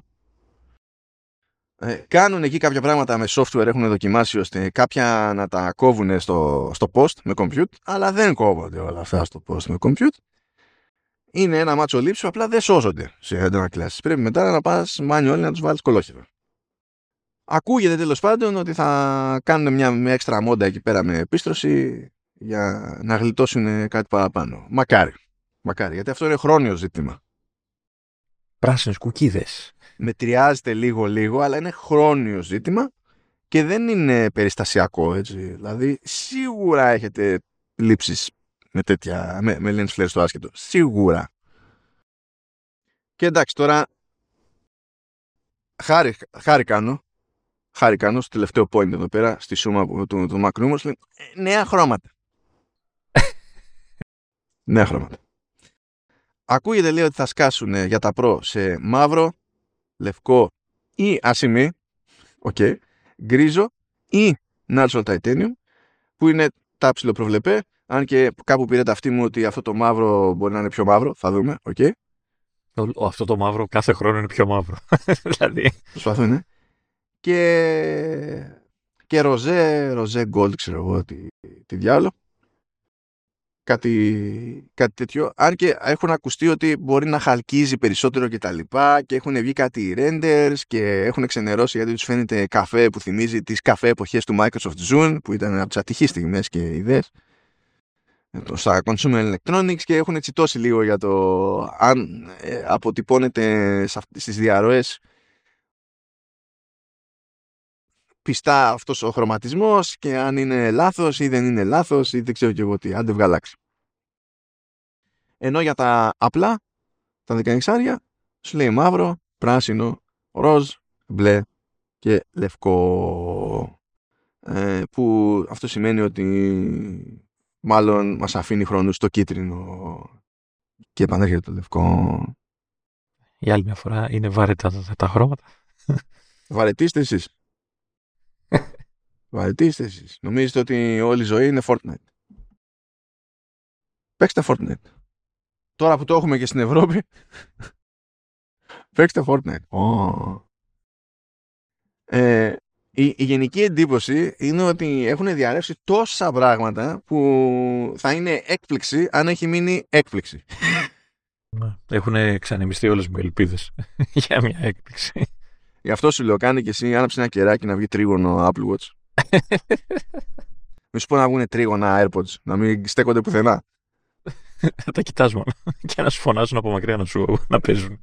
S1: Κάνουν εκεί κάποια πράγματα με software, έχουν δοκιμάσει ώστε κάποια να τα κόβουν στο post με compute, αλλά δεν κόβονται όλα αυτά στο post με compute. Είναι ένα μάτσο λήψου, απλά δεν σώζονται σε αντανακλάσεις. Πρέπει μετά να πας manual να τους βάλεις κολόχερα. Ακούγεται τέλος πάντων ότι θα κάνουν μια έξτρα μόντα εκεί πέρα με επίστρωση για να γλιτώσουν κάτι παραπάνω. Μακάρι, γιατί αυτό είναι χρόνιο ζήτημα.
S2: Πράσινες κουκίδες.
S1: Μετριάζεται λίγο, αλλά είναι χρόνιο ζήτημα και δεν είναι περιστασιακό, έτσι. Δηλαδή, σίγουρα έχετε λήψεις με lens flare στο άσχετο. Σίγουρα. Και εντάξει, τώρα χάρη κάνω στο τελευταίο point εδώ πέρα, στη σούμα του μακρού μου, νέα χρώματα. Νέα χρώματα. Ακούγεται, λέει, ότι θα σκάσουν για τα Pro σε μαύρο, λευκό ή ασημή, γκρίζο ή natural titanium, που είναι τα ψιλοπροβλεπέ, αν και κάπου πήρε ταυτή μου ότι αυτό το μαύρο μπορεί να είναι πιο μαύρο, θα δούμε,
S2: Αυτό το μαύρο κάθε χρόνο είναι πιο μαύρο. Δηλαδή.
S1: Προσπαθούν, και ροζέ gold, ξέρω εγώ τι διάλογο. Κάτι τέτοιο, αν και έχουν ακουστεί ότι μπορεί να χαλκίζει περισσότερο και τα λοιπά και έχουν βγει κάτι renders και έχουν ξενερώσει γιατί τους φαίνεται καφέ που θυμίζει τις καφέ εποχές του Microsoft Zune, που ήταν από τις ατυχείς στιγμές και ιδέες στα consumer electronics, και έχουν τσιτώσει λίγο για το αν αποτυπώνεται στις διαρροές πιστά αυτός ο χρωματισμός και αν είναι λάθος ή δεν είναι λάθος ή δεν ξέρω και εγώ τι, άντε βγαλάξει. Ενώ για τα απλά, τα 16, σου λέει μαύρο, πράσινο, ροζ, μπλε και λευκό. Που αυτό σημαίνει ότι μάλλον μας αφήνει χρόνο στο κίτρινο και επανέρχεται το λευκό.
S2: Η άλλη μια φορά είναι βαρετά τα χρώματα.
S1: Βαρετήστε εσείς. Βαρετήστε εσείς. Νομίζετε ότι όλη η ζωή είναι Fortnite. Παίξτε Fortnite. Τώρα που το έχουμε και στην Ευρώπη, παίξτε Fortnite. Η γενική εντύπωση είναι ότι έχουν διαρρεύσει τόσα πράγματα που θα είναι έκπληξη αν έχει μείνει έκπληξη.
S2: Έχουν ξανεμιστεί όλες μου ελπίδες για μια έκπληξη.
S1: Γι' αυτό σου λέω, κάνει και εσύ, άναψε ένα κεράκι να βγει τρίγωνο Apple Watch. Μη σου πω να βγουν τρίγωνα AirPods, να μην στέκονται πουθενά.
S2: Τα κοιτάς μόνο και να σου φωνάζουν από μακριά να παίζουν.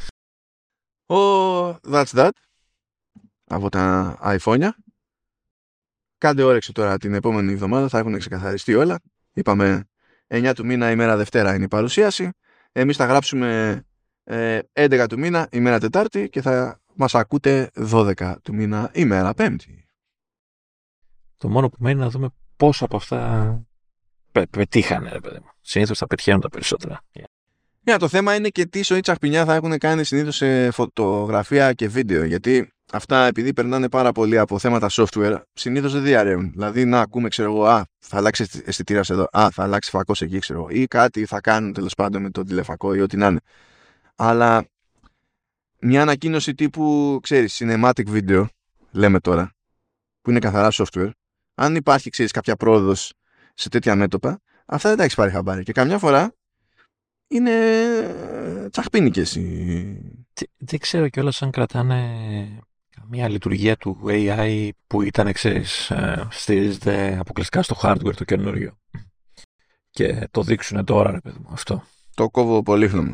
S1: That's that. Από τα iPhone. Κάντε όρεξη τώρα, την επόμενη εβδομάδα θα έχουν ξεκαθαριστεί όλα. Είπαμε 9 του μήνα ημέρα Δευτέρα είναι η παρουσίαση. Εμείς θα γράψουμε 11 του μήνα ημέρα Τετάρτη και θα μας ακούτε 12 του μήνα ημέρα Πέμπτη.
S2: Το μόνο που μένει να δούμε πόσα από αυτά πετύχανε, ρε παιδί μου. Συνήθως θα πετυχαίνουν τα περισσότερα.
S1: Το θέμα είναι και τι σοή τσαχπινιά θα έχουν κάνει συνήθως σε φωτογραφία και βίντεο. Γιατί αυτά, επειδή περνάνε πάρα πολύ από θέματα software, συνήθως δεν διαρρέουν. Δηλαδή, να ακούμε, ξέρω εγώ, θα αλλάξει αισθητήρας εδώ, θα αλλάξει φακός εκεί, ξέρω εγώ, ή κάτι θα κάνουν τέλος πάντων με το τηλεφακό ή ό,τι να είναι. Αλλά μια ανακοίνωση τύπου, ξέρεις, cinematic video, λέμε τώρα, που είναι καθαρά software, αν υπάρχει, ξέρεις, κάποια πρόοδος σε τέτοια μέτωπα, αυτά δεν τα έχεις πάρει χαμπάρι. Και καμιά φορά είναι τσαχπίνικες.
S2: Δεν ξέρω κιόλας αν κρατάνε καμία λειτουργία του AI που ήταν, ξέρεις, στηρίζεται αποκλειστικά στο hardware το καινούριο. Και το δείξουνε τώρα, ρε παιδί μου, αυτό.
S1: Το κόβω πολύχρωμο.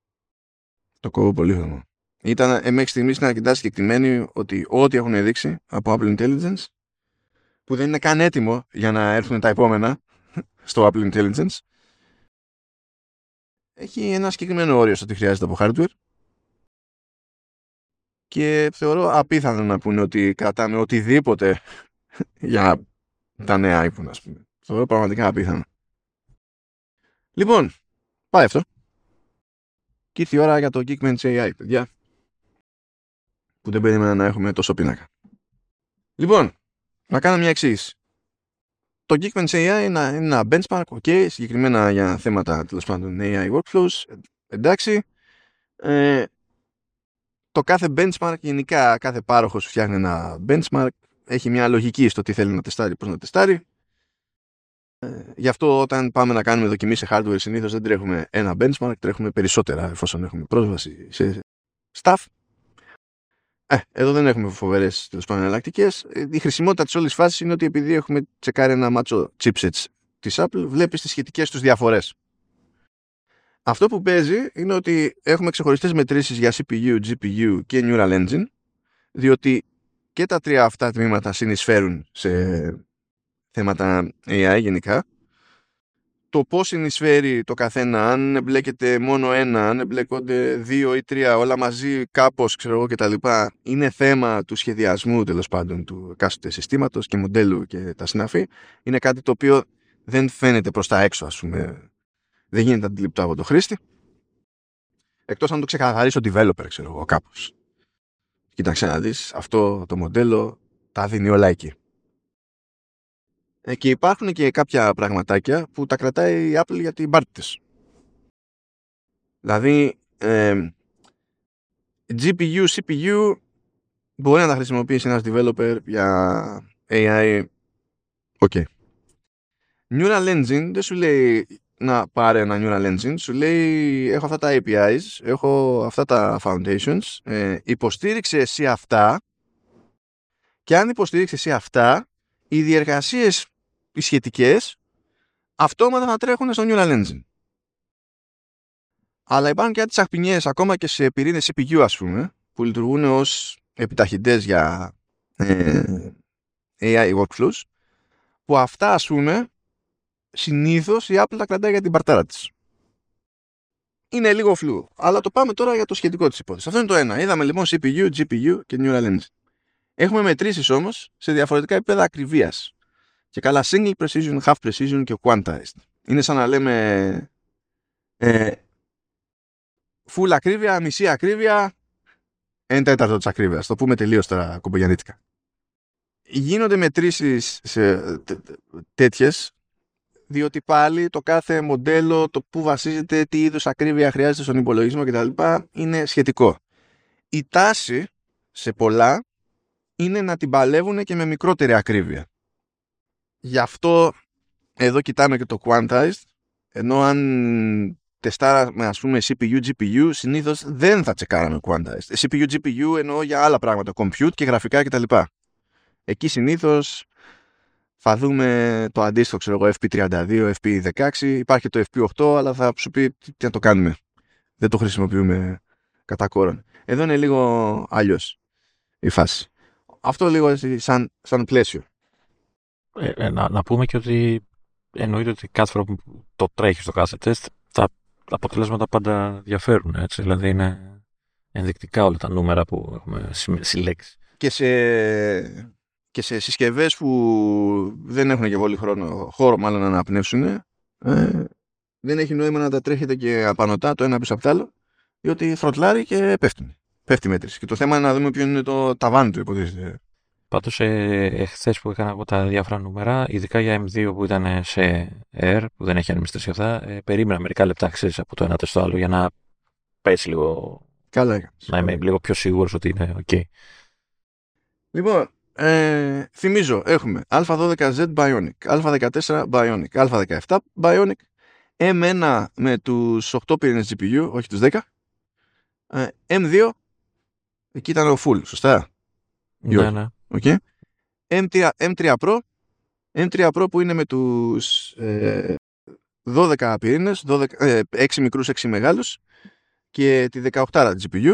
S1: Μέχρι στιγμής είναι αρκετά συγκεκριμένοι ότι ό,τι έχουν δείξει από Apple Intelligence, που δεν είναι καν έτοιμο για να έρθουν τα επόμενα στο Apple Intelligence, έχει ένα συγκεκριμένο όριο στο τι χρειάζεται από hardware και θεωρώ απίθανο να πούνε ότι κρατάμε οτιδήποτε για τα νέα iPhone, ας πούμε. Θεωρώ πραγματικά απίθανο. Λοιπόν, πάει αυτό. Και ήρθε η ώρα για το Geekbench AI, παιδιά. Που δεν περίμενα να έχουμε τόσο πίνακα. Λοιπόν, να κάνω μια εξήγηση. Το Geekbench AI είναι ένα benchmark, ok, συγκεκριμένα για θέματα τέλος πάντων AI workflows, εντάξει. Το κάθε benchmark, γενικά κάθε πάροχος φτιάχνει ένα benchmark, έχει μια λογική στο τι θέλει να τεστάρει, πώς να τεστάρει. Γι' αυτό όταν πάμε να κάνουμε δοκιμή σε hardware συνήθως δεν τρέχουμε ένα benchmark, τρέχουμε περισσότερα εφόσον έχουμε πρόσβαση σε stuff. Εδώ δεν έχουμε φοβερές τέλος πάντων εναλλακτικές. Η χρησιμότητα της όλης φάσης είναι ότι επειδή έχουμε τσεκάρει ένα μάτσο chipsets της Apple, βλέπεις τις σχετικές τους διαφορές. Αυτό που παίζει είναι ότι έχουμε ξεχωριστές μετρήσεις για CPU, GPU και Neural Engine, διότι και τα τρία αυτά τμήματα συνεισφέρουν σε θέματα AI γενικά. Το πώς συνεισφέρει το καθένα, αν εμπλέκεται μόνο ένα, αν εμπλέκονται 2 ή 3, όλα μαζί κάπως, ξέρω εγώ κτλ. Είναι θέμα του σχεδιασμού τέλος πάντων του εκάστοτε συστήματος και μοντέλου και τα συναφή. Είναι κάτι το οποίο δεν φαίνεται προς τα έξω, ας πούμε. Δεν γίνεται αντιληπτό από το χρήστη. Εκτός αν το ξεκαθαρίσει ο developer, ξέρω εγώ, κάπως. Κοίταξε να δεις, αυτό το μοντέλο τα δίνει όλα εκεί. Και υπάρχουν και κάποια πραγματάκια που τα κρατάει η Apple για την πάρτι της. Δηλαδή, GPU, CPU μπορεί να τα χρησιμοποιήσει ένας developer για AI. Ok. Neural Engine δεν σου λέει να πάρει ένα Neural Engine, σου λέει έχω αυτά τα APIs, έχω αυτά τα foundations, υποστήριξε εσύ αυτά και αν υποστήριξε εσύ αυτά, οι διεργασίες οι σχετικές αυτόματα θα τρέχουν στο Neural Engine. Αλλά υπάρχουν και τσαχπινιές ακόμα και σε πυρήνες CPU, ας πούμε, που λειτουργούν ως επιταχυντές για AI workflows, που αυτά, ας πούμε, συνήθως η Apple τα κρατάει για την παρτάρα της. Είναι λίγο φλού. Αλλά το πάμε τώρα για το σχετικό της υπόθεση. Αυτό είναι το ένα. Είδαμε λοιπόν CPU, GPU και Neural Engine. Έχουμε μετρήσεις όμως σε διαφορετικά επίπεδα ακριβίας. Και καλά single precision, half precision και quantized. Είναι σαν να λέμε full ακρίβεια, μισή ακρίβεια, 1/4 της ακρίβειας. Το πούμε τελείως τώρα κομπογιαννίτικα. Γίνονται μετρήσεις σε τέτοιες, διότι πάλι το κάθε μοντέλο, το που βασίζεται, τι είδους ακρίβεια χρειάζεται στον υπολογισμό κτλ. Είναι σχετικό. Η τάση σε πολλά είναι να την παλεύουν και με μικρότερη ακρίβεια. Γι' αυτό εδώ κοιτάμε και το quantized, ενώ αν τεστάραμε ας πούμε CPU, GPU, συνήθως δεν θα τσεκάραμε quantized. CPU, GPU εννοώ για άλλα πράγματα, compute και γραφικά κτλ. Εκεί συνήθως θα δούμε το αντίστοιχο, ξέρω εγώ, FP32, FP16, υπάρχει και το FP8, αλλά θα σου πει τι να το κάνουμε. Δεν το χρησιμοποιούμε κατά κόρον. Εδώ είναι λίγο αλλιώς η φάση. Αυτό λίγο σαν πλαίσιο.
S2: Να πούμε και ότι εννοείται ότι κάθε φορά που το τρέχει στο κάθε τεστ, τα αποτελέσματα πάντα διαφέρουν. Έτσι. Δηλαδή είναι ενδεικτικά όλα τα νούμερα που έχουμε συλλέξει.
S1: Και σε συσκευές που δεν έχουν και πολύ χώρο μάλλον να αναπνεύσουν, δεν έχει νόημα να τα τρέχετε και απανωτά το ένα πίσω από το άλλο, διότι θροτλάρει και πέφτουν. Πέφτει η μέτρηση. Και το θέμα είναι να δούμε ποιο είναι το ταβάνι του, υποτίθεται.
S2: Πάντως, χθες που έκανα εγώ τα διάφορα νούμερα, ειδικά για M2 που ήταν σε Air, που δεν έχει ανεμιστές αυτά, περίμενα μερικά λεπτά, ξέρεις, από το ένα τεστ στο άλλο για να πέσει λίγο.
S1: Καλά.
S2: Να είμαι λίγο πιο σίγουρος ότι είναι OK.
S1: Λοιπόν, θυμίζω, έχουμε Α12Z Bionic, Α14 Bionic, Α17 Bionic, M1 με τους 8 πυρήνες GPU, όχι τους 10, M2, εκεί ήταν ο full, σωστά?
S2: Ναι.
S1: Okay. M3 Pro που είναι με τους 12 πυρήνες, 6 μικρούς, 6 μεγάλους και τη 18 GPU.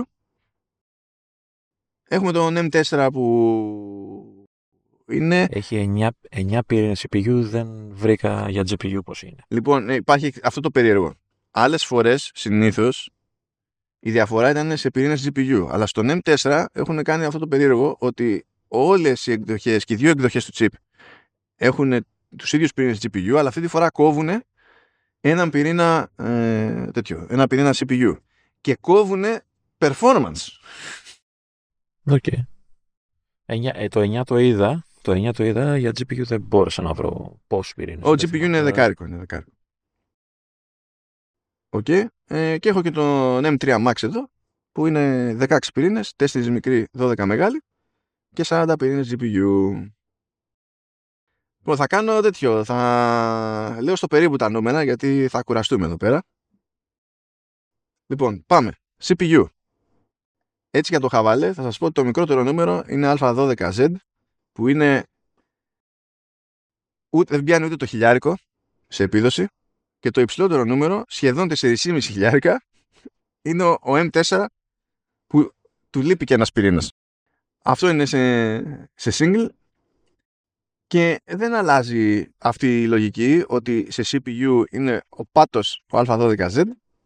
S1: Έχουμε τον M4 που είναι...
S2: Έχει 9 πυρήνες CPU, δεν βρήκα για GPU πώς είναι.
S1: Λοιπόν, υπάρχει αυτό το περίεργο. άλλες φορές συνήθως η διαφορά ήταν σε πυρήνες GPU. Αλλά στον M4 έχουν κάνει αυτό το περίεργο ότι όλες οι εκδοχές και οι δύο εκδοχές του chip έχουν τους ίδιους πυρήνες GPU, αλλά αυτή τη φορά κόβουν έναν πυρήνα ένα πυρήνα CPU και κόβουν performance.
S2: Okay. Το 9 το είδα. Το 9 το είδα, για GPU δεν μπόρεσα να βρω πόσους πυρήνες.
S1: Ο GPU είναι δεκάρικο. Okay. Και έχω και τον M3 Max εδώ, που είναι 16 πυρήνες, 4 μικροί, 12 μεγάλοι και 40 πυρήνες GPU. Θα κάνω τέτοιο, θα λέω στο περίπου τα νούμερα γιατί θα κουραστούμε εδώ πέρα. Λοιπόν, πάμε. CPU. Έτσι για το χαβάλε θα σας πω ότι το μικρότερο νούμερο είναι α12Z, που είναι δεν πιάνει ούτε το χιλιάρικο σε επίδοση, και το υψηλότερο νούμερο, σχεδόν 4,5 χιλιάρικα, είναι ο M4, που του λείπει και ένας πυρήνας. Αυτό είναι σε single και δεν αλλάζει αυτή η λογική ότι σε CPU είναι ο πάτος ο α12Z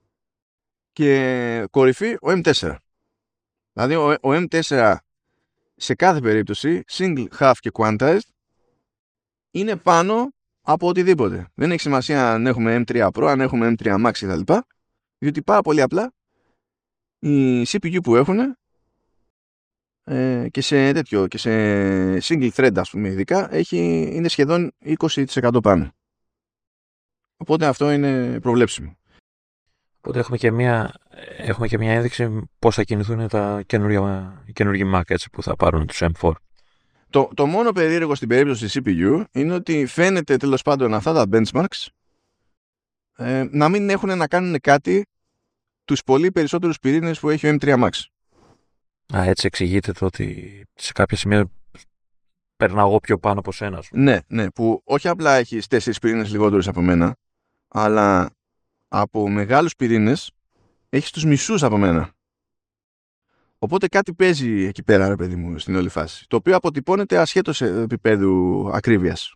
S1: και κορυφή ο M4. Δηλαδή ο M4 σε κάθε περίπτωση, single, half και quantized, είναι πάνω από οτιδήποτε. Δεν έχει σημασία αν έχουμε M3 Pro, αν έχουμε M3 Max κτλ. Διότι πάρα πολύ απλά η CPU που έχουν και σε τέτοιο και σε single thread, ας πούμε, ειδικά είναι σχεδόν 20% πάνω. Οπότε αυτό είναι προβλέψιμο.
S2: Οπότε έχουμε και μια ένδειξη πώς θα κινηθούν οι καινούργιοι Mac, έτσι, που θα πάρουν τους M4.
S1: Το μόνο περίεργο στην περίπτωση της CPU είναι ότι φαίνεται τέλος πάντων αυτά τα benchmarks να μην έχουν να κάνουν κάτι τους πολύ περισσότερους πυρήνες που έχει ο M3 Max.
S2: Έτσι εξηγείται το ότι σε κάποια σημεία περνάω εγώ πιο πάνω από σένα.
S1: Ναι, που όχι απλά έχεις 4 πυρήνες λιγότερους από μένα, αλλά από μεγάλους πυρήνες έχεις τους μισούς από μένα. Οπότε κάτι παίζει εκεί πέρα, ρε παιδί μου, στην όλη φάση. Το οποίο αποτυπώνεται ασχέτως επίπεδου ακρίβειας.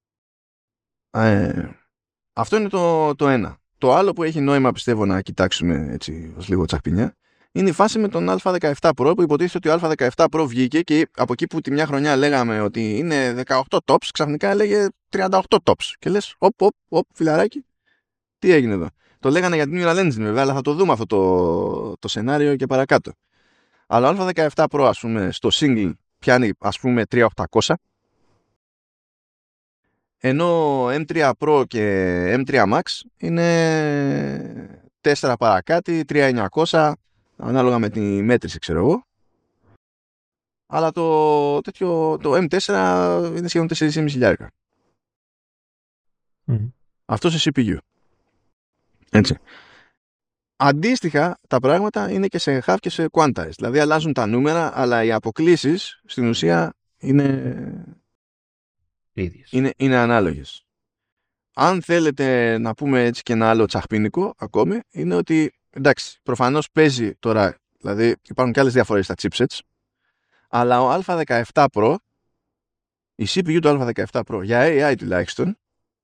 S1: Αυτό είναι το ένα. Το άλλο που έχει νόημα, πιστεύω, να κοιτάξουμε έτσι ως λίγο τσαχπινιά, είναι η φάση με τον Α17 Pro, που υποτίθεται ότι ο Α17 Pro βγήκε και από εκεί που τη μια χρονιά λέγαμε ότι είναι 18 tops, ξαφνικά έλεγε 38 tops. Και λες, φιλαράκι, τι έγινε εδώ. Το λέγανε για την Neural Engine βέβαια, αλλά θα το δούμε αυτό το σενάριο και παρακάτω. Αλλά ο Α17 Pro, ας πούμε, στο single πιάνει, ας πούμε, 3.800, ενώ M3 Pro και M3 Max είναι 4 παρακάτι, 3.900, ανάλογα με τη μέτρηση, ξέρω εγώ. Αλλά το M4 είναι σχεδόν 4.500. Αυτό σε CPU. Έτσι. Αντίστοιχα, τα πράγματα είναι και σε half και σε quantized. Δηλαδή αλλάζουν τα νούμερα, αλλά οι αποκλίσεις στην ουσία είναι ανάλογες. Αν θέλετε να πούμε έτσι και ένα άλλο τσαχπίνικο ακόμη, είναι ότι εντάξει, προφανώς παίζει τώρα, δηλαδή υπάρχουν και άλλες διαφορές στα chipsets, αλλά ο Α17 Pro, η CPU του Α17 Pro για AI τουλάχιστον,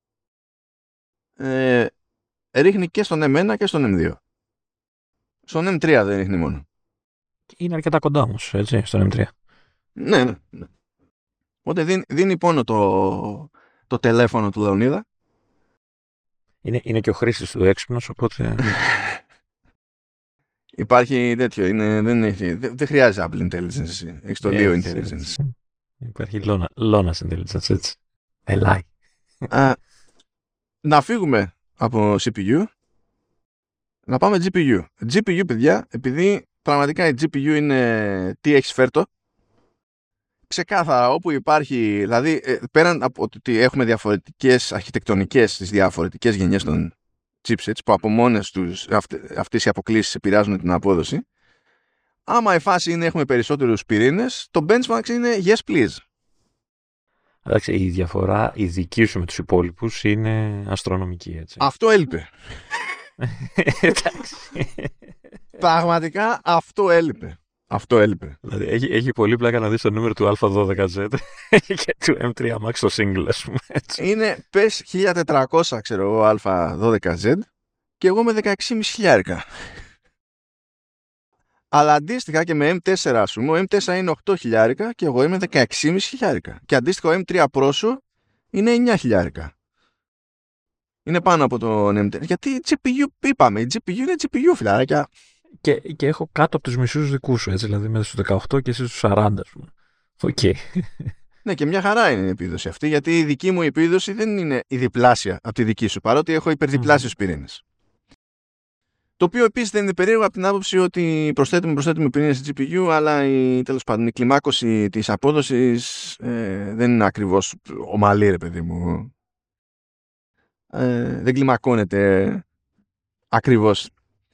S1: ρίχνει και στον M1 και στον M2. Στον M3 δεν ρίχνει μόνο.
S2: Είναι αρκετά κοντά όμως, έτσι, στον M3.
S1: Ναι. Οπότε δίνει πόνο το τηλέφωνο του Λεωνίδα.
S2: Είναι και ο χρήστης του έξυπνος, οπότε...
S1: Υπάρχει τέτοιο, δεν χρειάζεται Apple Intelligence, έχεις το Leo Intelligence.
S2: Υπάρχει Lonas Intelligence, έτσι. Ελάει.
S1: Να φύγουμε από CPU, να πάμε GPU. GPU, παιδιά, επειδή πραγματικά η GPU είναι τι έχεις φέρτο, ξεκάθαρα όπου υπάρχει, δηλαδή πέραν από ότι έχουμε διαφορετικές αρχιτεκτονικές στις διαφορετικές γενιές των chipsets που από μόνες τους αυτές οι αποκλίσεις επηρεάζουν την απόδοση, άμα η φάση είναι έχουμε περισσότερους πυρήνες, το benchmark είναι yes please.
S2: Εντάξει, η διαφορά η δική σου με τους υπόλοιπους είναι αστρονομική, έτσι.
S1: Αυτό έλειπε.
S2: Εντάξει.
S1: Πραγματικά αυτό έλειπε.
S2: Δηλαδή έχει πολύ πλάκα να δεις το νούμερο του Α12Z και του M3 Max στο single, ας πούμε, έτσι.
S1: Είναι πες 1400, ξέρω εγώ, Α12Z και εγώ με 16.500 χιλιάρικα. Αλλά αντίστοιχα και με M4, ας πούμε, ο M4 είναι 8 χιλιάρικα και εγώ είμαι 16.500 χιλιάρικα. Και αντίστοιχα ο M3 Pro είναι 9 χιλιάρικα. Είναι πάνω από τον M4. Γιατί η GPU, είπαμε, η GPU είναι GPU, φιλαράκια.
S2: Και έχω κάτω από τους μισούς δικούς σου, έτσι, δηλαδή μέσα στους 18 και εσύ στους 40, ας πούμε. Οκ.
S1: Ναι, και μια χαρά είναι η επίδοση αυτή, γιατί η δική μου επίδοση δεν είναι η διπλάσια από τη δική σου, παρότι έχω υπερδιπλάσιους πυρήνες. Το οποίο επίσης δεν είναι περίεργο από την άποψη ότι προσθέτουμε πυρήνες στη GPU, αλλά τέλος πάντων η κλιμάκωση της απόδοσης δεν είναι ακριβώς ομαλή, ρε παιδί μου. Δεν κλιμακώνεται ακριβώς.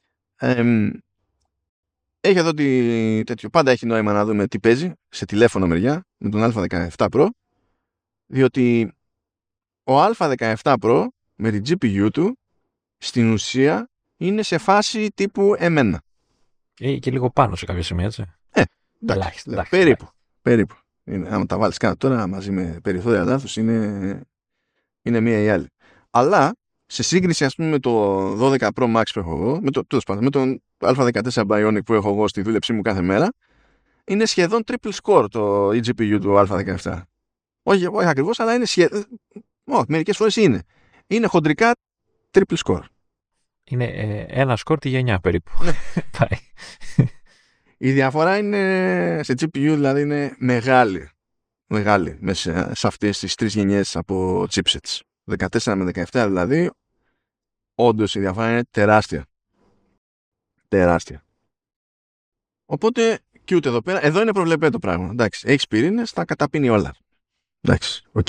S1: Έχει εδώ τέτοιο. Πάντα έχει νόημα να δούμε τι παίζει σε τηλέφωνο μεριά με τον Α17 Pro, διότι ο Α17 Pro με την GPU του στην ουσία είναι σε φάση τύπου εμένα.
S2: Και λίγο πάνω σε κάποια σημεία, έτσι.
S1: Εντάξει, περίπου. Αν τα βάλεις κάτω τώρα μαζί με περιθώρια λάθους είναι μία ή άλλη. Αλλά σε σύγκριση, ας πούμε, με το 12 Pro Max που έχω εγώ, με τον Α14 Bionic που έχω εγώ στη δούλεψή μου κάθε μέρα, είναι σχεδόν triple score το eGPU του Α17. Όχι ακριβώς, αλλά είναι σχεδόν. Μερικές φορές είναι. Είναι χοντρικά triple score.
S2: Είναι ένα σκορ τη γενιά περίπου. Πάει.
S1: Η διαφορά είναι σε GPU, δηλαδή είναι μεγάλη μέσα σε αυτές τις τρεις γενιές από chipsets. 14 με 17 δηλαδή, όντως η διαφορά είναι τεράστια. Οπότε, και ούτε εδώ πέρα, εδώ είναι προβλεπέ το πράγμα. Εντάξει, έχεις πυρήνες, θα καταπίνει όλα. Εντάξει, οκ.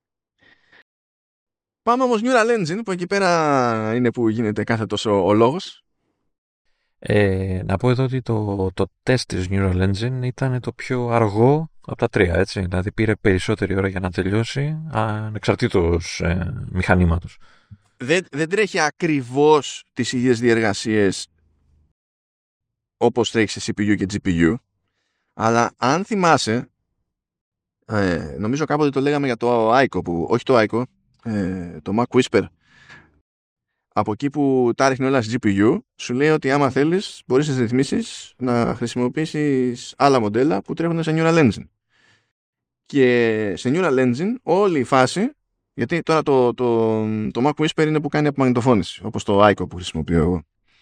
S1: Πάμε όμως Neural Engine, που εκεί πέρα είναι που γίνεται κάθε τόσο ο λόγος.
S2: Να πω εδώ ότι το τεστ της Neural Engine ήταν το πιο αργό από τα τρία, έτσι. Δηλαδή πήρε περισσότερη ώρα για να τελειώσει, ανεξαρτήτως μηχανήματος.
S1: Δεν τρέχει ακριβώς τις ίδιες διεργασίες όπως τρέχει σε CPU και GPU, αλλά αν θυμάσαι, νομίζω κάποτε το λέγαμε για το Ico, όχι το Ico, το Mac Whisper, από εκεί που τα ρίχνει όλα στη GPU, σου λέει ότι άμα θέλεις μπορείς στις ρυθμίσεις να χρησιμοποιήσεις άλλα μοντέλα που τρέχουν σε Neural Engine. Και σε Neural Engine όλη η φάση, γιατί τώρα το Mac Whisper είναι που κάνει απομαγνητοφώνηση, όπως το Ico που χρησιμοποιώ εγώ,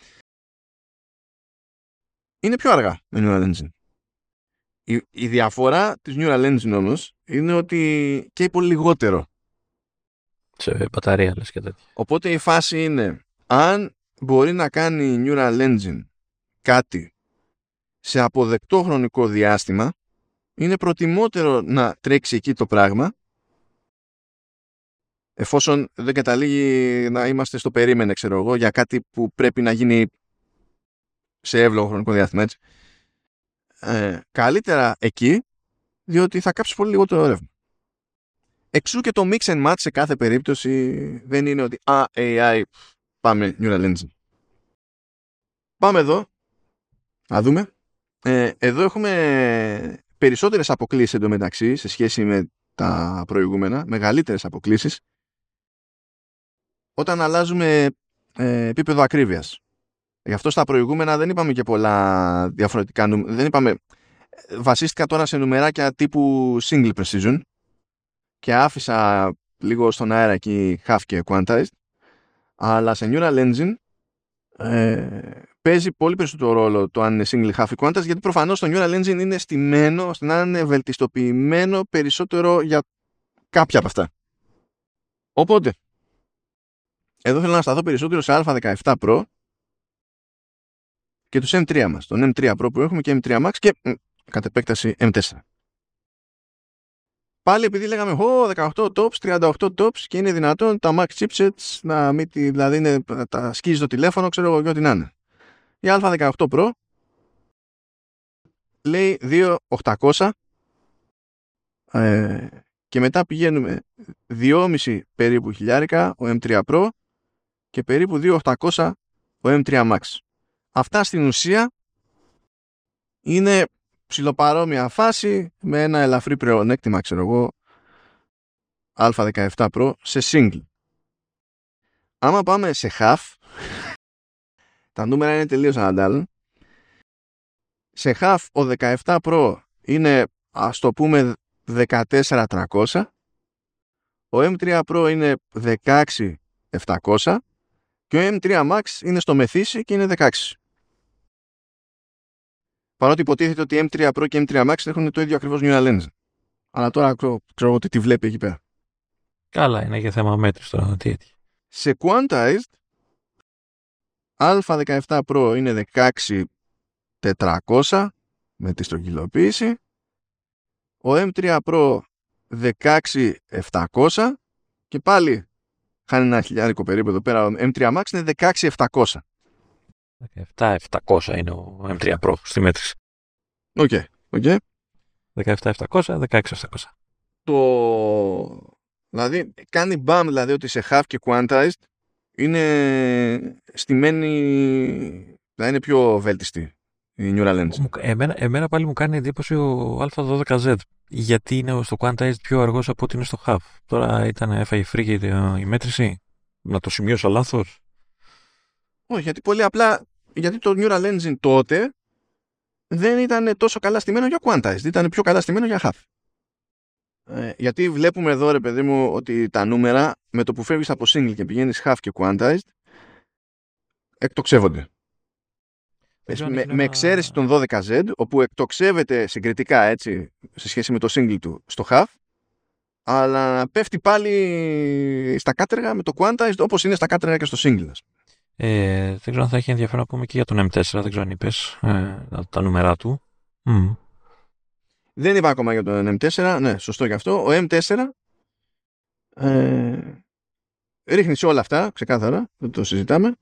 S1: είναι πιο αργά με Neural Engine. Η διαφορά της Neural Engine όμως είναι ότι καίει πολύ λιγότερο.
S2: Σε μπαταρία λες και τέτοια.
S1: Οπότε η φάση είναι, αν μπορεί να κάνει η Neural Engine κάτι σε αποδεκτό χρονικό διάστημα, είναι προτιμότερο να τρέξει εκεί το πράγμα, εφόσον δεν καταλήγει να είμαστε στο περίμενε, ξέρω εγώ, για κάτι που πρέπει να γίνει σε εύλογο χρονικό διάστημα, έτσι. Καλύτερα εκεί, διότι θα κάψει πολύ λιγότερο ρεύμα. Εξού και το mix and match σε κάθε περίπτωση δεν είναι ότι AI, πάμε Neural Engine. Πάμε εδώ, να δούμε. Εδώ έχουμε περισσότερες αποκλίσεις εντωμεταξύ σε σχέση με τα προηγούμενα, μεγαλύτερες αποκλίσεις, όταν αλλάζουμε επίπεδο ακρίβειας. Γι' αυτό στα προηγούμενα δεν είπαμε και πολλά διαφορετικά δεν είπαμε. Βασίστηκα τώρα σε νουμεράκια τύπου single precision και άφησα λίγο στον αέρα εκεί half και quantized, αλλά σε Neural Engine παίζει πολύ περισσότερο ρόλο το αν είναι single, half ή quantized, γιατί προφανώς το Neural Engine είναι στημένο ώστε να είναι βελτιστοποιημένο περισσότερο για κάποια από αυτά. Οπότε εδώ θέλω να σταθώ περισσότερο σε Α17 Pro και τους M3 μας, τον M3 Pro που έχουμε και M3 Max και κατ' επέκταση M4. Πάλι επειδή λέγαμε 18 tops, 38 tops και είναι δυνατόν τα Max chipsets να μην, δηλαδή τα σκίζει το τηλέφωνο, ξέρω εγώ και ό,τι να είναι. Η Α18 Pro λέει 2.800 και μετά πηγαίνουμε 2,5 περίπου χιλιάρικα ο M3 Pro και περίπου 2.800 ο M3 Max. Αυτά στην ουσία είναι ψιλοπαρόμοια φάση με ένα ελαφρύ πλεονέκτημα, ξέρω εγώ, Α17 Pro σε single. Άμα πάμε σε half, Τα νούμερα είναι τελείως αναντάλλων. Σε half ο 17 Pro είναι, ας το πούμε, 14.300. Ο M3 Pro είναι 16.700 και ο M3 Max είναι στο μεθύσι και είναι 16. Παρότι υποτίθεται ότι M3 Pro και M3 Max έχουν το ίδιο ακριβώς neural engine. Αλλά τώρα ξέρω ότι τι βλέπει εκεί πέρα.
S2: Καλά, είναι για θέμα μέτρηση τώρα.
S1: Σε quantized, Α17 Pro είναι 16.400 με τη στρογγυλοποίηση. Ο M3 Pro 16.700 και πάλι χάνει ένα χιλιάρικο περίπου εδώ πέρα. Ο M3 Max είναι 16.700.
S2: 17.700 είναι ο M3 Pro στη μέτρηση.
S1: Οκ.
S2: 17.700, 16.700.
S1: Δηλαδή κάνει μπαμ, δηλαδή ότι σε half και quantized είναι στημένη, δηλαδή είναι πιο βέλτιστη η neural engine.
S2: Εμένα πάλι μου κάνει εντύπωση ο Α12Z, γιατί είναι στο quantized πιο αργός από ότι είναι στο half. Τώρα έφαγε free η μέτρηση. Να το σημειώσω λάθος.
S1: Όχι, γιατί πολύ απλά, γιατί το neural engine τότε δεν ήταν τόσο καλά στημένο για quantized, ήταν πιο καλά στημένο για half. Γιατί βλέπουμε εδώ, ρε παιδί μου, ότι τα νούμερα με το που φεύγεις από single και πηγαίνεις half και quantized εκτοξεύονται. Με εξαίρεση τον 12Z, όπου εκτοξεύεται συγκριτικά, έτσι, σε σχέση με το single του στο half, αλλά πέφτει πάλι στα κάτεργα με το quantized όπως είναι στα κάτεργα και στο single.
S2: Δεν ξέρω αν θα έχει ενδιαφέρον να πούμε και για τον M4, δεν ξέρω αν είπες τα νούμερα του.
S1: Δεν είπα ακόμα για τον M4, ναι, σωστό γι' αυτό. Ο M4 ρίχνει σε όλα αυτά, ξεκάθαρα, δεν το συζητάμε.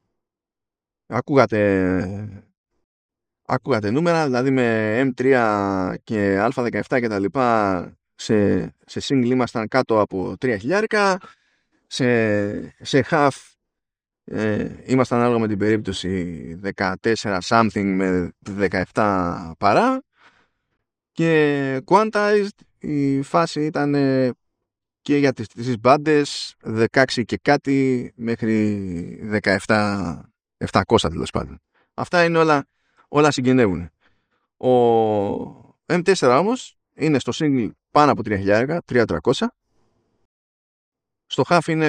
S1: Ακούγατε νούμερα, δηλαδή με M3 και Α17 και τα λοιπά σε single ήμασταν κάτω από 3.000, σε half ήμασταν ανάλογα με την περίπτωση 14 something με 17 παρά, και quantized η φάση ήταν και για τις μπάντες 16 και κάτι μέχρι 17.700 τέλος πάντων. Αυτά είναι όλα συγγενεύουν. Ο M4 όμως είναι στο single πάνω από 3.000, 3.300. Στο half είναι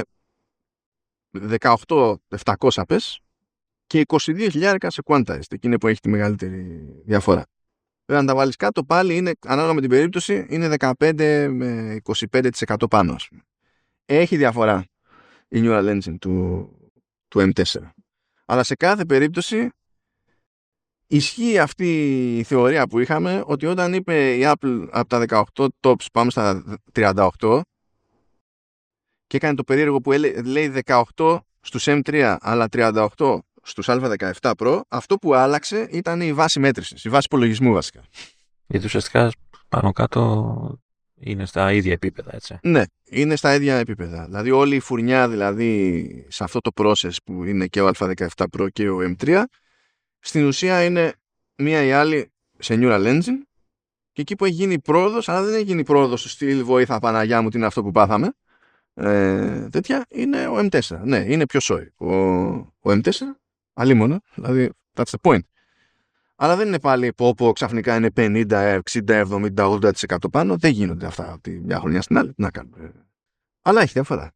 S1: 18.700 πες και 22.000 σε quantized. Εκείνη που έχει τη μεγαλύτερη διαφορά. Βέβαια, αν τα βάλεις κάτω, πάλι είναι, ανάλογα με την περίπτωση, είναι 15 με 25% πάνω, ας πούμε. Έχει διαφορά η neural engine του M4. Αλλά σε κάθε περίπτωση ισχύει αυτή η θεωρία που είχαμε, ότι όταν είπε η Apple από τα 18 tops πάμε στα 38 και έκανε το περίεργο που λέει 18 στους M3 αλλά 38 στους Α17 Pro, αυτό που άλλαξε ήταν η βάση μέτρησης, η βάση υπολογισμού βασικά.
S2: Γιατί ουσιαστικά πάνω κάτω είναι στα ίδια επίπεδα, έτσι.
S1: Ναι, είναι στα ίδια επίπεδα. Δηλαδή όλη η φουρνιά, δηλαδή σε αυτό το process που είναι και ο Α17 Pro και ο M3, στην ουσία είναι μία ή άλλη σε neural engine, και εκεί που έχει γίνει πρόοδος, αλλά δεν έχει γίνει πρόοδος στο στυλ βοήθα Παναγιά μου τι είναι αυτό που πάθαμε, τέτοια, είναι ο M4. Ναι, είναι πιο σόι ο M4, αλίμονο, δηλαδή that's the point. Αλλά δεν είναι πάλι που ξαφνικά είναι 50, 60, 70, 80% πάνω. Δεν γίνονται αυτά από τη μια χρονιά στην άλλη. Να κάνουμε. Αλλά έχει διαφορά.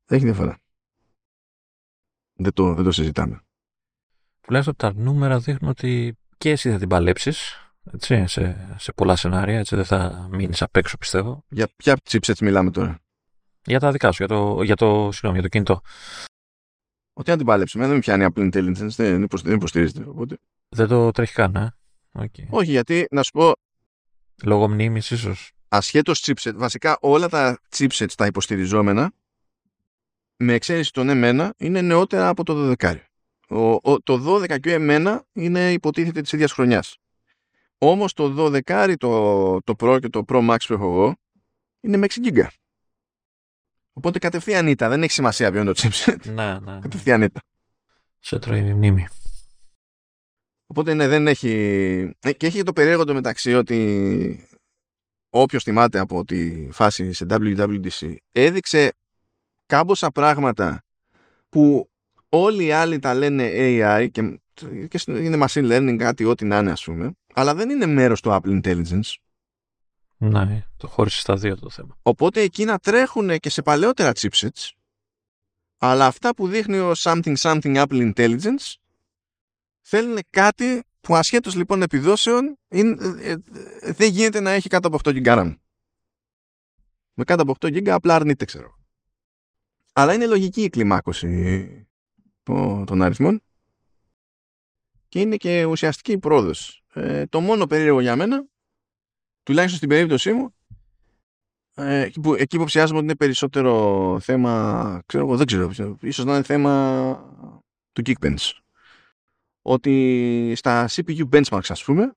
S1: Δεν το συζητάμε.
S2: Τουλάχιστον τα νούμερα δείχνουν ότι και εσύ θα την παλέψεις, έτσι, σε πολλά σενάρια, έτσι, δεν θα μείνεις απ' έξω, πιστεύω.
S1: Για ποια chipsets μιλάμε τώρα?
S2: Για τα δικά σου, για το κινητό.
S1: Ότι αν την παλέψουμε, δεν με πιάνει Apple Intelligence, δεν υποστηρίζεται. Οπότε...
S2: Δεν το τρέχει καν, Okay.
S1: Όχι, γιατί, να σου πω...
S2: Λόγω μνήμης ίσως.
S1: Ασχέτως chipset, βασικά όλα τα chipsets τα υποστηριζόμενα, με εξαίρεση τον M1, είναι νεότερα από το 12. Το 12 και ο M1 είναι υποτίθεται της ίδιας χρονιάς. Όμως το 12, το Pro και το Pro Max που έχω εγώ, είναι με 6 GB. Οπότε κατευθείαν ήττα, δεν έχει σημασία ποιο είναι το chipset.
S2: Ναι.
S1: Κατευθείαν ήττα.
S2: Σε τρώει η μνήμη.
S1: Οπότε ναι, δεν έχει... Και έχει το περίεργο το μεταξύ ότι όποιος θυμάται από τη φάση σε WWDC έδειξε κάμποσα πράγματα που όλοι οι άλλοι τα λένε AI, και και είναι machine learning, κάτι ό,τι να είναι, ας πούμε, αλλά δεν είναι μέρος του Apple Intelligence.
S2: Ναι, το χώρισε στα δύο το θέμα.
S1: Οπότε εκείνα τρέχουν και σε παλαιότερα chipsets, αλλά αυτά που δείχνει ο something Apple Intelligence θέλουν κάτι που ασχέτως λοιπόν επιδόσεων δεν γίνεται να έχει κάτω από 8 GB RAM. Με κάτω από 8 GB απλά αρνείται, ξέρω. Αλλά είναι λογική η κλιμάκωση των αριθμών και είναι και ουσιαστική η πρόοδος. Το μόνο περίεργο για μένα, τουλάχιστον στην περίπτωσή μου, εκεί που ψιάζομαι ότι είναι περισσότερο θέμα, ξέρω εγώ, δεν ξέρω, ίσως να είναι θέμα του Geekbench, ότι στα CPU benchmarks, ας πούμε,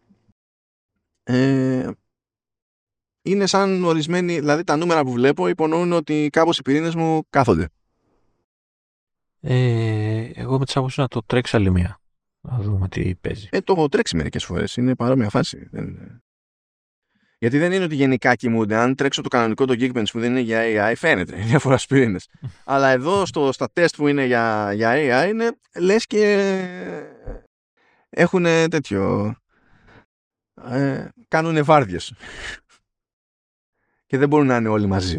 S1: είναι σαν ορισμένοι, δηλαδή τα νούμερα που βλέπω υπονοούν ότι κάπως οι πυρήνες μου κάθονται.
S2: Εγώ με τις άποψεις να το τρέξει άλλη μία. Να δούμε τι παίζει.
S1: Το έχω τρέξει μερικές φορές, είναι παρόμοια φάση. Γιατί δεν είναι ότι γενικά κοιμούνται. Αν τρέξω το κανονικό το Geekbench που δεν είναι για AI, φαίνεται διάφορα στους πυρήνες. Αλλά εδώ στα τεστ που είναι για AI, είναι λες και έχουν τέτοιο. Κάνουν βάρδιες. Και δεν μπορούν να είναι όλοι μαζί.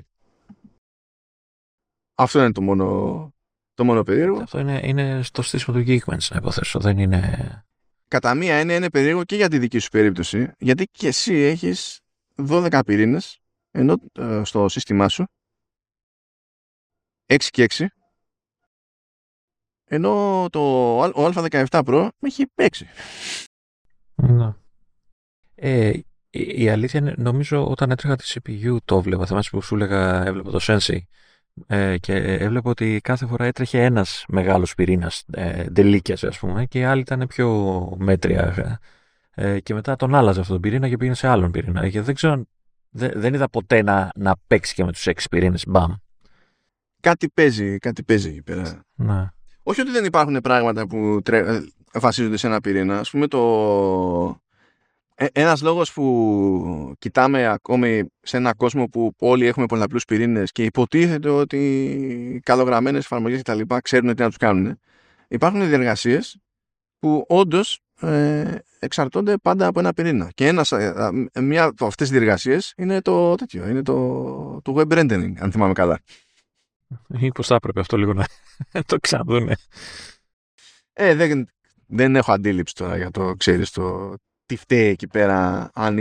S1: Αυτό είναι το μόνο περίεργο.
S2: Αυτό είναι στο στήσιμο του Geekbench, να υποθέσω. Δεν είναι.
S1: Κατά μία είναι περίεργο και για τη δική σου περίπτωση, γιατί και εσύ έχεις 12 πυρήνες, ενώ στο σύστημά σου 6 και 6, ενώ ο Α17 Pro έχει 6.
S2: Ναι. Η αλήθεια είναι, νομίζω όταν έτρεχα τη CPU το έβλεπα. Θυμάσαι που σου έλεγα, έβλεπα το Sensei και έβλεπα ότι κάθε φορά έτρεχε ένας μεγάλος πυρήνας ντελίκιας, ας πούμε, και οι άλλοι ήταν πιο μέτρια. Και μετά τον άλλαζε αυτόν τον πυρήνα και πήγαινε σε άλλον πυρήνα. Και δεν ξέρω, δεν είδα ποτέ να παίξει και με τους 6 πυρήνες. Μπαμ. Κάτι
S1: παίζει εκεί πέρα.
S2: Ναι.
S1: Όχι ότι δεν υπάρχουν πράγματα που βασίζονται σε ένα πυρήνα. Ας πούμε ένας λόγος που κοιτάμε ακόμη σε ένα κόσμο που όλοι έχουμε πολλαπλούς πυρήνες και υποτίθεται ότι καλογραμμένες εφαρμογές και τα λοιπά ξέρουν τι να τους κάνουν. Υπάρχουν διεργασίες που όντως εξαρτώνται πάντα από ένα πυρήνα. Και μία από αυτές τις διεργασίες είναι το web rendering, αν θυμάμαι καλά.
S2: Ή πως θα έπρεπε αυτό λίγο να το ξαναδούνε.
S1: Δεν έχω αντίληψη τώρα για το, ξέρεις, τι φταίει εκεί πέρα, αν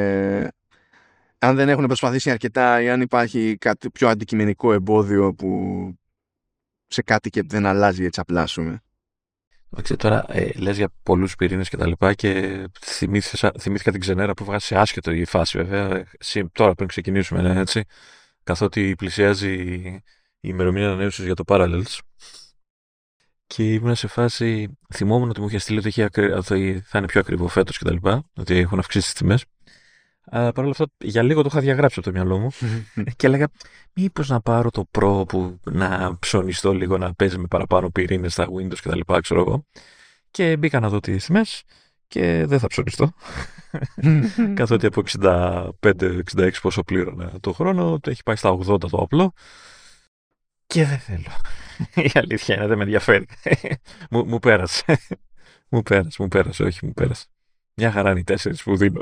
S1: δεν έχουν προσπαθήσει αρκετά ή αν υπάρχει κάτι πιο αντικειμενικό εμπόδιο που σε κάτι και δεν αλλάζει έτσι απλά, πούμε.
S2: Τώρα λες για πολλούς πυρήνες και τα λοιπά και θυμήθηκα την ξενέρα που βγάζει σε άσχετο η φάση, βέβαια, τώρα πριν ξεκινήσουμε, έτσι, καθότι πλησιάζει η ημερομηνία ανανέωσης για το Parallels. Και ήμουν σε φάση, θυμόμουν ότι μου είχε στείλει ότι θα είναι πιο ακριβό φέτος και τα λοιπά, ότι έχουν αυξήσει τις τιμές. Αλλά παρ' όλα αυτά, για λίγο το είχα διαγράψει από το μυαλό μου και έλεγα, μήπως να πάρω το Pro που να ψωνιστώ λίγο, να παίζει με παραπάνω πυρήνες στα Windows και τα λοιπά, ξέρω εγώ. Και μπήκα να δω τις τιμές και δεν θα ψωνιστώ. Καθότι από 65-66 πόσο πλήρωνα το χρόνο, το έχει πάει στα 80 το απλό. Και δεν θέλω. Η αλήθεια είναι, δεν με ενδιαφέρει. Μου πέρασε. Μου πέρασε. Μια χαρά είναι οι 4 που δίνω.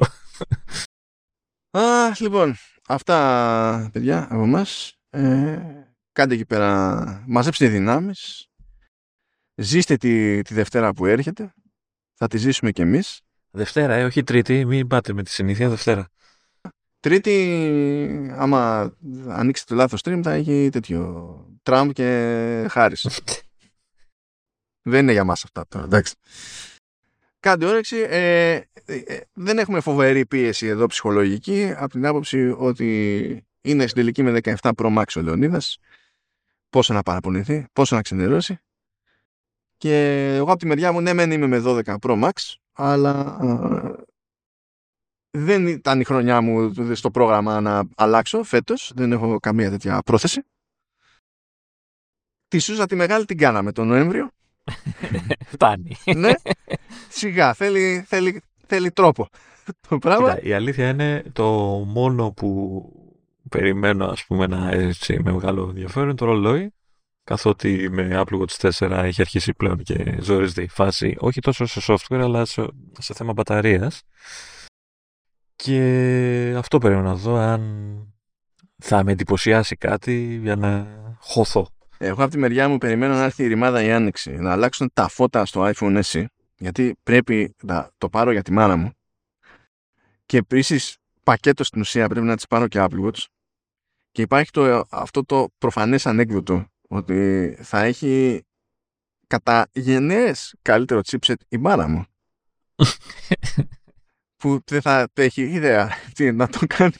S1: Λοιπόν, αυτά, παιδιά, από εμάς. Κάντε εκεί πέρα, μαζέψτε δυνάμεις. Ζήστε τη Δευτέρα που έρχεται. Θα τη ζήσουμε κι εμείς.
S2: Δευτέρα, όχι Τρίτη. Μην πάτε με τη συνήθεια, Δευτέρα.
S1: Τρίτη, άμα ανοίξετε το λάθος stream, θα έχει τέτοιο Τραμπ και Χάρις. Δεν είναι για μας αυτά τώρα, εντάξει. Κάντε όρεξη. Δεν έχουμε φοβερή πίεση εδώ ψυχολογική, από την άποψη ότι είναι στην τελική με 17 Pro Max ο Λεωνίδας. Πόσο να παραπονηθεί, πόσο να ξενερώσει. Και εγώ από τη μεριά μου, ναι, μεν είμαι με 12 Pro Max, αλλά δεν ήταν η χρονιά μου στο πρόγραμμα να αλλάξω φέτος. Δεν έχω καμία τέτοια πρόθεση. Τη Σούζα τη μεγάλη την κάναμε τον Νοέμβριο.
S2: Φτάνει.
S1: Ναι, σιγά, θέλει τρόπο το πράγμα.
S2: Κοίτα, η αλήθεια είναι, το μόνο που περιμένω, ας πούμε, να έτσι με μεγάλο ενδιαφέρον, το ρολόι. καθότι με Apple Watch 4 έχει αρχίσει πλέον και ζορίζεται η φάση, όχι τόσο σε software, αλλά σε θέμα μπαταρίας. Και αυτό πρέπει να δω αν θα με εντυπωσιάσει κάτι για να χωθώ.
S1: Εγώ από τη μεριά μου περιμένω να έρθει η ρημάδα η άνοιξη, να αλλάξουν τα φώτα στο iPhone SE, γιατί πρέπει να το πάρω για τη μάνα μου. Και επίσης πακέτο στην ουσία πρέπει να της πάρω και Apple Watch. Και υπάρχει αυτό το προφανές ανέκδοτο ότι θα έχει κατά γενναίες καλύτερο chipset η μάνα μου. Που δεν θα έχει ιδέα τι να το κάνει.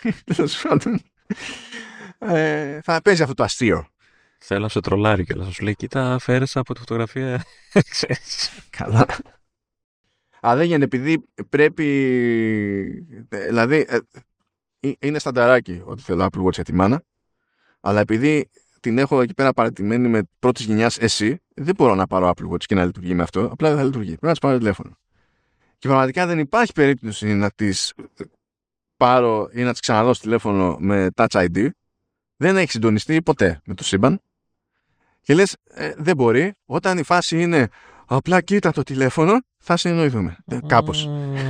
S1: Θα παίζει αυτό το αστείο.
S2: Θέλω να σε τρολάρει και να σου λέει, κοίτα, φέρεσα από τη φωτογραφία.
S1: Καλά. Αλλά δεν γίνεται, επειδή πρέπει. Δηλαδή, είναι στανταράκι ότι θέλω Apple Watch για τη μάνα, αλλά επειδή την έχω εκεί πέρα παρατημένη με πρώτης γενιάς SE, δεν μπορώ να πάρω Apple Watch και να λειτουργεί με αυτό. Απλά δεν θα λειτουργεί. Πρέπει να της πάρω τηλέφωνο. Και πραγματικά δεν υπάρχει περίπτωση να της πάρω ή να της ξαναδώσω τηλέφωνο με Touch ID. Δεν έχει συντονιστεί ποτέ με το σύμπαν. Και λες, δεν μπορεί. Όταν η φάση είναι απλά κοίτα το τηλέφωνο, θα συνεννοηθούμε. Κάπως.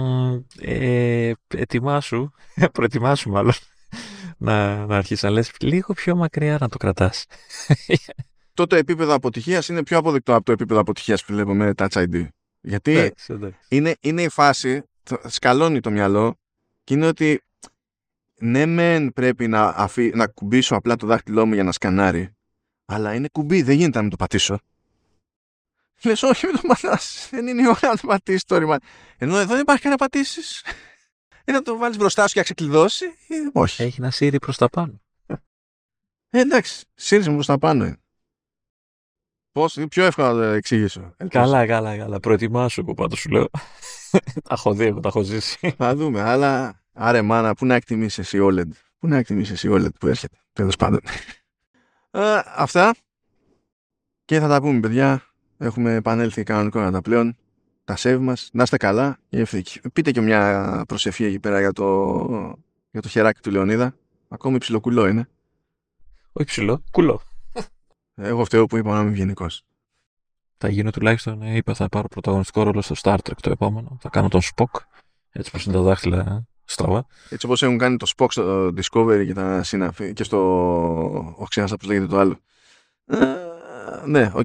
S2: Ετοιμάσου, προετοιμάσου μάλλον, να αρχίσεις να λες λίγο πιο μακριά να το κρατάς.
S1: Τότε επίπεδο αποτυχίας είναι πιο αποδεκτό από το επίπεδο αποτυχίας που βλέπω με Touch ID. Γιατί είναι η φάση, σκαλώνει το μυαλό και είναι ότι ναι μεν πρέπει να κουμπίσω απλά το δάχτυλό μου για να σκανάρει, αλλά είναι κουμπί, δεν γίνεται να μην το πατήσω. Λες όχι με το πατάς, δεν είναι η ώρα να το πατήσεις το ρημάδι. Ενώ εδώ δεν υπάρχει να πατήσεις. Ή να το βάλεις μπροστά σου και να ξεκλειδώσει ή όχι.
S2: Έχει ένα σύρι προς τα πάνω.
S1: Εντάξει, σύρι προς τα πάνω. Πώς, πιο εύκολα να το εξηγήσω.
S2: Καλά. Προετοιμάσου που πάντως σου λέω. Τα έχω δει, τα έχω ζήσει.
S1: Θα δούμε, αλλά άρε μάνα, πού να εκτιμήσεις εσύ OLED. Πού να εκτιμήσεις εσύ OLED που έρχεται. Τέλος πάντων. Αυτά. Και θα τα πούμε, παιδιά. Έχουμε επανέλθει κανονικό τα πλέον. Τα save μας. Να είστε καλά. Πείτε και μια προσευχή εκεί πέρα για το χεράκι του Λεωνίδα. Ακόμη ψιλοκουλό είναι.
S2: Όχι ψηλό, κουλό.
S1: Εγώ φταίω που είπα να είμαι ευγενικός.
S2: Θα γίνω τουλάχιστον, είπα, θα πάρω πρωταγωνιστικό ρόλο στο Star Trek το επόμενο. Θα κάνω τον Spock. Έτσι πως είναι τα δάχτυλα στραβά. Έτσι
S1: όπως έχουν κάνει το Spock στο Discovery και τα συναφή και στο. Όχι, ξέχασα πώς λέγεται το άλλο. Ναι, οκ.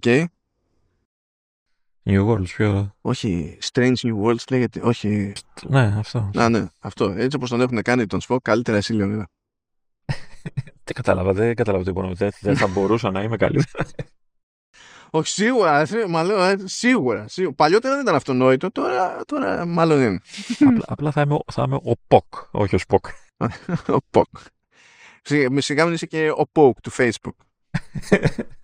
S2: New Worlds, πιο.
S1: Όχι, Strange New Worlds λέγεται. Όχι.
S2: Ναι, αυτό.
S1: Ναι, αυτό. Έτσι όπως τον έχουν κάνει τον Spock, καλύτερα εσύ, Λεωνίδα.
S2: Δεν κατάλαβα τι είπα. Δεν θα μπορούσα να είμαι καλύτερα.
S1: Όχι, σίγουρα. Μα λέω, σίγουρα. Παλιότερα δεν ήταν αυτονόητο, τώρα μάλλον είναι.
S2: Απλά θα είμαι ο Ποκ, όχι ο Σποκ.
S1: Ο Ποκ. Σιγά μην είσαι και ο Poke του Facebook.